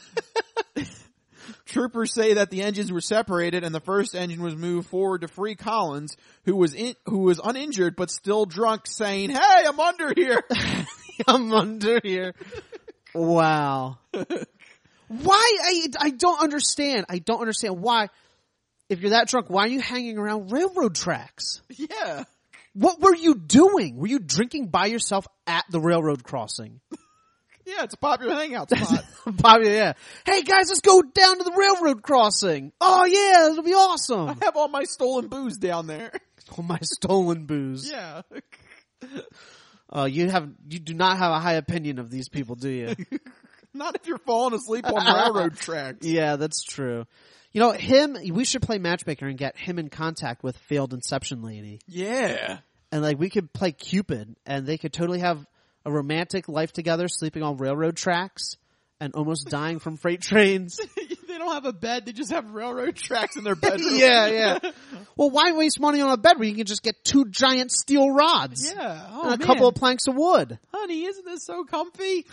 Troopers say that the engines were separated and the first engine was moved forward to free Collins, who was in, who was uninjured but still drunk, saying, "Hey, I'm under here." I'm under here. Wow. Why? I, I don't understand. I don't understand why, if you're that drunk, why are you hanging around railroad tracks? Yeah. What were you doing? Were you drinking by yourself at the railroad crossing? Yeah, it's a popular hangout spot. Bobby, yeah. Hey guys, let's go down to the railroad crossing. Oh yeah, it'll be awesome. I have all my stolen booze down there. All my stolen booze. Yeah. Uh, you have, you do not have a high opinion of these people, do you? Not if you're falling asleep on railroad tracks. Yeah, that's true. You know, him, we should play matchmaker and get him in contact with failed Inception lady. Yeah. And like, we could play Cupid and they could totally have a romantic life together, sleeping on railroad tracks and almost dying from freight trains. They'd don't have a bed; they just have railroad tracks in their bedroom. yeah, yeah. Well, why waste money on a bed where you can just get two giant steel rods? Yeah, oh, and a man. couple of planks of wood. Honey, isn't this so comfy?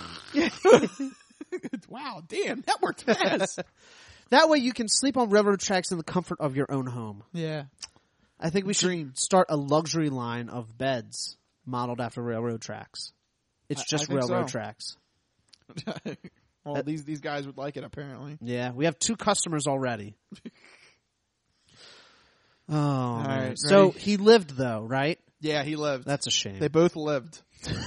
Wow, damn, that worked fast. That way you can sleep on railroad tracks in the comfort of your own home. Yeah. I think we Dream. should start a luxury line of beds modeled after railroad tracks. It's just railroad so. tracks. Well, these these guys would like it, apparently. Yeah, we have two customers already. Oh, All man. Right, so he lived, though, right? Yeah, he lived. That's a shame. They both lived.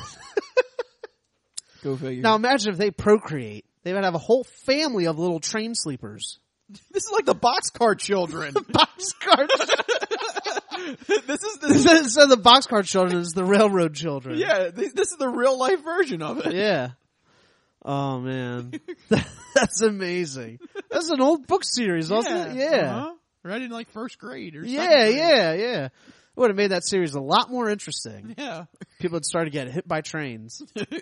Go figure. Now imagine if they procreate. They would have a whole family of little train sleepers. This is like the Boxcar Children. Boxcar This is the, so the Boxcar Children is the Railroad Children. Yeah, this is the real life version of it. Yeah. Oh man, that's amazing. That's an old book series, wasn't yeah, it? Yeah. Uh-huh. Read in like first grade or yeah, grade. yeah, yeah. Would have made that series a lot more interesting. Yeah. People would start to get hit by trains.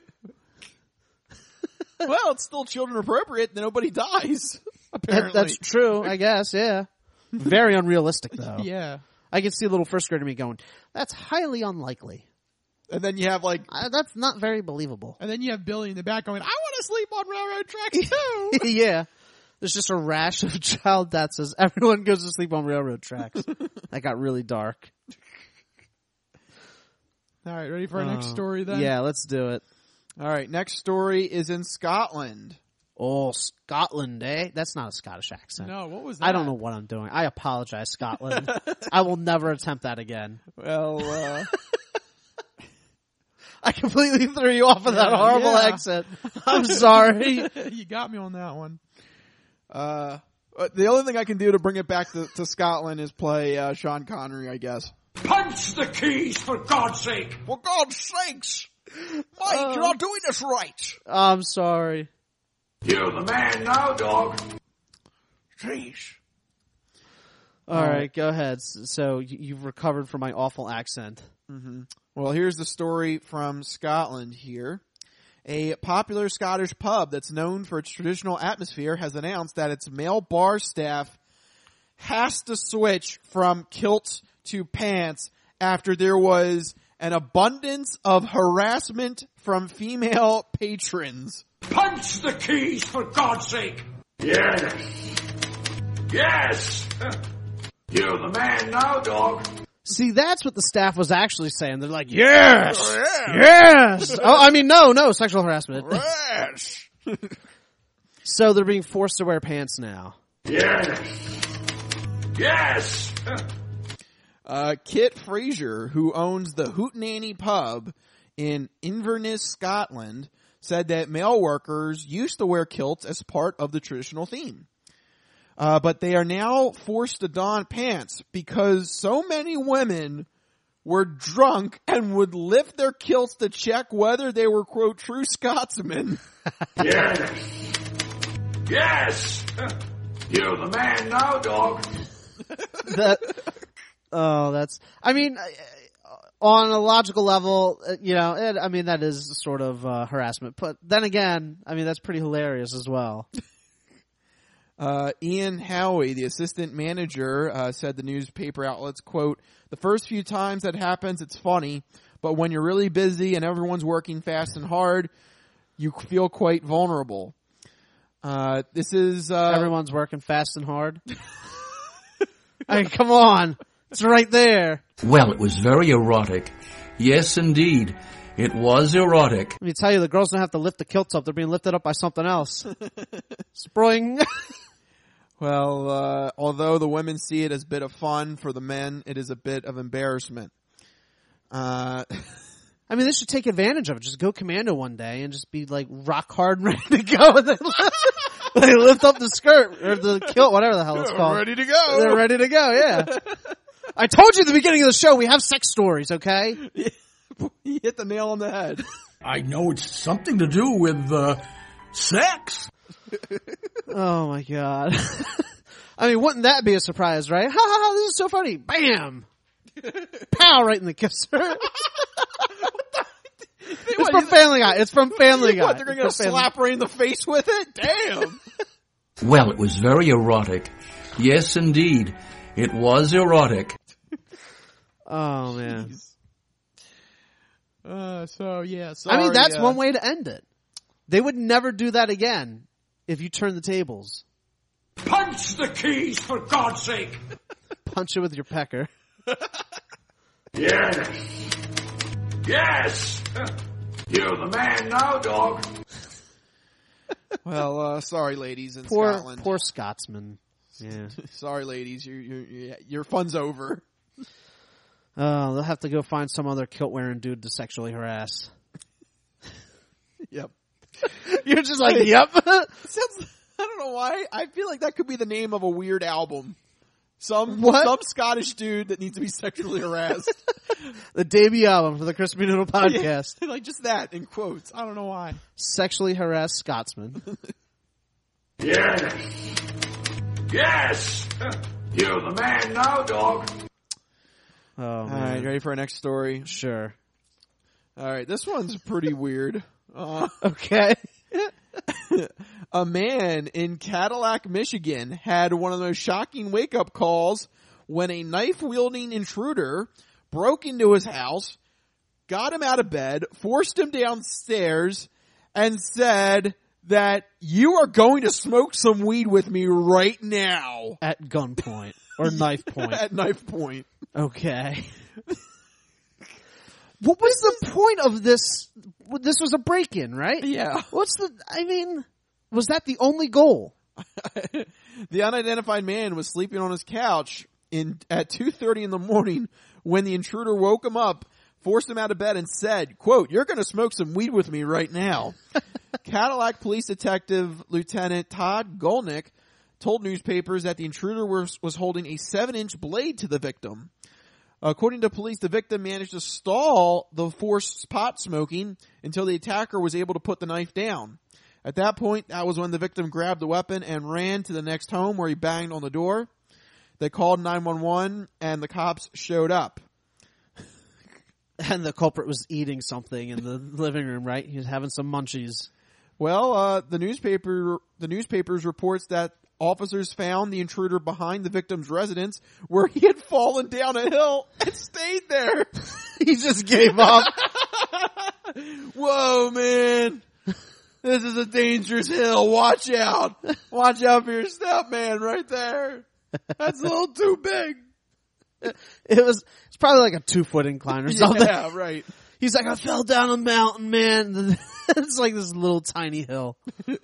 Well, it's still children appropriate. Then nobody dies. Apparently, that, that's true. I guess. Yeah. Very unrealistic, though. Yeah. I can see a little first grader me going, "That's highly unlikely." And then you have like uh, that's not very believable. And then you have Billy in the back going, "I want to sleep on railroad tracks too." Yeah. There's just a rash of child deaths as everyone goes to sleep on railroad tracks. That got really dark. All right, ready for our uh, next story then? Yeah, let's do it. All right, next story is in Scotland. Oh, Scotland, eh? That's not a Scottish accent. No, what was that? I don't know what I'm doing. I apologize, Scotland. I will never attempt that again. Well, uh... I completely threw you off of that yeah, horrible yeah. accent. I'm sorry. You got me on that one. Uh, the only thing I can do to bring it back to, to Scotland is play uh, Sean Connery, I guess. Punch the keys, for God's sake! For God's sakes! Mike, uh, you're not doing this right. I'm sorry. You're the man now, dog. Jeez. All uh, right, go ahead. So you've recovered from my awful accent. Mm-hmm. Well, here's the story from Scotland here. A popular Scottish pub that's known for its traditional atmosphere has announced that its male bar staff has to switch from kilts to pants after there was an abundance of harassment from female patrons. Punch the keys, for God's sake! Yes! Yes! You're the man now, dog. See, that's what the staff was actually saying. They're like, yes! Oh, yeah. Yes! Oh, I mean, no, no, sexual harassment. Yes! So they're being forced to wear pants now. Yes! Yes! Uh, Kit Fraser, who owns the Hootenanny pub in Inverness, Scotland, said that male workers used to wear kilts as part of the traditional theme. Uh, but they are now forced to don pants because so many women were drunk and would lift their kilts to check whether they were, quote, true Scotsmen. Yes! Yes! You're the man now, dog. That, oh, that's, I mean, on a logical level, you know, it, I mean, that is sort of uh, harassment. But then again, I mean, that's pretty hilarious as well. Uh, Ian Howie, the assistant manager, uh, said the newspaper outlets, quote, "The first few times that happens, it's funny, but when you're really busy and everyone's working fast and hard, you feel quite vulnerable." Uh, this is, uh... Everyone's working fast and hard? I mean, come on. It's right there. Well, it was very erotic. Yes, indeed. It was erotic. Let me tell you, the girls don't have to lift the kilts up. They're being lifted up by something else. Spring. Well, uh, although the women see it as a bit of fun, for the men, it is a bit of embarrassment. Uh, I mean, they should take advantage of it. Just go commando one day and just be like rock hard and ready to go. And then they lift up the skirt or the kilt, whatever the hell it's They're called. ready to go. They're ready to go, yeah. I told you at the beginning of the show, we have sex stories, okay? You hit the nail on the head. I know it's something to do with, uh, sex. Oh my god. I mean, wouldn't that be a surprise, right? Ha ha ha, this is so funny. Bam! Pow, right in the kisser. It's from Family Guy. It's from Family Guy. What, they're gonna get a slap right in the face with it? Damn. Well, it was very erotic. Yes, indeed. It was erotic. Oh, man. Uh, so, yeah. I mean, sorry, that's uh, one way to end it. They would never do that again if you turn the tables. Punch the keys, for God's sake! Punch it with your pecker. Yes. Yes! You're the man now, dog. Well, uh, sorry, ladies in Poor, Scotland. poor Scotsman. Yeah. Sorry, ladies. Your, your, your fun's over. Oh, they'll have to go find some other kilt-wearing dude to sexually harass. Yep. You're just like, yep. Sounds, I don't know why. I feel like that could be the name of a weird album. Some What? some Scottish dude that needs to be sexually harassed. The debut album for the Crispy Noodle Podcast. Yeah, like just that in quotes. I don't know why. Sexually harassed Scotsman. Yes. Yes! You're the man now, dog. Oh, All man. right, ready for our next story? Sure. All right, this one's pretty weird. Uh, okay. A man in Cadillac, Michigan had one of the most shocking wake-up calls when a knife-wielding intruder broke into his house, got him out of bed, forced him downstairs, and said that you are going to smoke some weed with me right now. At gunpoint. Or knife point. At knife point. Okay. What was the point of this? This was a break-in, right? Yeah. What's the, I mean, was that the only goal? The unidentified man was sleeping on his couch in at two thirty in the morning when the intruder woke him up, forced him out of bed, and said, quote, "You're going to smoke some weed with me right now." Cadillac Police Detective Lieutenant Todd Golnick told newspapers that the intruder was, was holding a seven-inch blade to the victim. According to police, the victim managed to stall the forced pot smoking until the attacker was able to put the knife down. At that point, that was when the victim grabbed the weapon and ran to the next home where he banged on the door. They called nine one one and the cops showed up. And the culprit was eating something in the living room, right? He was having some munchies. Well, uh, the newspaper, the newspapers reports that officers found the intruder behind the victim's residence where he had fallen down a hill and stayed there. He just gave up. Whoa, man. This is a dangerous hill. Watch out. Watch out for your step, man, right there. That's a little too big. It was, it's probably like a two foot incline or something. Yeah, right. He's like, I fell down a mountain, man. It's like this little tiny hill.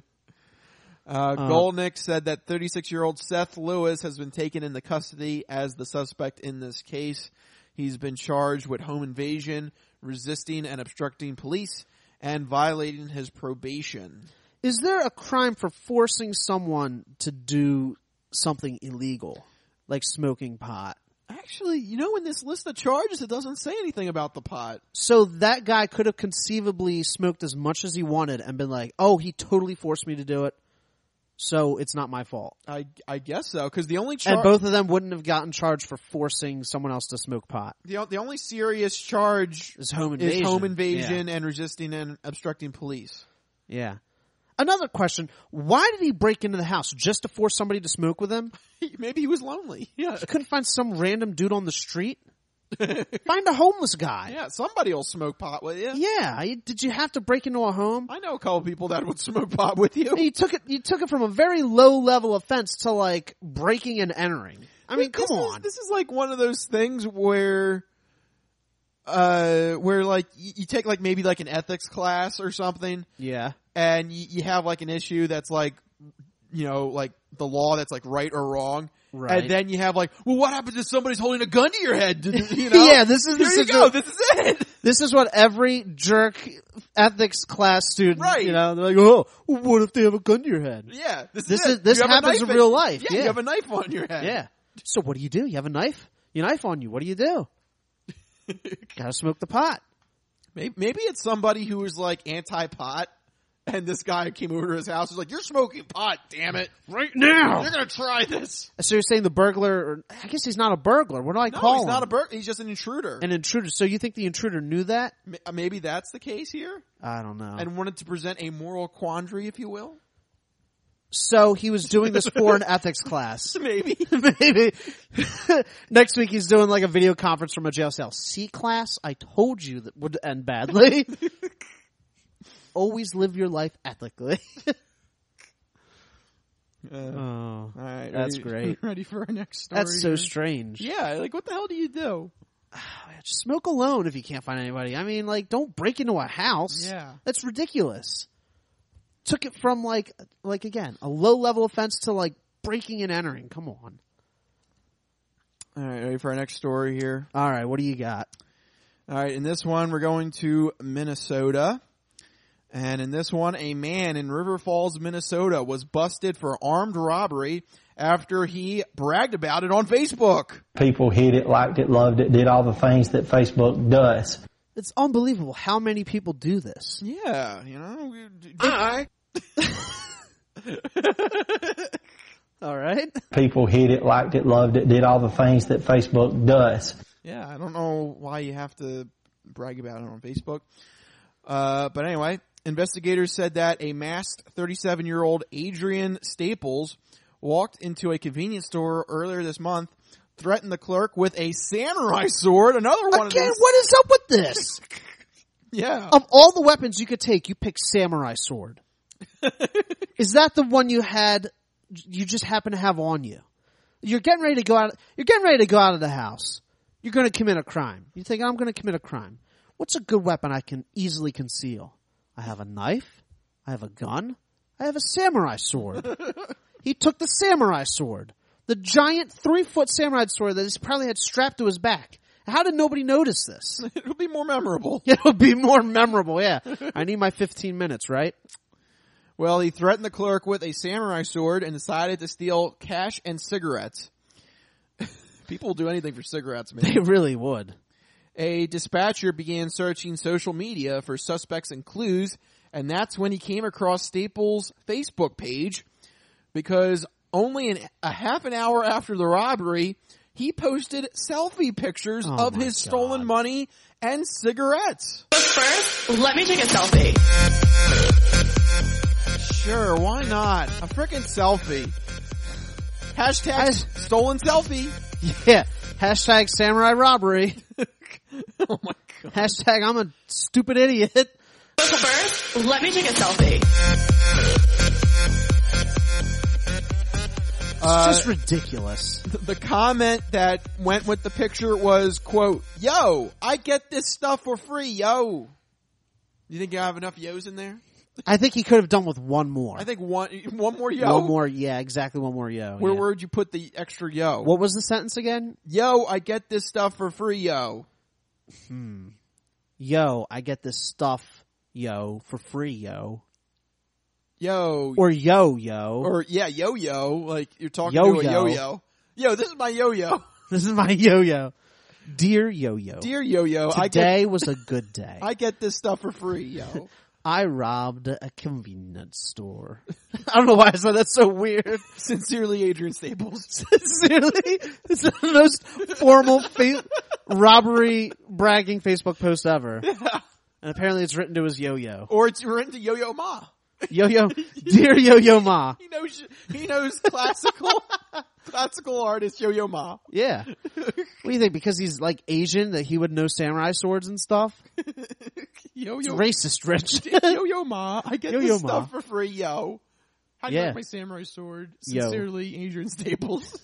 Uh, Golnick said that thirty-six-year-old Seth Lewis has been taken into custody as the suspect in this case. He's been charged with home invasion, resisting and obstructing police, and violating his probation. Is there a crime for forcing someone to do something illegal, like smoking pot? Actually, you know, in this list of charges, it doesn't say anything about the pot. So that guy could have conceivably smoked as much as he wanted and been like, oh, he totally forced me to do it, so it's not my fault. I I guess so, because the only charge... And both of them wouldn't have gotten charged for forcing someone else to smoke pot. The, the only serious charge is home invasion, is home invasion yeah. and resisting and obstructing police. Yeah. Another question, why did he break into the house? Just to force somebody to smoke with him? Maybe he was lonely. Yeah. He couldn't find some random dude on the street? Find a homeless guy. Yeah, somebody will smoke pot with you. Yeah. Did you have to break into a home? I know a couple people that would smoke pot with you. You took it, you took it from a very low level offense to like breaking and entering. I mean, this come is, on. This is like one of those things where, uh, where like you, you take like maybe like an ethics class or something. Yeah. And you, you have like an issue that's like, you know, like the law that's like right or wrong. Right. And then you have like, well, what happens if somebody's holding a gun to your head? You know? Yeah, this is Here this you is go. What, this is it. This is what every jerk ethics class student, right. you know, they're like, oh, what if they have a gun to your head? Yeah, this, this is, is this you happens in real life. Yeah, yeah, you have a knife on your head. Yeah. So what do you do? You have a knife? You knife on you. What do you do? Gotta smoke the pot. Maybe, maybe it's somebody who is like anti-pot. And this guy came over to his house and was like, you're smoking pot, damn it. Right now. You're going to try this. So you're saying the burglar, or, I guess he's not a burglar. What do I no, call him? he's not a burglar. He's just an intruder. An intruder. So you think the intruder knew that? Maybe that's the case here? I don't know. And wanted to present a moral quandary, if you will? So he was doing this for an ethics class. Maybe. Maybe. Next week he's doing like a video conference from a jail cell. See, class, I told you that would end badly. Always live your life ethically. Uh, oh, all right, that's ready, great. Ready for our next story? That's so here? strange. Yeah, like what the hell do you do? Just smoke alone if you can't find anybody. I mean, like, don't break into a house. Yeah. That's ridiculous. Took it from like, like again, a low level offense to like breaking and entering. Come on. All right, ready for our next story here? All right, what do you got? All right, in this one, we're going to Minnesota. And in this one, a man in River Falls, Minnesota was busted for armed robbery after he bragged about it on Facebook. People hit it, liked it, loved it, did all the things that Facebook does. It's unbelievable how many people do this. Yeah, you know. I. All right. People hit it, liked it, loved it, did all the things that Facebook does. Yeah, I don't know why you have to brag about it on Facebook. Uh, but anyway, investigators said that a masked thirty-seven-year-old Adrian Staples walked into a convenience store earlier this month, threatened the clerk with a samurai sword, another one Again, of these. what is up with this? Yeah. Of all the weapons you could take, you pick samurai sword. Is that the one you had, you just happen to have on you? You're getting ready to go out, you're getting ready to go out of the house. You're going to commit a crime. You think, I'm going to commit a crime. What's a good weapon I can easily conceal? I have a knife. I have a gun. I have a samurai sword. He took the samurai sword. The giant three-foot samurai sword that he probably had strapped to his back. How did nobody notice this? It'll be more memorable. It'll be more memorable, yeah. I need my fifteen minutes, right? Well, he threatened the clerk with a samurai sword and decided to steal cash and cigarettes. People will do anything for cigarettes, man. They really would. A dispatcher began searching social media for suspects and clues, and that's when he came across Staples' Facebook page, because only an, a half an hour after the robbery, he posted selfie pictures Oh of my his God. stolen money and cigarettes. First, let me take a selfie. Sure, why not? A frickin' selfie. Hashtag I- stolen selfie. Yeah. Hashtag samurai robbery. Oh my God. Hashtag I'm a stupid idiot. First, let me take a selfie. It's Uh, just ridiculous. The comment that went with the picture was, quote, "Yo, I get this stuff for free, yo." You think you have enough yos in there? I think he could have done with one more. I think one one more yo. One more, yeah, exactly one more yo. Where yeah. would you put the extra yo? What was the sentence again? Yo, I get this stuff for free, yo. Hmm. Yo, I get this stuff, yo, for free, yo. Yo. Or yo, yo. Or, yeah, yo-yo. Like, you're talking Yo-yo. to a yo-yo. Yo, this is my yo-yo. This is my yo-yo. Dear yo-yo. Dear yo-yo, I get, Today was a good day. I get this stuff for free, yo. I robbed a convenience store. I don't know why I said that's so weird. Sincerely, Adrian Staples. Sincerely, it's the most formal fa- robbery bragging Facebook post ever. Yeah. And apparently it's written to his yo-yo. Or it's written to Yo-Yo Ma. Yo-yo, dear yo-yo ma. He knows, he knows classical, classical artist Yo-Yo Ma. Yeah. What do you think? Because he's like Asian that he would know samurai swords and stuff? Yo It's yo racist, Rich. yo yo ma. I get Get Yo-Yo this Ma. stuff for free, yo. I Yeah. like my samurai sword. Yo. Sincerely, Adrian Staples.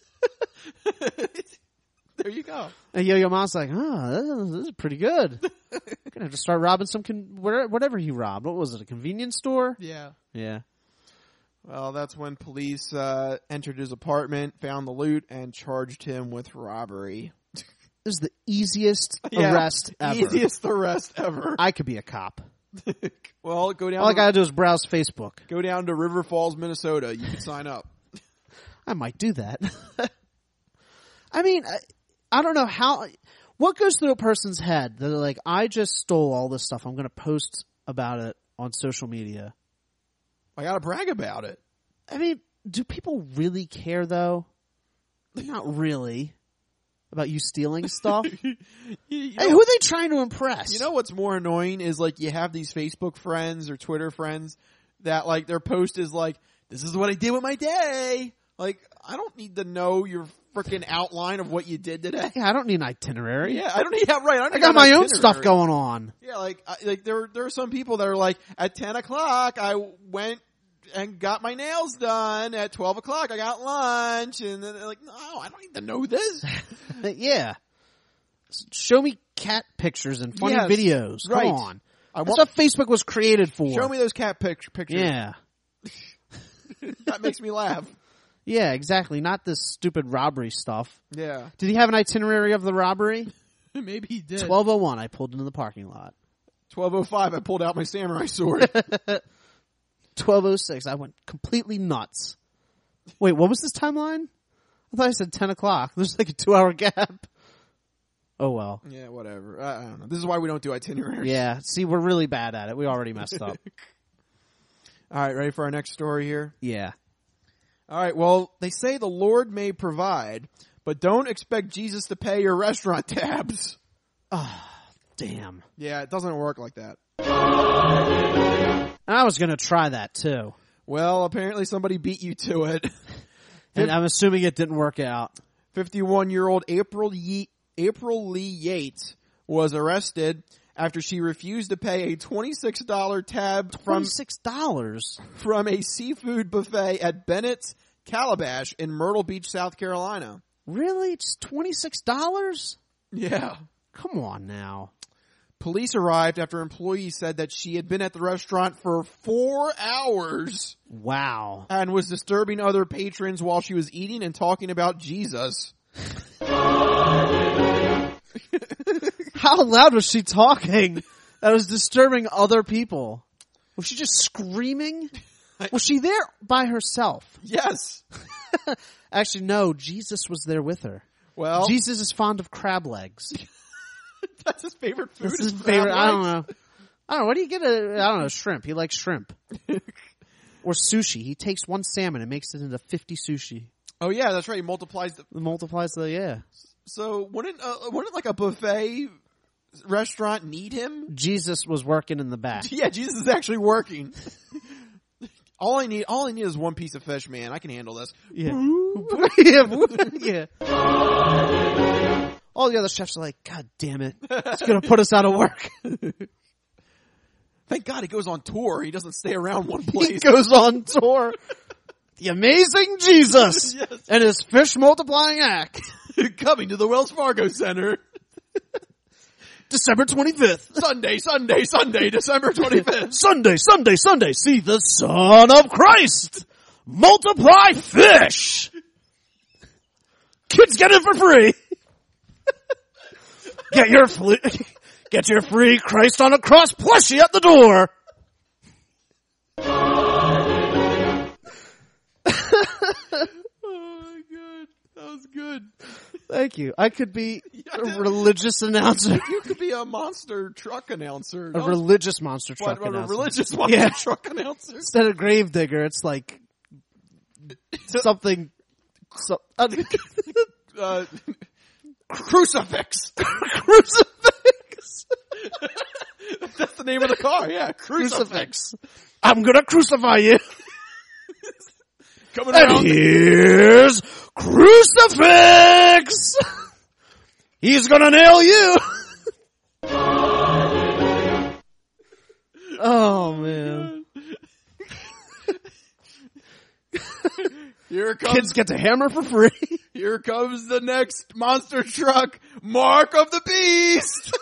There you go. And Yo-Yo Ma's like, oh, this, this is pretty good. Gonna have to start robbing some, con- whatever, whatever he robbed. What was it, a convenience store? Yeah. Yeah. Well, that's when police uh, entered his apartment, found the loot, and charged him with robbery. This is the easiest Yeah, arrest ever. Easiest arrest ever. I could be a cop. Well, go down. All I to, gotta do is browse Facebook. go down to River Falls, Minnesota. You can sign up. I might do that. I mean, I, I don't know how, what goes through a person's head that they're like, I just stole all this stuff. I'm going to post about it on social media. I gotta brag about it. I mean, do people really care though? Not really. About you stealing stuff? You Hey, know- who are they trying to impress? You know what's more annoying is like you have these Facebook friends or Twitter friends that like their post is like, this is what I did with my day. Like, I don't need to know your freaking outline of what you did today. Yeah, I don't need an itinerary. Yeah, I don't need, yeah, right. I, don't I need got an my own itinerary. stuff going on. Yeah, like, I, like there, there are some people that are like, at ten o'clock, I went and got my nails done. At twelve o'clock, I got lunch. And then they're like, no, I don't need to know this. Yeah. Show me cat pictures and funny Yes, videos. Come right. on. I That's want, what Facebook was created for. show me those cat pic- pictures. Yeah. That makes me laugh. Yeah, exactly. Not this stupid robbery stuff. Yeah. Did he have an itinerary of the robbery? Maybe he did. twelve oh one, I pulled into the parking lot. twelve oh five, I pulled out my samurai sword. twelve oh six, I went completely nuts. Wait, what was this timeline? I thought I said ten o'clock. There's like a two hour gap. Oh well. Yeah, whatever. I, I don't know. This is why we don't do itineraries. Yeah, see, we're really bad at it. We already messed up. All right, ready for our next story here? Yeah. All right, well, they say the Lord may provide, but don't expect Jesus to pay your restaurant tabs. Oh, damn. Yeah, it doesn't work like that. I was going to try that too. Well, apparently somebody beat you to it. And I'm assuming it didn't work out. fifty-one-year-old April Ye- April Lee Yates was arrested after she refused to pay a twenty-six dollars tab from twenty-six dollars from a seafood buffet at Bennett's Calabash in Myrtle Beach, South Carolina. Really? It's twenty-six dollars? Yeah. Come on now. Police arrived after employees said that she had been at the restaurant for four hours. Wow. And was disturbing other patrons while she was eating and talking about Jesus. How loud was she talking? That was disturbing other people. Was she just screaming? Was she there by herself? Yes. Actually, no. Jesus was there with her. Well, Jesus is fond of crab legs. That's his favorite food. This is crab favorite. I don't legs. know. I don't know. What do you get? A, I don't know. Shrimp. He likes shrimp. Or sushi. He takes one salmon and makes it into fifty sushi. Oh yeah, that's right. He multiplies the multiplies the yeah. So wouldn't uh, wouldn't like a buffet restaurant need him? Jesus was working in the back. Yeah, Jesus is actually working. all I need, all I need is one piece of fish, man. I can handle this. Yeah, yeah. yeah. All the other chefs are like, God damn it, it's gonna put us out of work. Thank God he goes on tour. He doesn't stay around one place. He goes on tour. The amazing Jesus yes. and his fish multiplying act. Coming to the Wells Fargo Center. December twenty-fifth. Sunday, Sunday, Sunday, December twenty-fifth. Sunday, Sunday, Sunday. See the Son of Christ. Multiply fish. Kids get it for free. Get your fl- get your free Christ on a cross plushie at the door. Oh my God. That was good. Thank you. I could be a religious announcer. You could be a monster truck announcer. A That was- religious monster truck what, what, announcer. A religious monster yeah. truck announcer. Instead of Gravedigger, it's like something. So, uh, uh, crucifix. Crucifix. That's the name of the car. Yeah, crucifix. Crucifix. I'm gonna crucify you. Coming around. And here's Crucifix. He's gonna nail you. Oh man. Here comes, Kids get to hammer for free. Here comes the next monster truck, Mark of the Beast.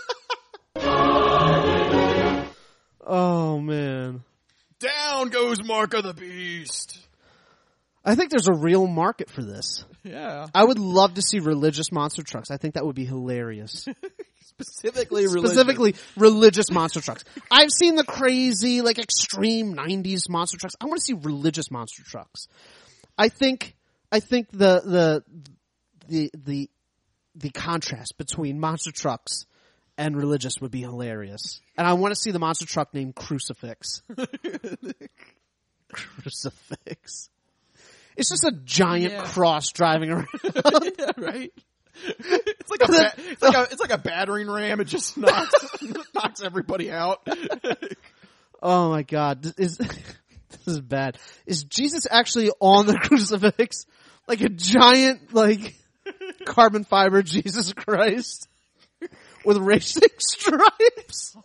Oh man. Down goes Mark of the Beast. I think there's a real market for this. Yeah. I would love to see religious monster trucks. I think that would be hilarious. Specifically religious. Specifically religious monster trucks. I've seen the crazy, like extreme nineties monster trucks. I want to see religious monster trucks. I think, I think the, the, the, the, the contrast between monster trucks and religious would be hilarious. And I want to see the monster truck named Crucifix. Crucifix. It's just a giant Yeah. cross driving around. Yeah, right. It's like a ba- it's like a it's like a battering ram. It just knocks knocks everybody out. Oh my God! Is This is bad. Is Jesus actually on the crucifix? Like a giant, like, carbon fiber Jesus Christ with racing stripes?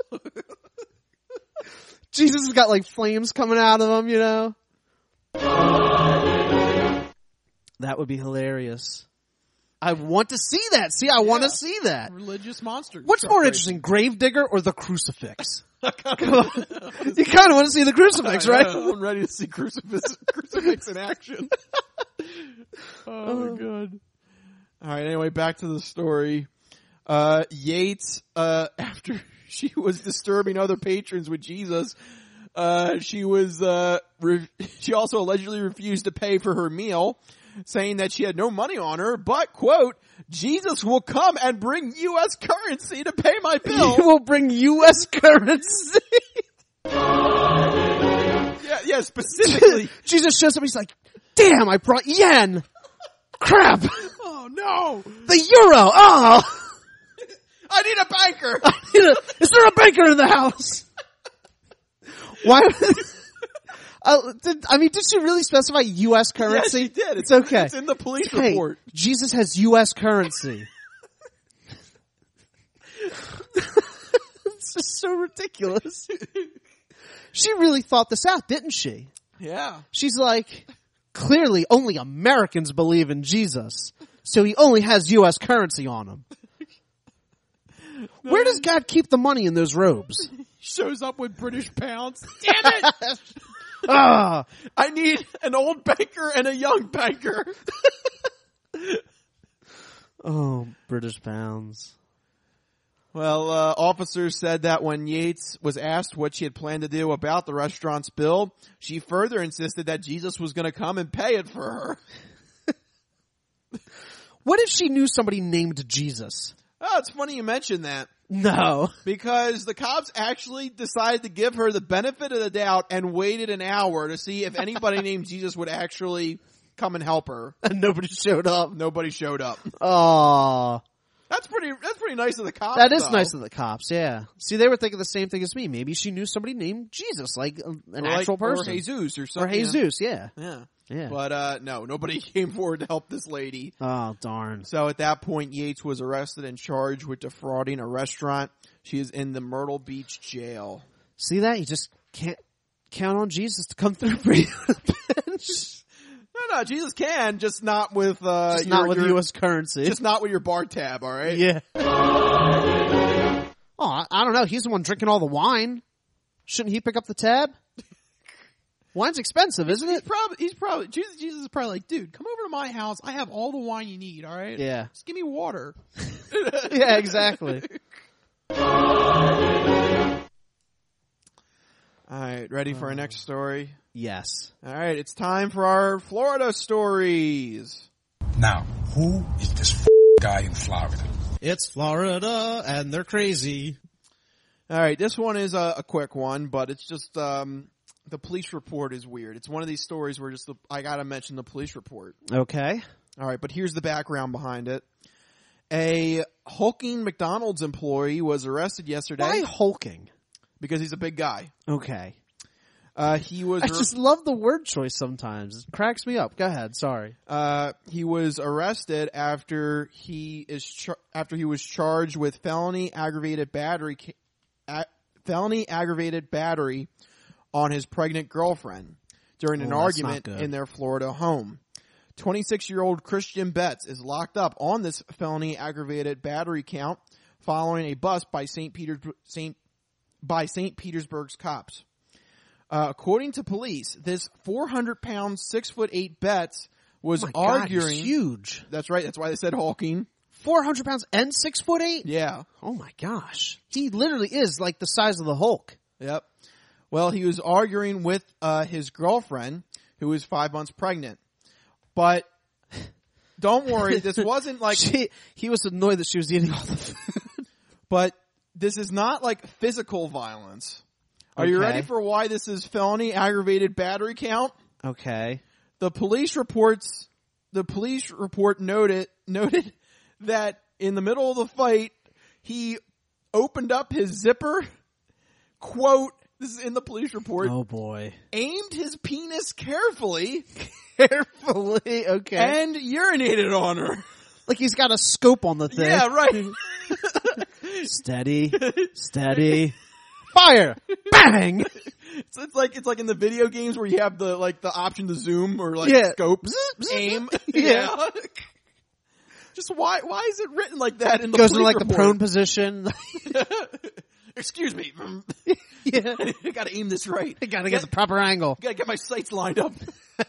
Jesus has got like flames coming out of him, you know? That would be hilarious. I want to see that. See, I yeah. want to see that. Religious monster. What's more interesting, Gravedigger or the crucifix? Come on. You kind of want to see the crucifix, right? I'm ready to see crucifix, crucifix in action. Oh my god. All right. Anyway, back to the story. Uh, Yates, uh, after she was disturbing other patrons with Jesus, uh, she was, uh, re- she also allegedly refused to pay for her meal, saying that she had no money on her, but, quote, Jesus will come and bring U S currency to pay my bill. He will bring U S currency. yeah, yeah, specifically. Jesus shows up, he's like, damn, I brought yen. Crap. Oh, no. The euro. Oh. I need a banker. I need a, is there a banker in the house? Why? Uh, did, I mean, did she really specify U S currency? Yes, she did. It's, it's okay. It's in the police hey, report. Jesus has U S currency. It's just so ridiculous. She really thought this out, didn't she? Yeah. She's like, clearly only Americans believe in Jesus, so he only has U S currency on him. Where does God keep the money in those robes? Shows up with British pounds. Damn it! Ah, I need an old banker and a young banker. Oh, British pounds. Well, uh, officers said that when Yates was asked what she had planned to do about the restaurant's bill, she further insisted that Jesus was going to come and pay it for her. What if she knew somebody named Jesus? Oh, it's funny you mentioned that. No. Because the cops actually decided to give her the benefit of the doubt and waited an hour to see if anybody named Jesus would actually come and help her. And nobody showed up. Nobody showed up. Aww. That's pretty, that's pretty nice of the cops. That is though. nice of the cops, yeah. See, they were thinking the same thing as me. Maybe she knew somebody named Jesus, like an or actual like, person. Or Jesus or something. Or Jesus, yeah. Yeah. Yeah. But, uh, no, nobody came forward to help this lady. Oh, darn. So at that point, Yates was arrested and charged with defrauding a restaurant. She is in the Myrtle Beach jail. See that? You just can't count on Jesus to come through for you on the bench. No, no, Jesus can, just not with, uh, just your, not with your, U S currency. Just not with your bar tab, alright? Yeah. Oh, I, I don't know. He's the one drinking all the wine. Shouldn't he pick up the tab? Wine's expensive, isn't he's it? Probably, he's probably, Jesus, Jesus is probably like, dude, come over to my house. I have all the wine you need, alright? Yeah. Just give me water. Yeah, exactly. Alright, ready for our next story? Yes. Alright, it's time for our Florida stories. Now, who is this f- guy in Florida? It's Florida, and they're crazy. Alright, this one is a, a quick one, but it's just, um, the police report is weird. It's one of these stories where just the, I gotta mention the police report. Okay. Alright, but here's the background behind it. A hulking McDonald's employee was arrested yesterday. Why hulking? Because he's a big guy. Okay. Uh, he was. I just love the word choice sometimes. It cracks me up. Go ahead. Sorry. Uh, he was arrested after he is char- after he was charged with felony aggravated battery, a- felony aggravated battery on his pregnant girlfriend during an oh, argument in their Florida home. twenty-six-year-old Christian Betts is locked up on this felony aggravated battery count following a bust by Saint Peter's Saint by Saint Petersburg's cops. Uh, according to police, this four hundred pound, six foot eight Betts was oh arguing. God, he's huge. That's right. That's why they said hulking. four hundred pounds and six foot eight? Yeah. Oh my gosh. He literally is like the size of the Hulk. Yep. Well, he was arguing with, uh, his girlfriend who was five months pregnant. But don't worry, this wasn't like she, he was annoyed that she was eating all the food. But this is not like physical violence. Are okay. you ready for why this is felony aggravated battery count? Okay. The police reports the police report noted noted that in the middle of the fight he opened up his zipper, quote, This is in the police report. Oh boy. Aimed his penis carefully. Carefully, okay. And urinated on her. Like he's got a scope on the thing. Yeah, right. Steady. Steady. Fire! Bang! So it's like it's like in the video games where you have the like the option to zoom or like yeah. scope, aim. Yeah. yeah. Just why why is it written like that in the goes police in like report? the prone position? Excuse me. Yeah. I gotta aim this right. I gotta get the proper angle. Gotta get my sights lined up.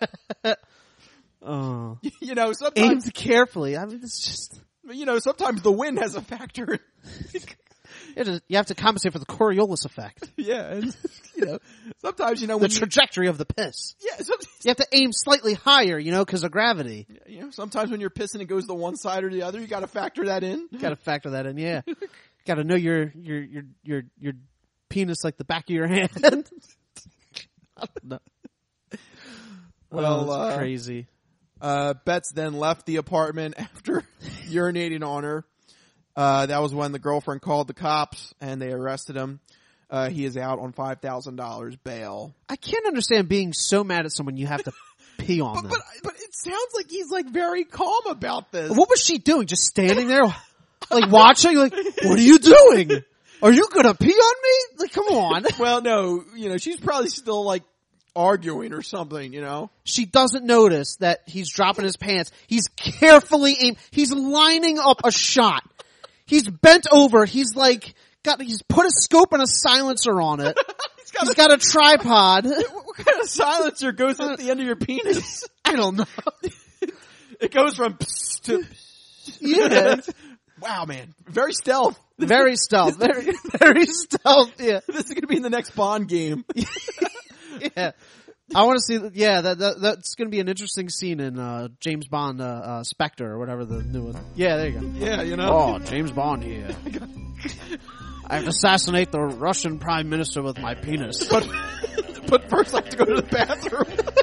Oh. You know, sometimes aimed carefully. I mean, it's just. You know, sometimes the wind has a factor. You have to compensate for the Coriolis effect. Yeah, and you know, sometimes you know the when trajectory of the piss. Yeah, sometimes, you have to aim slightly higher, you know, because of gravity. You know, sometimes when you're pissing, it goes to one side or the other. You got to factor that in. You got to factor that in. Yeah, got to know your your your your your penis like the back of your hand. I don't know. Well, oh, it's uh, crazy. Uh, Betts then left the apartment after urinating on her. Uh, that was when the girlfriend called the cops and they arrested him. Uh, he is out on five thousand dollars bail. I can't understand being so mad at someone you have to pee on but, them. But, but it sounds like he's like very calm about this. What was she doing? Just standing there, like watching? Like, what are you doing? Are you gonna pee on me? Like, come on. Well, no, you know, she's probably still like arguing or something, you know? She doesn't notice that he's dropping his pants. He's carefully aimed. He's lining up a shot. He's bent over. He's like, got, he's put a scope and a silencer on it. he's got, he's a, got a tripod. What kind of silencer goes at the end of your penis? I don't know. It goes from psst to psst. Yeah. Wow, man. Very stealth. Very stealth. Very, very stealth. Yeah. This is going to be in the next Bond game. Yeah. I want to see, yeah, that, that that's going to be an interesting scene in uh, James Bond, uh, uh, Spectre, or whatever the new one. Yeah, there you go. Yeah, you know. Oh, James Bond here. I have to assassinate the Russian Prime Minister with my penis. But, but first I have to go to the bathroom.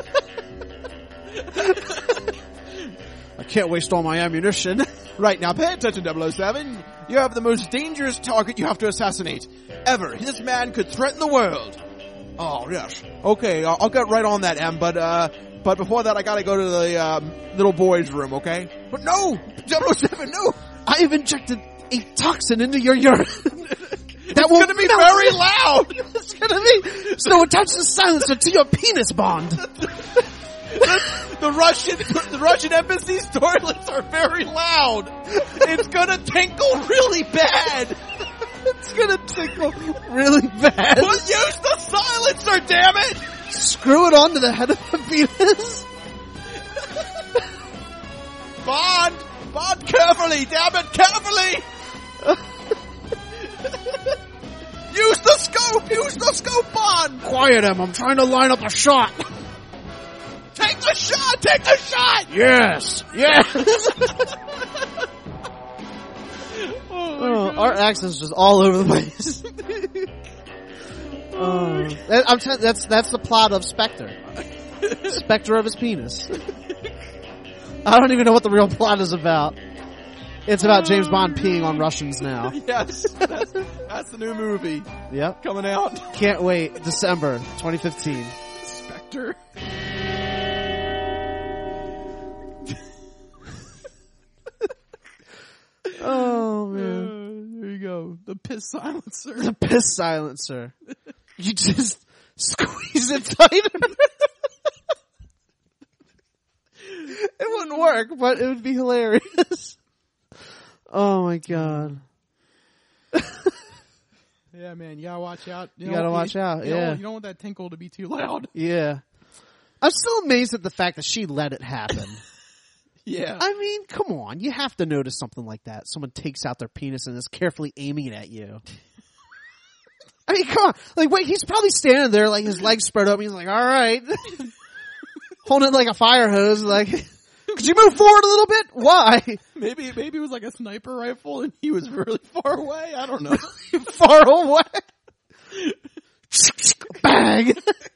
I can't waste all my ammunition. Right, now pay attention, double oh seven. You have the most dangerous target you have to assassinate ever. This man could threaten the world. Oh, yes. Okay, I'll, I'll get right on that, M, but, uh, but before that I gotta go to the, um, little boy's room, okay? But no! double oh seven, no! I have injected a toxin into your urine. That will be melt. Very loud! It's gonna be, so attach the silencer to your penis, Bond. the, the Russian, the Russian embassy's toilets are very loud. It's gonna tinkle really bad. It's gonna tickle really bad. Well, use the silencer, damn it! Screw it onto the head of the penis. Bond! Bond, carefully, damn it, carefully! Use the scope! Use the scope, Bond! Quiet him, I'm trying to line up a shot. Take the shot! Take the shot! Yes! Yes! Oh, our accent's just all over the place. oh, that, I'm t- that's that's the plot of Spectre. Spectre of his penis. I don't even know what the real plot is about. It's about James Bond peeing on Russians now. Yes, that's, that's the new movie. Yep, coming out. Can't wait. December twenty fifteen. Spectre. Oh man. Uh, there you go. The piss silencer. The piss silencer. You just squeeze it tighter. It wouldn't work, but it would be hilarious. Oh my god. Yeah, man, you gotta watch out. You, you gotta watch you, out, you yeah. Don't, you don't want that tinkle to be too loud. Yeah. I'm still amazed at the fact that she let it happen. Yeah. I mean, come on. You have to notice something like that. Someone takes out their penis and is carefully aiming it at you. I mean, come on. Like, wait, he's probably standing there, like, his legs spread open. He's like, all right. Holding it like a fire hose, like, could you move forward a little bit? Why? Maybe, maybe it was like a sniper rifle and he was really far away. I don't know. Far away. Bang.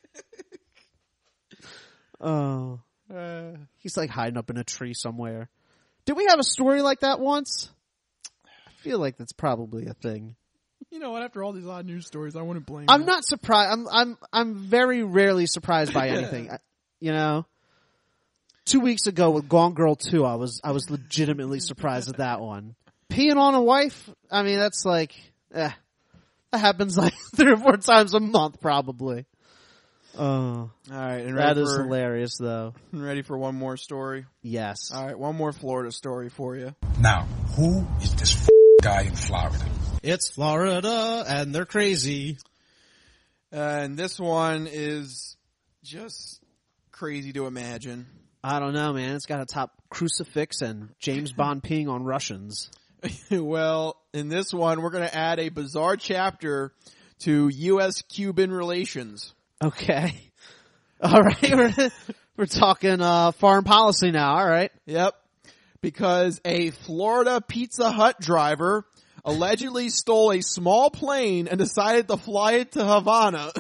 Oh. Uh, he's like hiding up in a tree somewhere. Did we have a story like that once? I feel like that's probably a thing. You know what? After all these odd news stories, I wouldn't blame I'm you. not surprised. I'm I'm I'm very rarely surprised by anything. I, you know, two weeks ago with Gone Girl two, I was I was legitimately surprised at that one. Peeing on a wife? I mean, that's like, eh, that happens like three or four times a month, probably. Oh, all right, and that ready is for, hilarious, though. Ready for one more story? Yes. All right, one more Florida story for you. Now, who is this f- guy in Florida? It's Florida, and they're crazy. Uh, and this one is just crazy to imagine. I don't know, man. It's got a top crucifix and James Bond peeing on Russians. Well, in this one, we're going to add a bizarre chapter to U S Cuban relations. Okay. All right. We're, we're talking uh, foreign policy now. All right. Yep. Because a Florida Pizza Hut driver allegedly stole a small plane and decided to fly it to Havana.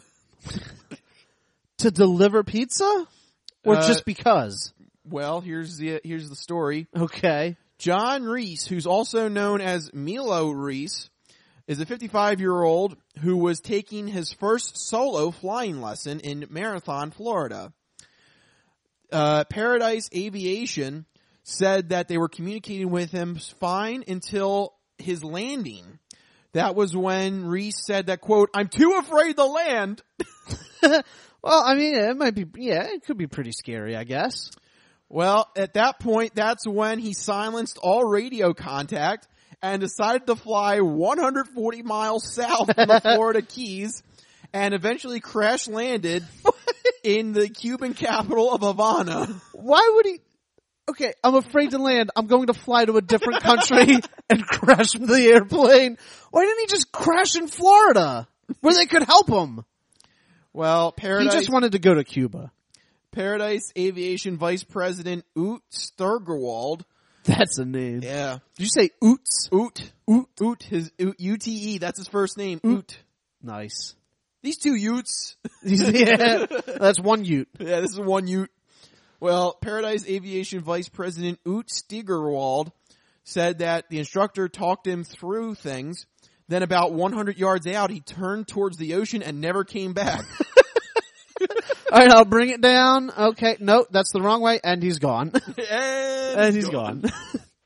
To deliver pizza? Or Uh, just because? Well, here's the here's the story. Okay. John Reese, who's also known as Milo Reese, is a fifty-five-year-old who was taking his first solo flying lesson in Marathon, Florida. Uh, Paradise Aviation said that they were communicating with him fine until his landing. That was when Reese said that, quote, "I'm too afraid to land." Well, I mean, it might be, yeah, it could be pretty scary, I guess. Well, at that point, that's when he silenced all radio contact and decided to fly one hundred forty miles south from the Florida Keys and eventually crash landed in the Cuban capital of Havana. Why would he? Okay, I'm afraid to land. I'm going to fly to a different country and crash the airplane. Why didn't he just crash in Florida where they could help him? Well, Paradise... He just wanted to go to Cuba. Paradise Aviation Vice President Oot Sturgerwald. That's a name. Yeah. Did you say Oots? Oot. Oot. Oot. His Oot. U T E. That's his first name. Oot. Nice. These two Utes. Yeah. That's one Ute. Yeah, this is one Ute. Well, Paradise Aviation Vice President Oot Steigerwald said that the instructor talked him through things. Then about one hundred yards out, he turned towards the ocean and never came back. All right, I'll bring it down. Okay, nope, that's the wrong way, and he's gone. and, and he's gone. gone.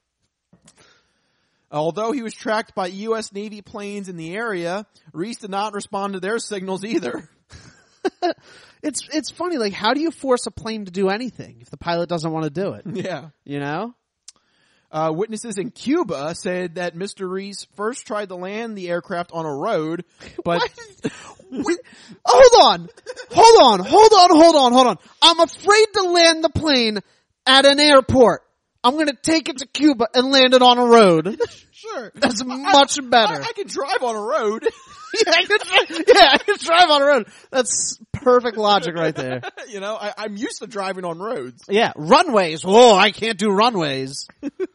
Although he was tracked by U S Navy planes in the area, Reese did not respond to their signals either. It's it's funny, like, how do you force a plane to do anything if the pilot doesn't want to do it? Yeah. You know? Uh, witnesses in Cuba said that Mister Reese first tried to land the aircraft on a road, but... Wait, hold on! Hold on, hold on, hold on, hold on. I'm afraid to land the plane at an airport. I'm gonna take it to Cuba and land it on a road. Sure. That's much better. I, I can drive on a road. yeah, I can, yeah, I can drive on a road. That's perfect logic right there. You know, I, I'm used to driving on roads. Yeah, runways. Oh, I can't do runways.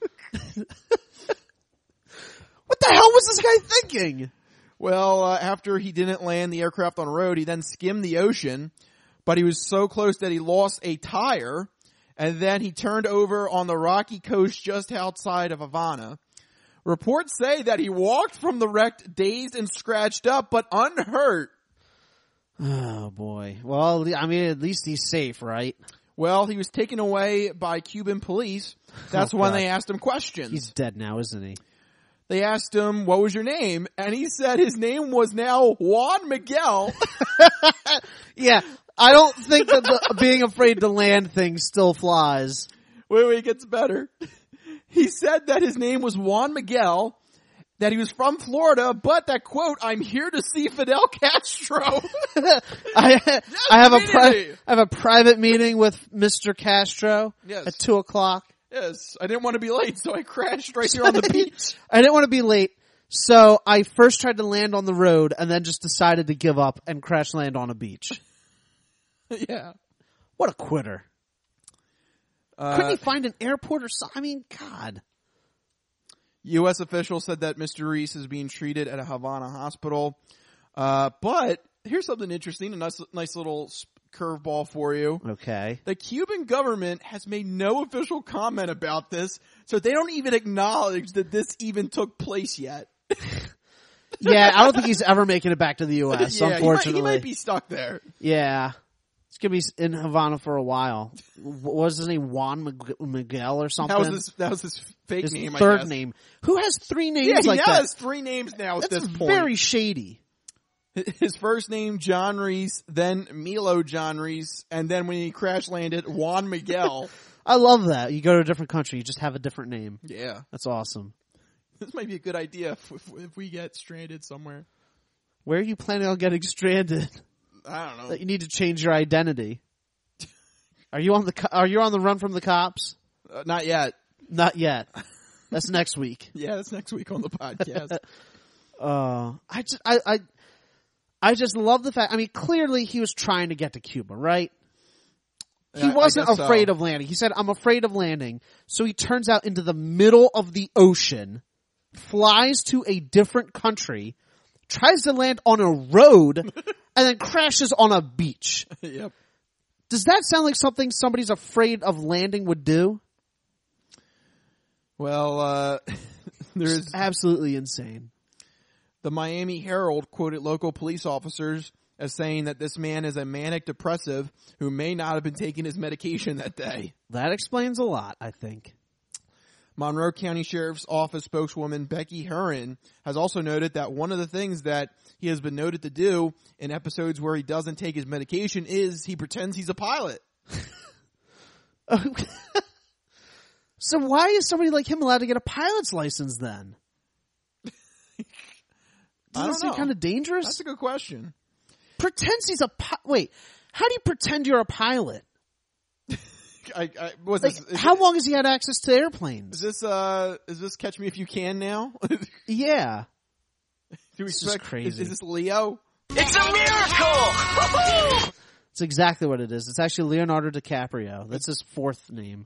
What the hell was this guy thinking? Well, uh, after he didn't land the aircraft on a road, he then skimmed the ocean, but he was so close that he lost a tire, and then he turned over on the rocky coast just outside of Havana. Reports say that he walked from the wreck dazed and scratched up, but unhurt. Oh, boy. Well, I mean, at least he's safe, right? Well, he was taken away by Cuban police. That's oh, when God. They asked him questions. He's dead now, isn't he? They asked him, what was your name? And he said his name was now Juan Miguel. Yeah, I don't think that the being afraid to land thing still flies. Wait, wait, it gets better. He said that his name was Juan Miguel, that he was from Florida, but that, quote, I'm here to see Fidel Castro. I, yes, I have a pri- I have a private meeting with Mister Castro yes. at two o'clock. Yes, I didn't want to be late, so I crashed right here on the beach. I didn't want to be late, so I first tried to land on the road and then just decided to give up and crash land on a beach. Yeah. What a quitter. Uh, Couldn't he find an airport or something? I mean, God. U S officials said that Mister Reese is being treated at a Havana hospital. Uh, but here's something interesting, a nice, nice little curveball for you. Okay. The Cuban government has made no official comment about this, so they don't even acknowledge that this even took place yet. Yeah, I don't think he's ever making it back to the U S, yeah, unfortunately. He might, he might be stuck there. Yeah. He's going to be in Havana for a while. What was his name? Juan Miguel or something? That was his, that was his fake his name, third I guess. name. Who has three names yeah, he like that? has three names now at That's this point. very shady. His first name, John Reese, then Milo John Reese, and then when he crash landed, Juan Miguel. I love that. You go to a different country, you just have a different name. Yeah. That's awesome. This might be a good idea. If, if we get stranded somewhere. Where are you planning on getting stranded? I don't know. That you need to change your identity. Are you on the co- Are you on the run from the cops? Uh, not yet. Not yet. That's next week. Yeah, that's next week on the podcast. uh, I just I, I I just love the fact. I mean, clearly he was trying to get to Cuba, right? He I, wasn't I guess afraid so. of landing. He said, "I'm afraid of landing." So he turns out into the middle of the ocean, flies to a different country, tries to land on a road, and then crashes on a beach. Yep. Does that sound like something somebody's afraid of landing would do? Well, uh, there's absolutely insane. The Miami Herald quoted local police officers as saying that this man is a manic depressive who may not have been taking his medication that day. That explains a lot, I think. Monroe County Sheriff's Office spokeswoman Becky Herron has also noted that one of the things that he has been noted to do in episodes where he doesn't take his medication is he pretends he's a pilot. So why is somebody like him allowed to get a pilot's license then? Doesn't that seem kind of dangerous? That's a good question. Pretends he's a pi- wait. How do you pretend you're a pilot? I, I was like, this, how it, long has he had access to airplanes? Is this uh is this Catch Me If You Can now? Yeah. Do we this expect, is crazy. Is, is this Leo? It's a miracle! It's exactly what it is. It's actually Leonardo DiCaprio. That's his fourth name.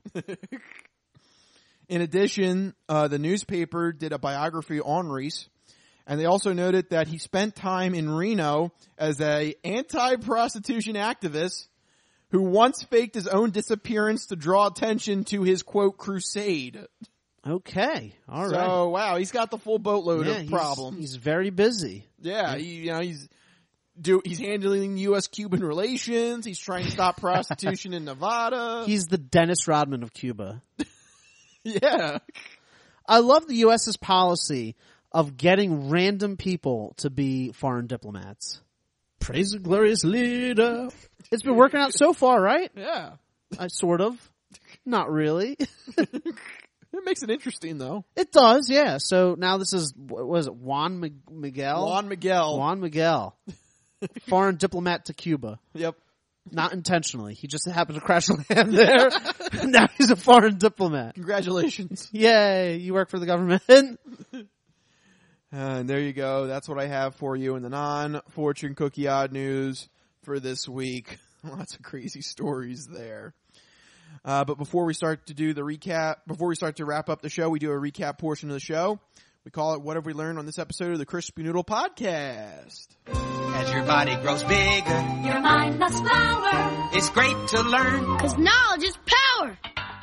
In addition, uh, the newspaper did a biography on Reese, and they also noted that he spent time in Reno as a anti-prostitution activist who once faked his own disappearance to draw attention to his, quote, crusade. Okay. All so, right. So, wow, he's got the full boatload yeah, of he's, problems. He's very busy. Yeah, he, you know, he's do he's handling U S Cuban relations. He's trying to stop prostitution in Nevada. He's the Dennis Rodman of Cuba. Yeah. I love the U S's policy of getting random people to be foreign diplomats. Praise the glorious leader. It's been working out so far, right? Yeah. I sort of. Not really. It makes it interesting, though. It does, yeah. So now this is, what was it, Juan Miguel? Juan Miguel. Juan Miguel. Foreign diplomat to Cuba. Yep. Not intentionally. He just happened to crash land there. Now he's a foreign diplomat. Congratulations. Yay, you work for the government. Uh, and there you go. That's what I have for you in the non-fortune cookie odd news for this week. Lots of crazy stories there. Uh, but before we start to do the recap, before we start to wrap up the show, we do a recap portion of the show. We call it What Have We Learned on this episode of the Crispy Noodle Podcast. As your body grows bigger, your mind must flower. It's great to learn, cause knowledge is power.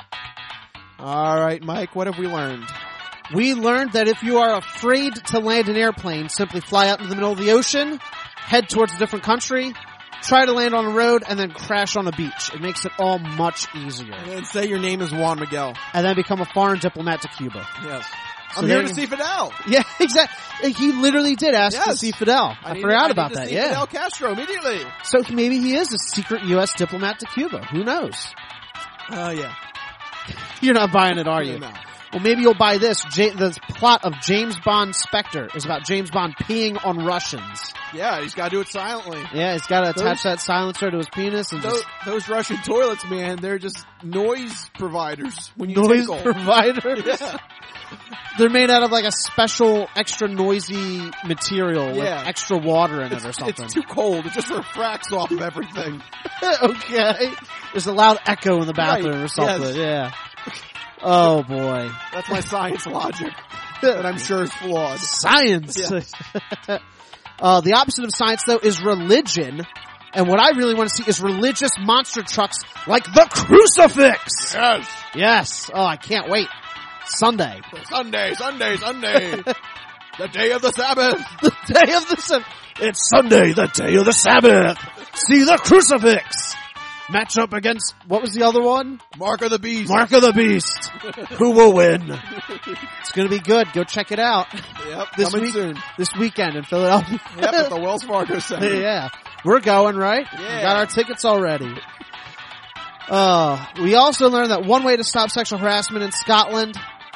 All right, Mike, what have we learned? We learned that if you are afraid to land an airplane, simply fly out into the middle of the ocean, head towards a different country, try to land on a road, and then crash on a beach. It makes it all much easier. And then say your name is Juan Miguel. And then become a foreign diplomat to Cuba. Yes. So I'm here there, to see Fidel. Yeah, exactly. He literally did ask yes. to see Fidel. I, I forgot to, about I need to that. see yeah, Fidel Castro immediately. So maybe he is a secret U S diplomat to Cuba. Who knows? Oh uh, yeah. You're not buying it, are you? No. Well, maybe you'll buy this. J- the plot of James Bond Spectre is about James Bond peeing on Russians. Yeah, he's got to do it silently. Yeah, he's got to attach that silencer to his penis and those, just... those Russian toilets, man, they're just noise providers when you noise tinkle. providers. Yeah. They're made out of like a special extra noisy material yeah. with extra water in it's, it or something. It's too cold. It just refracts off of everything. Okay. There's a loud echo in the bathroom right. or something. Yes. Yeah. Oh boy. That's my science logic that I'm sure is flawed. Science. Yeah. uh, the opposite of science though is religion. And what I really want to see is religious monster trucks like the crucifix. Yes. Yes. Oh, I can't wait. Sunday. Sunday, Sunday, Sunday. The day of the Sabbath. The day of the Sabbath. It's Sunday, the day of the Sabbath. See the crucifix. Match up against, what was the other one? Mark of the Beast. Mark of the Beast. Who will win? It's going to be good. Go check it out. Yep, this coming week, soon. This weekend in Philadelphia. Yep, at the Wells Fargo Center. Yeah. We're going, right? Yeah. We got our tickets already. Uh, we also learned that one way to stop sexual harassment in Scotland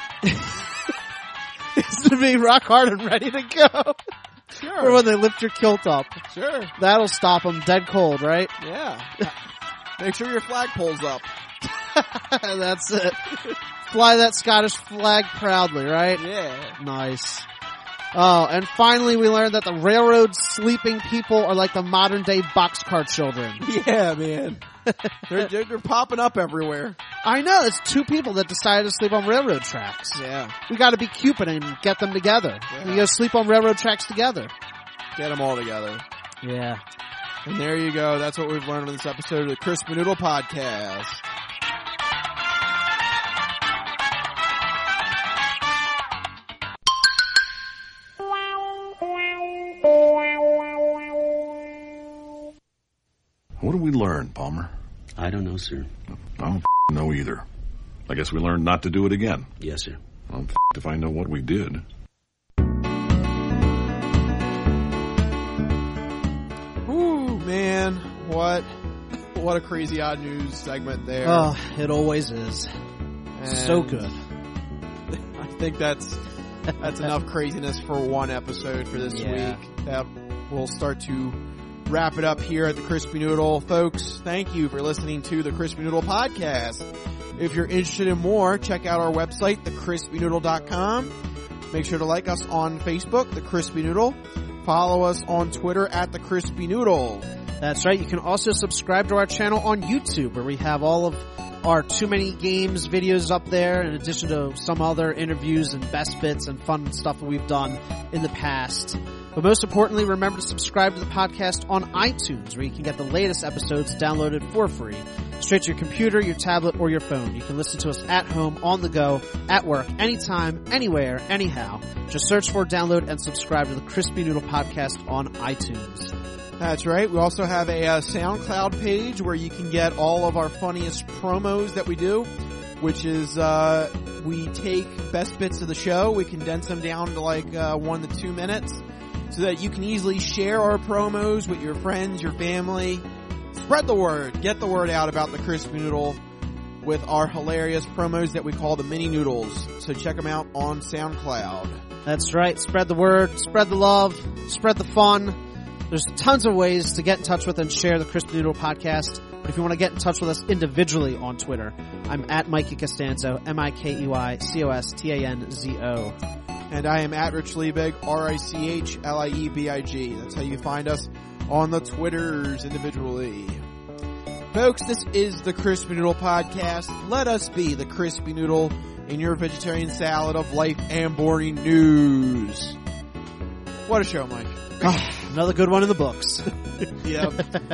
is to be rock hard and ready to go. Sure. Or when they lift your kilt up. Sure. That'll stop them dead cold, right? Yeah. Make sure your flagpole's up. That's it. Fly that Scottish flag proudly, right? Yeah. Nice. Oh, and finally we learned that the railroad sleeping people are like the modern day boxcar children. Yeah, man. they're, they're, they're popping up everywhere. I know. It's two people that decided to sleep on railroad tracks. Yeah. We gotta be Cupid and get them together. Yeah. We go sleep on railroad tracks together. Get them all together. Yeah. And there you go. That's what we've learned on this episode of the Crispy Noodle Podcast. What did we learn, Palmer? I don't know, sir. I don't know either. I guess we learned not to do it again. Yes, sir. I'm if I know what we did. Ooh, man. What, what a crazy odd news segment there. Oh, it always is. And so good. I think that's, that's enough craziness for one episode for this Yeah. week. That will start to wrap it up here at the Crispy Noodle. Folks, thank you for listening to the Crispy Noodle Podcast. If you're interested in more, check out our website, the crispy noodle dot com. Make sure to like us on Facebook, The Crispy Noodle. Follow us on Twitter at The Crispy Noodle. That's right. You can also subscribe to our channel on YouTube, where we have all of our Too Many Games videos up there, in addition to some other interviews and best bits and fun stuff that we've done in the past. But most importantly, remember to subscribe to the podcast on iTunes, where you can get the latest episodes downloaded for free, straight to your computer, your tablet, or your phone. You can listen to us at home, on the go, at work, anytime, anywhere, anyhow. Just search for, download, and subscribe to the Crispy Noodle Podcast on iTunes. That's right. We also have a uh, SoundCloud page where you can get all of our funniest promos that we do, which is uh we take best bits of the show, we condense them down to like uh one to two minutes, so that you can easily share our promos with your friends, your family. Spread the word. Get the word out about the Crispy Noodle with our hilarious promos that we call the Mini Noodles. So check them out on SoundCloud. That's right. Spread the word, spread the love, spread the fun. There's tons of ways to get in touch with and share the Crispy Noodle Podcast. But if you want to get in touch with us individually on Twitter, I'm at Mikey Costanzo, M I K E Y C O S T A N Z O. And I am at Rich Liebig, R I C H L I E B I G. That's how you find us on the Twitters individually. Folks, this is the Crispy Noodle Podcast. Let us be the Crispy Noodle in your vegetarian salad of life and boring news. What a show, Mike. Another good one in the books. Yep.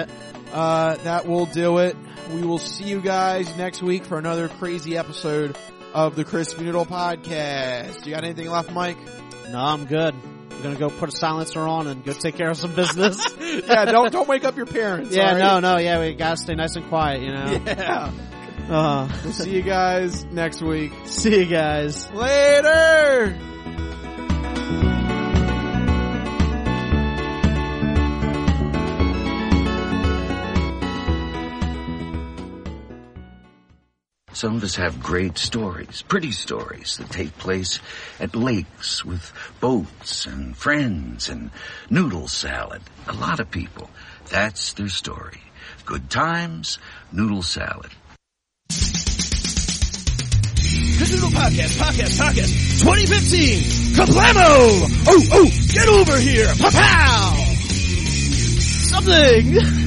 Uh, that will do it. We will see you guys next week for another crazy episode of the Crispy Noodle Podcast. You got anything left, Mike? No, I'm good. I'm gonna go put a silencer on and go take care of some business. Yeah, don't don't wake up your parents. Yeah, right? no, no, yeah, we gotta stay nice and quiet, you know. Yeah. Uh, we'll see you guys next week. See you guys later. Some of us have great stories, pretty stories that take place at lakes with boats and friends and noodle salad. A lot of people, that's their story. Good times, noodle salad. The Noodle Podcast, Podcast, Podcast, twenty fifteen, Kablamo! Oh, oh, get over here, pa-pow! Something!